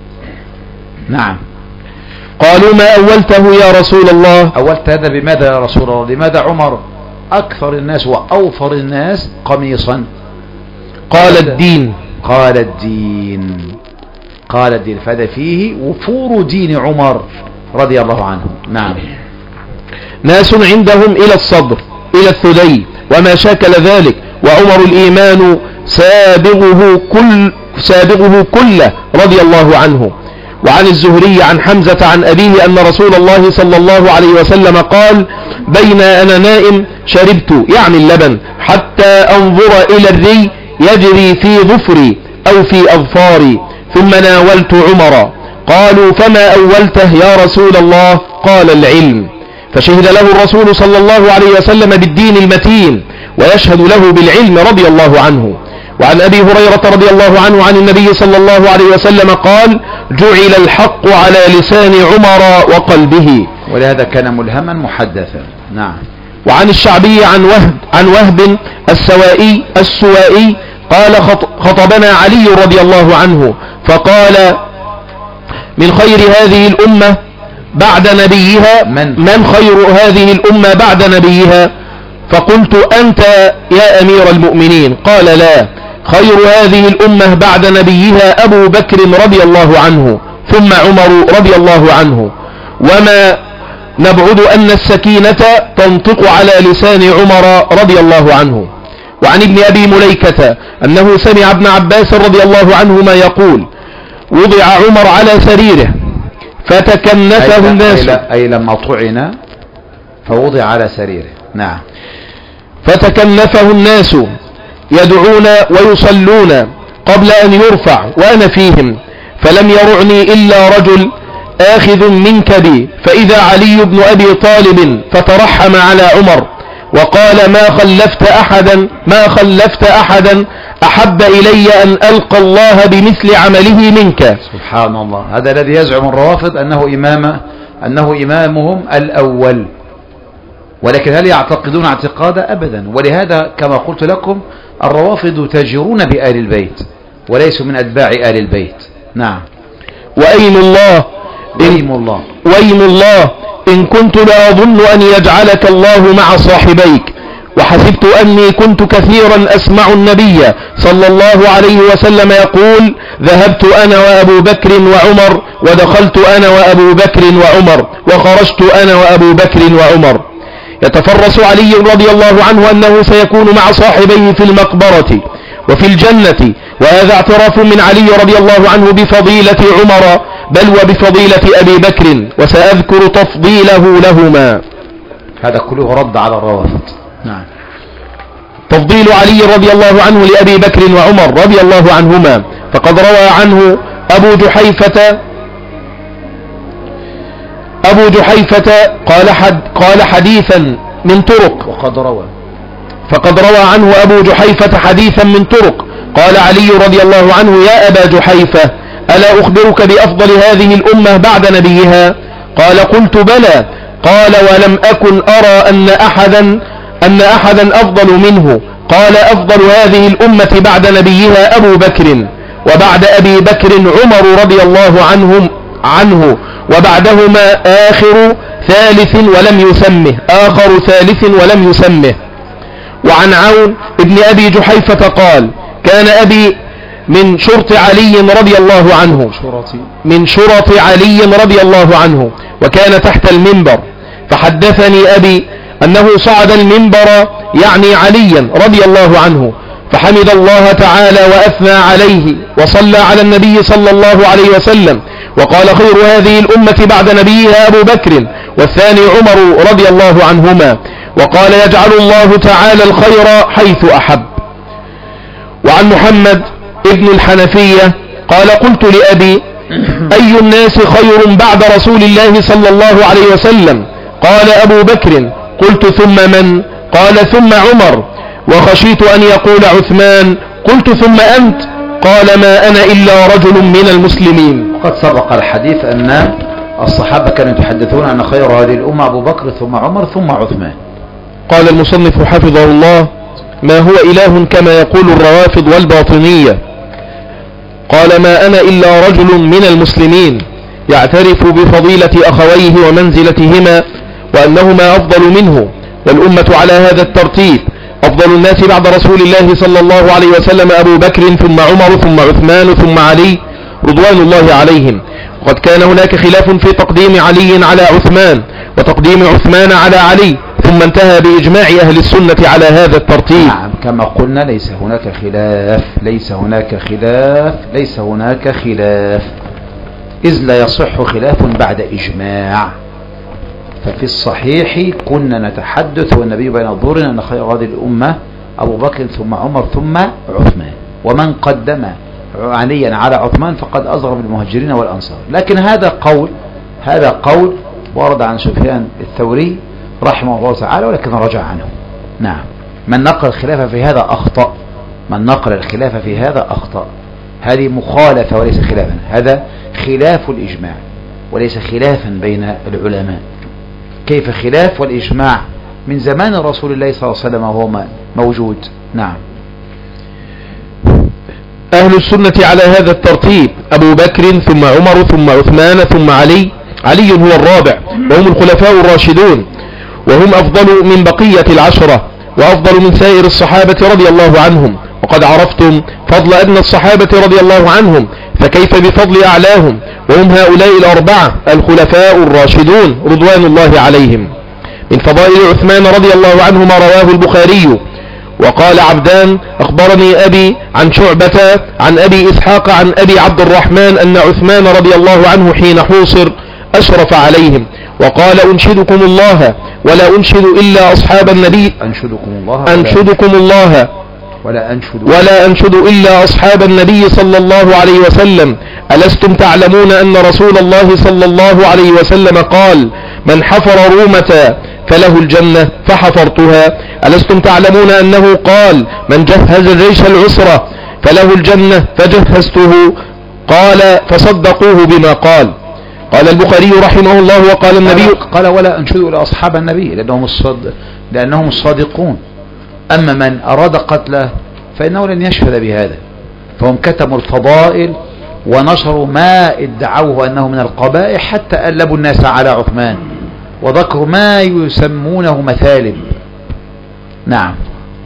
نعم. قالوا ما أولته يا رسول الله؟ أولت هذا بماذا يا رسول الله؟ لماذا عمر أكثر الناس وأوفر الناس قميصا؟ قال الدين. قال الدين قال الدين فهذا فيه وفور دين عمر رضي الله عنه. نعم. ناس عندهم إلى الصدر إلى الثدي وما شاكل ذلك، وعمر الإيمان سابغه كل سابغه كله رضي الله عنه. وعن الزهري عن حمزة عن أبيه أن رسول الله صلى الله عليه وسلم قال بين أنا نائم شربت يعني اللبن حتى أنظر إلى الري يجري في ظفري أو في أظفاري ثم ناولت عمر. قالوا فما أولته يا رسول الله؟ قال العلم. فشهد له الرسول صلى الله عليه وسلم بالدين المتين ويشهد له بالعلم رضي الله عنه. وعن أبي هريرة رضي الله عنه عن النبي صلى الله عليه وسلم قال جعل الحق على لسان عمر وقلبه، ولهذا كان ملهما محدثا. نعم. وعن الشعبي عن وهب عن وهب السوائي السوائي قال خطبنا علي رضي الله عنه فقال من خير هذه الأمة بعد نبيها من, من خير هذه الأمة بعد نبيها؟ فقلت أنت يا أمير المؤمنين. قال لا، خير هذه الأمة بعد نبيها أبو بكر رضي الله عنه ثم عمر رضي الله عنه. وما نبعد أن السكينة تنطق على لسان عمر رضي الله عنه. وعن ابن أبي مليكة أنه سمع ابن عباس رضي الله عنهما يقول وضع عمر على سريره فتكنسه الناس، أي لما طعن فوضع على سريره. نعم. فتكنفه الناس يدعون ويصلون قبل أن يرفع وأنا فيهم، فلم يرعني إلا رجل آخذ من كبي، فإذا علي بن أبي طالب فترحم على عمر وقال ما خلفت أحدا ما خلفت أحدا أحب إلي أن ألقى الله بمثل عمله منك. سبحان الله. هذا الذي يزعم الروافض أنه إمام أنه إمامهم الأول، ولكن هل يعتقدون اعتقادا؟ أبدا. ولهذا كما قلت لكم الروافض تاجرون بآل البيت وليسوا من أتباع آل البيت. نعم. وأيم الله وأيم الله وأيم الله إن كنت لأظن أن يجعلك الله مع صاحبيك، وحسبت أني كنت كثيرا أسمع النبي صلى الله عليه وسلم يقول ذهبت أنا وأبو بكر وعمر ودخلت أنا وأبو بكر وعمر وخرجت أنا وأبو بكر وعمر. يتفرس علي رضي الله عنه أنه سيكون مع صاحبيه في المقبرة وفي الجنة، وهذا اعتراف من علي رضي الله عنه بفضيلة عمر بل وبفضيلة أبي بكر، وسأذكر تفضيله لهما. هذا كله رد على الروافض. نعم. تفضيل علي رضي الله عنه لأبي بكر وعمر رضي الله عنهما، فقد روى عنه أبو جحيفة أبو جحيفة قال حد قال حديثا من طرق وقد روى فقد روى عنه أبو جحيفة حديثا من طرق. قال علي رضي الله عنه يا أبا جحيفة ألا أخبرك بأفضل هذه الأمة بعد نبيها؟ قال قلت بلى. قال ولم أكن أرى أن أحدا أن أحدا أفضل منه. قال أفضل هذه الأمة بعد نبيها أبو بكر، وبعد أبي بكر عمر رضي الله عنهم عنه، وبعدهما آخر ثالث ولم يسمه آخر ثالث ولم يسمه. وعن عون ابن أبي جحيفة قال كان أبي من شرط علي رضي الله عنه من شرط علي رضي الله عنه وكان تحت المنبر، فحدثني أبي أنه صعد المنبر يعني عليا رضي الله عنه فحمد الله تعالى وأثنى عليه وصلى على النبي صلى الله عليه وسلم وقال خير هذه الأمة بعد نبيها أبو بكر والثاني عمر رضي الله عنهما، وقال يجعل الله تعالى الخير حيث أحب. وعن محمد ابن الحنفية قال قلت لأبي أي الناس خير بعد رسول الله صلى الله عليه وسلم؟ قال أبو بكر. قلت ثم من؟ قال ثم عمر، وخشيت أن يقول عثمان. قلت ثم أنت؟ قال ما أنا إلا رجل من المسلمين. قد سبق الحديث أن الصحابة كانوا يتحدثون أن خير هذه الأمة أبو بكر ثم عمر ثم عثمان. قال المصنف حفظه الله ما هو إله كما يقول الروافض والباطنية. قال ما أنا إلا رجل من المسلمين يعترف بفضيلة أخويه ومنزلتهما وأنهما أفضل منه، والأمة على هذا الترتيب. أفضل الناس بعد رسول الله صلى الله عليه وسلم أبو بكر ثم عمر ثم عثمان ثم علي رضوان الله عليهم. وقد كان هناك خلاف في تقديم علي على عثمان وتقديم عثمان على علي، ثم انتهى بإجماع أهل السنة على هذا الترتيب. نعم كما قلنا ليس هناك خلاف ليس هناك خلاف ليس هناك خلاف إذ لا يصح خلاف بعد إجماع. ففي الصحيح كنا نتحدث والنبي بين ظهورنا أن خير هذه الأمة أبو بكر ثم عمر ثم عثمان، ومن قدم عليا على عثمان فقد أصغر بالمهاجرين والأنصار. لكن هذا قول هذا قول ورد عن سفيان الثوري رحمه الله تعالى ولكن رجع عنه. نعم من نقل الخلافة في هذا أخطأ من نقل الخلافة في هذا أخطأ. هذه مخالفة وليس خلافا، هذا خلاف الإجماع وليس خلافا بين العلماء. كيف خلاف والإجماع من زمان رسول الله صلى الله عليه وسلم وهو موجود. نعم أهل السنة على هذا الترتيب أبو بكر ثم عمر ثم عثمان ثم علي. علي هو الرابع وهم الخلفاء الراشدون، وهم أفضل من بقية العشرة وأفضل من سائر الصحابة رضي الله عنهم. وقد عرفتم فضل أدنى الصحابة رضي الله عنهم، فكيف بفضل أعلاهم؟ وهم هؤلاء الأربعة الخلفاء الراشدون رضوان الله عليهم. من فضائل عثمان رضي الله عنه ما رواه البخاري. وقال عبدان أخبرني أبي عن شعبة عن أبي إسحاق عن أبي عبد الرحمن أن عثمان رضي الله عنه حين حوصر أشرف عليهم وقال أنشدكم الله ولا أنشد إلا أصحاب النبي أنشدكم الله أنشدكم الله ولا أنشد ولا أنشد إلا أصحاب النبي صلى الله عليه وسلم. ألستم تعلمون أن رسول الله صلى الله عليه وسلم قال من حفر رومة فله الجنة فحفرتها؟ ألستم تعلمون أنه قال من جهز الجيش العسرة فله الجنة فجهزته؟ قال فصدقوه بما قال. قال البخاري رحمه الله وقال النبي قال ولا أنشد إلى أصحاب النبي لأنهم, الصد... لأنهم الصادقون. أما من أراد قتله فإنه لن يشهد بهذا، فهم كتموا الفضائل ونشروا ما ادعوه أنه من القبائح حتى ألبوا الناس على عثمان وذكروا ما يسمونه مثالب. نعم.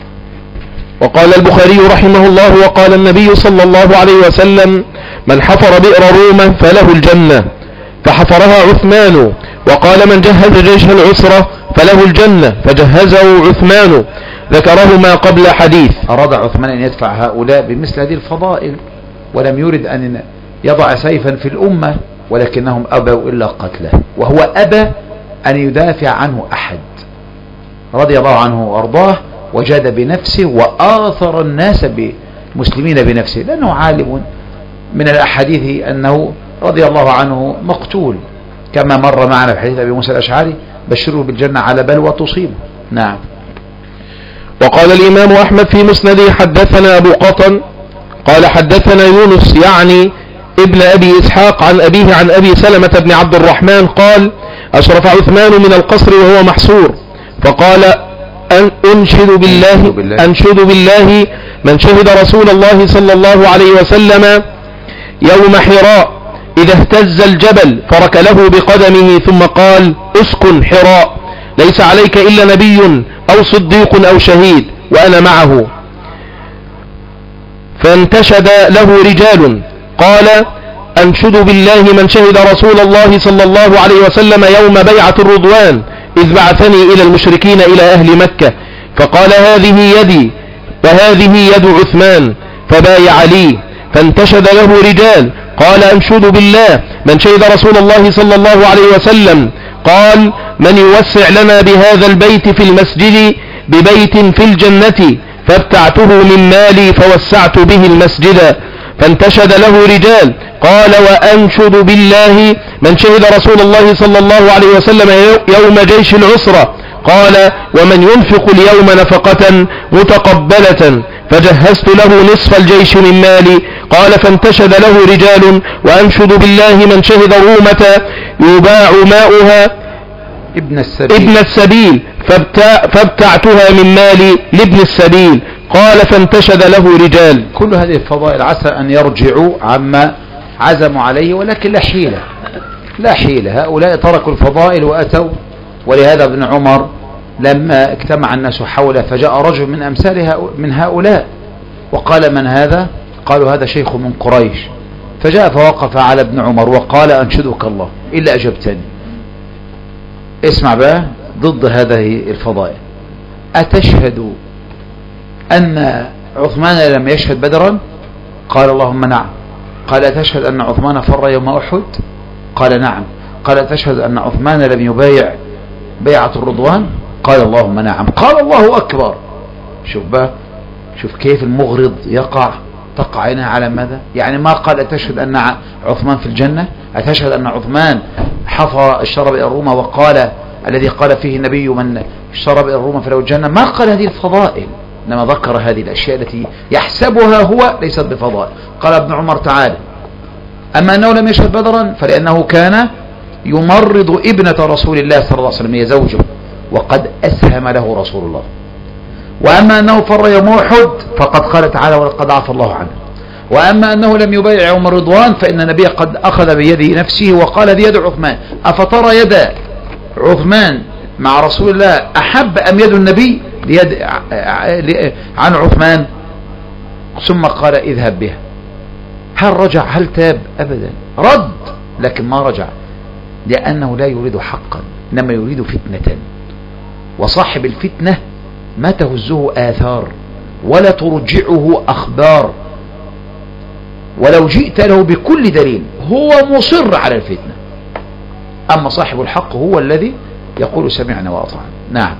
وقال البخاري رحمه الله وقال النبي صلى الله عليه وسلم من حفر بئر رومة فله الجنة فحفرها عثمان. وقال من جهز جيش العسرة فله الجنة فجهزه عثمان. ذكرهما قبل حديث. أراد عثمان أن يدفع هؤلاء بمثل هذه الفضائل ولم يرد أن يضع سيفا في الأمة، ولكنهم أبوا إلا قتله، وهو أبى أن يدافع عنه أحد رضي الله عنه وأرضاه، وجاد بنفسه وآثر الناس بمسلمين بنفسه، لأنه عالم من الأحاديث أنه رضي الله عنه مقتول كما مر معنا في حديث أبي موسى الأشعري بشروا بالجنة على بلوى تصيبه. نعم. وقال الإمام أحمد في مسنده حدثنا أبو قطن قال حدثنا يونس يعني ابن أبي إسحاق عن أبيه عن أبي سلمة بن عبد الرحمن قال أشرف عثمان من القصر وهو محصور فقال أنشد بالله, أنشد بالله من شهد رسول الله صلى الله عليه وسلم يوم حراء إذا اهتز الجبل فركله بقدمه ثم قال اسكن حراء ليس عليك إلا نبي أو صديق أو شهيد وأنا معه. فانتشد له رجال قال أنشد بالله من شهد رسول الله صلى الله عليه وسلم يوم بيعة الرضوان إذ بعثني إلى المشركين إلى أهل مكة فقال هذه يدي فهذه يد عثمان فبايع لي. فانتشد له رجال قال أنشد بالله من شهد رسول الله صلى الله عليه وسلم قال من يوسع لنا بهذا البيت في المسجد ببيت في الجنة فابتعته من مالي فوسعت به المسجد. فانتشد له رجال قال وأنشد بالله من شهد رسول الله صلى الله عليه وسلم يوم جيش العسرة قال ومن ينفق اليوم نفقة متقبلة فجهزت له نصف الجيش من مالي. قال فانتشد له رجال وأنشد بالله من شهد رومة يباع ماؤها ابن السبيل, ابن السبيل فابتع فابتعتها من مالي لابن السبيل. قال فانتشد له رجال. كل هذه الفضائل عسى أن يرجعوا عما عزموا عليه ولكن لا حيلة لا حيلة. هؤلاء تركوا الفضائل وأتوا. ولهذا ابن عمر لما اجتمع الناس حوله فجاء رجل من أمثال من هؤلاء وقال من هذا؟ قالوا هذا شيخ من قريش. فجاء فوقف على ابن عمر وقال أنشدك الله إلا أجبتني. اسمع بقى ضد هذه الفضائل. أتشهد أن عثمان لم يشهد بدرا؟ قال اللهم نعم. قال أتشهد أن عثمان فر يوم أحد؟ قال نعم. قال أتشهد أن عثمان لم يبايع بيعة الرضوان؟ قال اللهم نعم. قال الله أكبر. شوف بقى شوف كيف المغرض يقع تقع عينها على ماذا؟ يعني ما قال أتشهد أن عثمان في الجنة، أتشهد أن عثمان حفر الشرب إلى الروم وقال الذي قال فيه النبي من شرب إلى الروم فله الجنة. ما قال هذه الفضائل إنما ذكر هذه الأشياء التي يحسبها هو ليست بفضائل. قال ابن عمر تعالى أما أنه لم يشهد بدرا فلأنه كان يمرض ابنة رسول الله صلى الله عليه وسلم هي زوجه وقد أسهم له رسول الله. وأما أنه فر يوم أحد فقد قال تعالى ولقد عفى الله عنه. وأما أنه لم يبايع يوم الرضوان فإن النبي قد أخذ بيده نفسه وقال هذه يد عثمان أفترى يد عثمان مع رسول الله أحب أم يد النبي ليد عن عثمان؟ ثم قال اذهب بها. هل رجع؟ هل تاب؟ أبدا. رد لكن ما رجع لأنه لا يريد حقا إنما يريد فتنة. وصاحب الفتنة ما تهزه آثار ولا ترجعه أخبار ولو جئت له بكل دليل هو مصر على الفتنة. أما صاحب الحق هو الذي يقول سمعنا وأطعنا. نعم.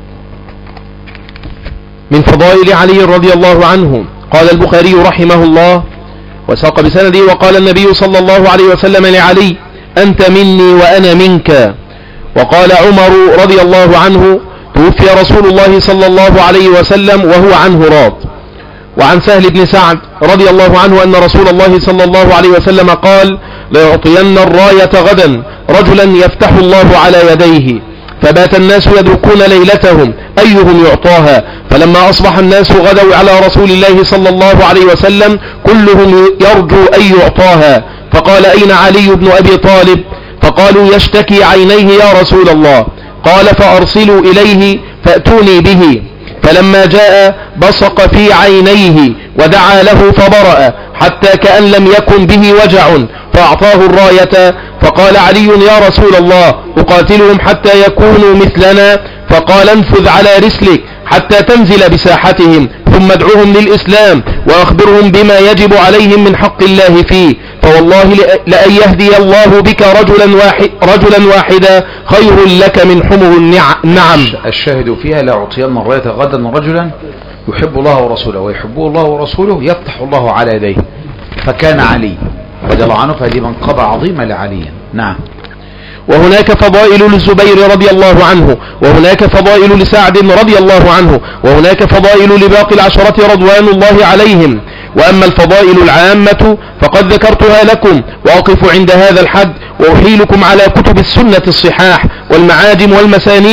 من فضائل علي رضي الله عنه قال البخاري رحمه الله وساق بسنده وقال النبي صلى الله عليه وسلم لعلي أنت مني وأنا منك. وقال عمر رضي الله عنه توفي رسول الله صلى الله عليه وسلم وهو عنه راض. وعن سهل بن سعد رضي الله عنه أن رسول الله صلى الله عليه وسلم قال ليعطين الراية غدا رجلا يفتح الله على يديه. فبات الناس يدركون ليلتهم أيهم يعطاها. فلما أصبح الناس غدوا على رسول الله صلى الله عليه وسلم كلهم يرجو أن يعطاها. فقال أين علي بن أبي طالب؟ فقالوا يشتكي عينيه يا رسول الله. قال فأرسلوا إليه فأتوني به. فلما جاء بصق في عينيه ودعا له فبرأ حتى كأن لم يكن به وجع فأعطاه الراية. فقال علي يا رسول الله أقاتلهم حتى يكونوا مثلنا؟ فقال انفذ على رسلك حتى تنزل بساحتهم ثم ادعوهم للإسلام وأخبرهم بما يجب عليهم من حق الله فيه. فوالله لأن يهدي الله بك رجلا, واحد رجلا واحدا خير لك من حمر النعم. الشاهد فيها لا أعطين الراية غدا رجلا يحب الله ورسوله ويحبه الله ورسوله يفتح الله على يديه. فكان علي رضي الله عنه فهذه منقبة عظيمة لعلي. نعم. وهناك فضائل للزبير رضي الله عنه وهناك فضائل لسعد رضي الله عنه وهناك فضائل لباقي العشرة رضوان الله عليهم. وأما الفضائل العامة فقد ذكرتها لكم وأقف عند هذا الحد وأحيلكم على كتب السنة الصحاح والمعاجم والمسانيد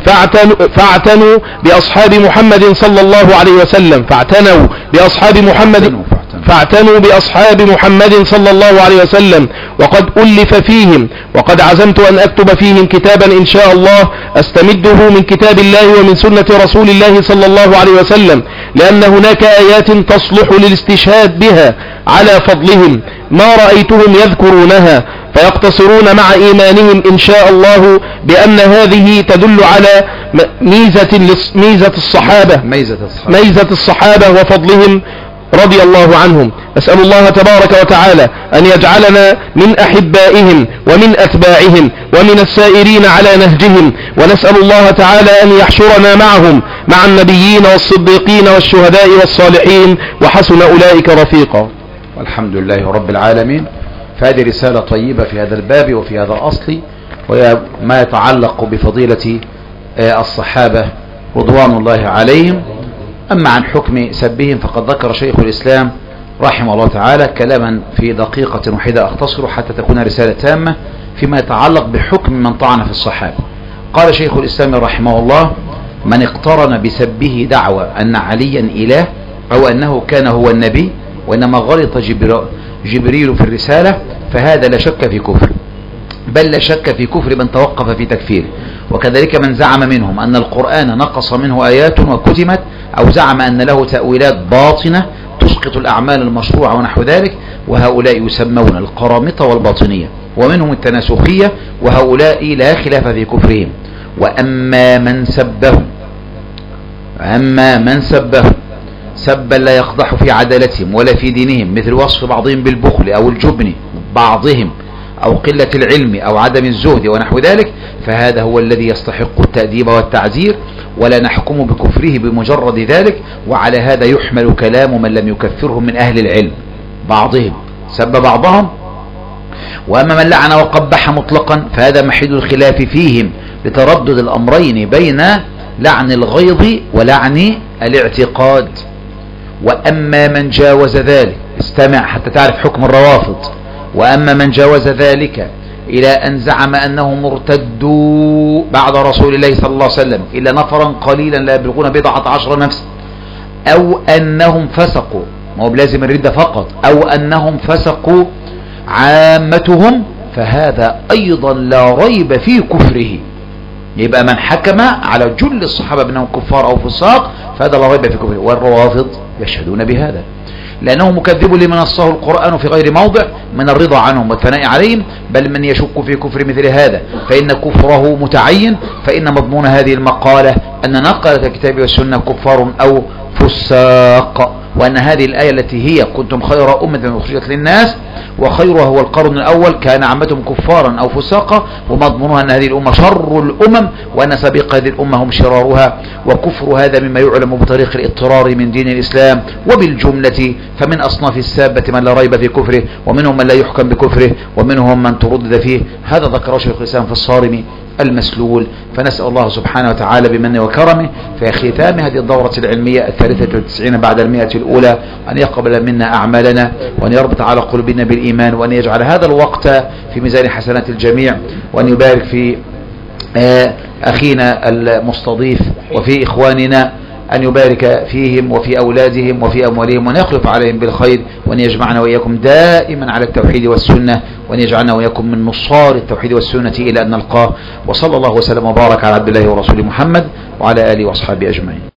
فاعتنوا, فاعتنوا بأصحاب محمد صلى الله عليه وسلم فاعتنوا بأصحاب محمد فاعتنوا بأصحاب محمد صلى الله عليه وسلم وقد ألف فيهم وقد عزمت أن أكتب فيهم كتابا إن شاء الله أستمده من كتاب الله ومن سنة رسول الله صلى الله عليه وسلم لأن هناك آيات تصلح للاستشهاد بها على فضلهم ما رأيتهم يذكرونها فيقتصرون مع إيمانهم إن شاء الله بأن هذه تدل على ميزة, ميزة الصحابة ميزة الصحابة وفضلهم رضي الله عنهم. أسأل الله تبارك وتعالى أن يجعلنا من أحبائهم ومن أتباعهم ومن السائرين على نهجهم ونسأل الله تعالى أن يحشرنا معهم مع النبيين والصديقين والشهداء والصالحين وحسن أولئك رفيقا. والحمد لله رب العالمين. فهذه رسالة طيبة في هذا الباب وفي هذا الأصل وهي ما يتعلق بفضيلة الصحابة رضوان الله عليهم. أما عن حكم سبهم فقد ذكر شيخ الإسلام رحمه الله تعالى كلاما في دقيقة واحدة أختصر حتى تكون رسالة تامة فيما يتعلق بحكم من طعن في الصحابة. قال شيخ الإسلام رحمه الله: من اقترن بسبه دعوى أن عليا إله أو أنه كان هو النبي وإنما غلط جبريل في الرسالة فهذا لا شك في كفر، بل لا شك في كفر من توقف في تكفيره. وكذلك من زعم منهم أن القرآن نقص منه آيات وكتمت أو زعم أن له تأويلات باطنة تسقط الأعمال المشروعة ونحو ذلك، وهؤلاء يسمون القرامطة والباطنية، ومنهم التناسخية، وهؤلاء لا خلاف في كفرهم. وأما من سبهم أما من سبهم سبا لا يقضح في عدالتهم ولا في دينهم، مثل وصف بعضهم بالبخل أو الجبن بعضهم أو قلة العلم أو عدم الزهد ونحو ذلك، فهذا هو الذي يستحق التأديب والتعزير، ولا نحكم بكفره بمجرد ذلك. وعلى هذا يحمل كلام من لم يكفرهم من أهل العلم، بعضهم سب بعضهم. وأما من لعن وقبح مطلقا فهذا محل الخلاف فيهم لتردد الأمرين بين لعن الغيظ ولعن الاعتقاد. وأما من جاوز ذلك، استمع حتى تعرف حكم الروافض، وأما من جاوز ذلك إلى أن زعم أنهم ارتدوا بعد رسول الله صلى الله عليه وسلم إلا نفرا قليلا لا يبلغون بضعة عشر نفسا، أو أنهم فسقوا، ما هو بلازم الردة فقط، أو أنهم فسقوا عامتهم، فهذا أيضا لا ريب في كفره. يبقى من حكم على جل الصحابة بأنهم كفار أو فساق فهذا لا ريب في كفره. والروافض يشهدون بهذا لأنه مكذب لمن نصه القرآن في غير موضع من الرضا عنهم والثناء عليهم، بل من يشك في كفر مثل هذا فإن كفره متعين، فإن مضمون هذه المقالة أن نقلة الكتاب والسنة كفار أو فساق، وأن هذه الآية التي هي كنتم خير أمة أخرجت للناس وخيرها هو القرن الأول كان عامتهم كفارا أو فساقا، ومضمونها أن هذه الأمة شر الأمم وأن سابق هذه الأمة هم شرارها. وكفر هذا مما يعلم بطريق الاضطرار من دين الإسلام وبالجملة، فمن أصناف السابة من لا ريب في كفره، ومنهم من لا يحكم بكفره، ومنهم من تردد فيه. هذا ذكره شيخ الإسلام في الصارم المسلول. فنسأل الله سبحانه وتعالى بمنه وكرمه في ختام هذه الدورة العلمية الثالثة والتسعين بعد المئة الأولى أن يقبل منا أعمالنا، وأن يربط على قلوبنا بالإيمان، وأن يجعل هذا الوقت في ميزان حسنات الجميع، وأن يبارك في أخينا المستضيف وفي إخواننا، أن يبارك فيهم وفي أولادهم وفي أموالهم، وأن يخلف عليهم بالخير، وأن يجمعنا وإياكم دائما على التوحيد والسنة، وأن يجعلنا وإياكم من نصار التوحيد والسنة إلى أن نلقاه. وصلى الله وسلم وبارك على عبد الله ورسوله محمد وعلى آله وأصحابه أجمعين.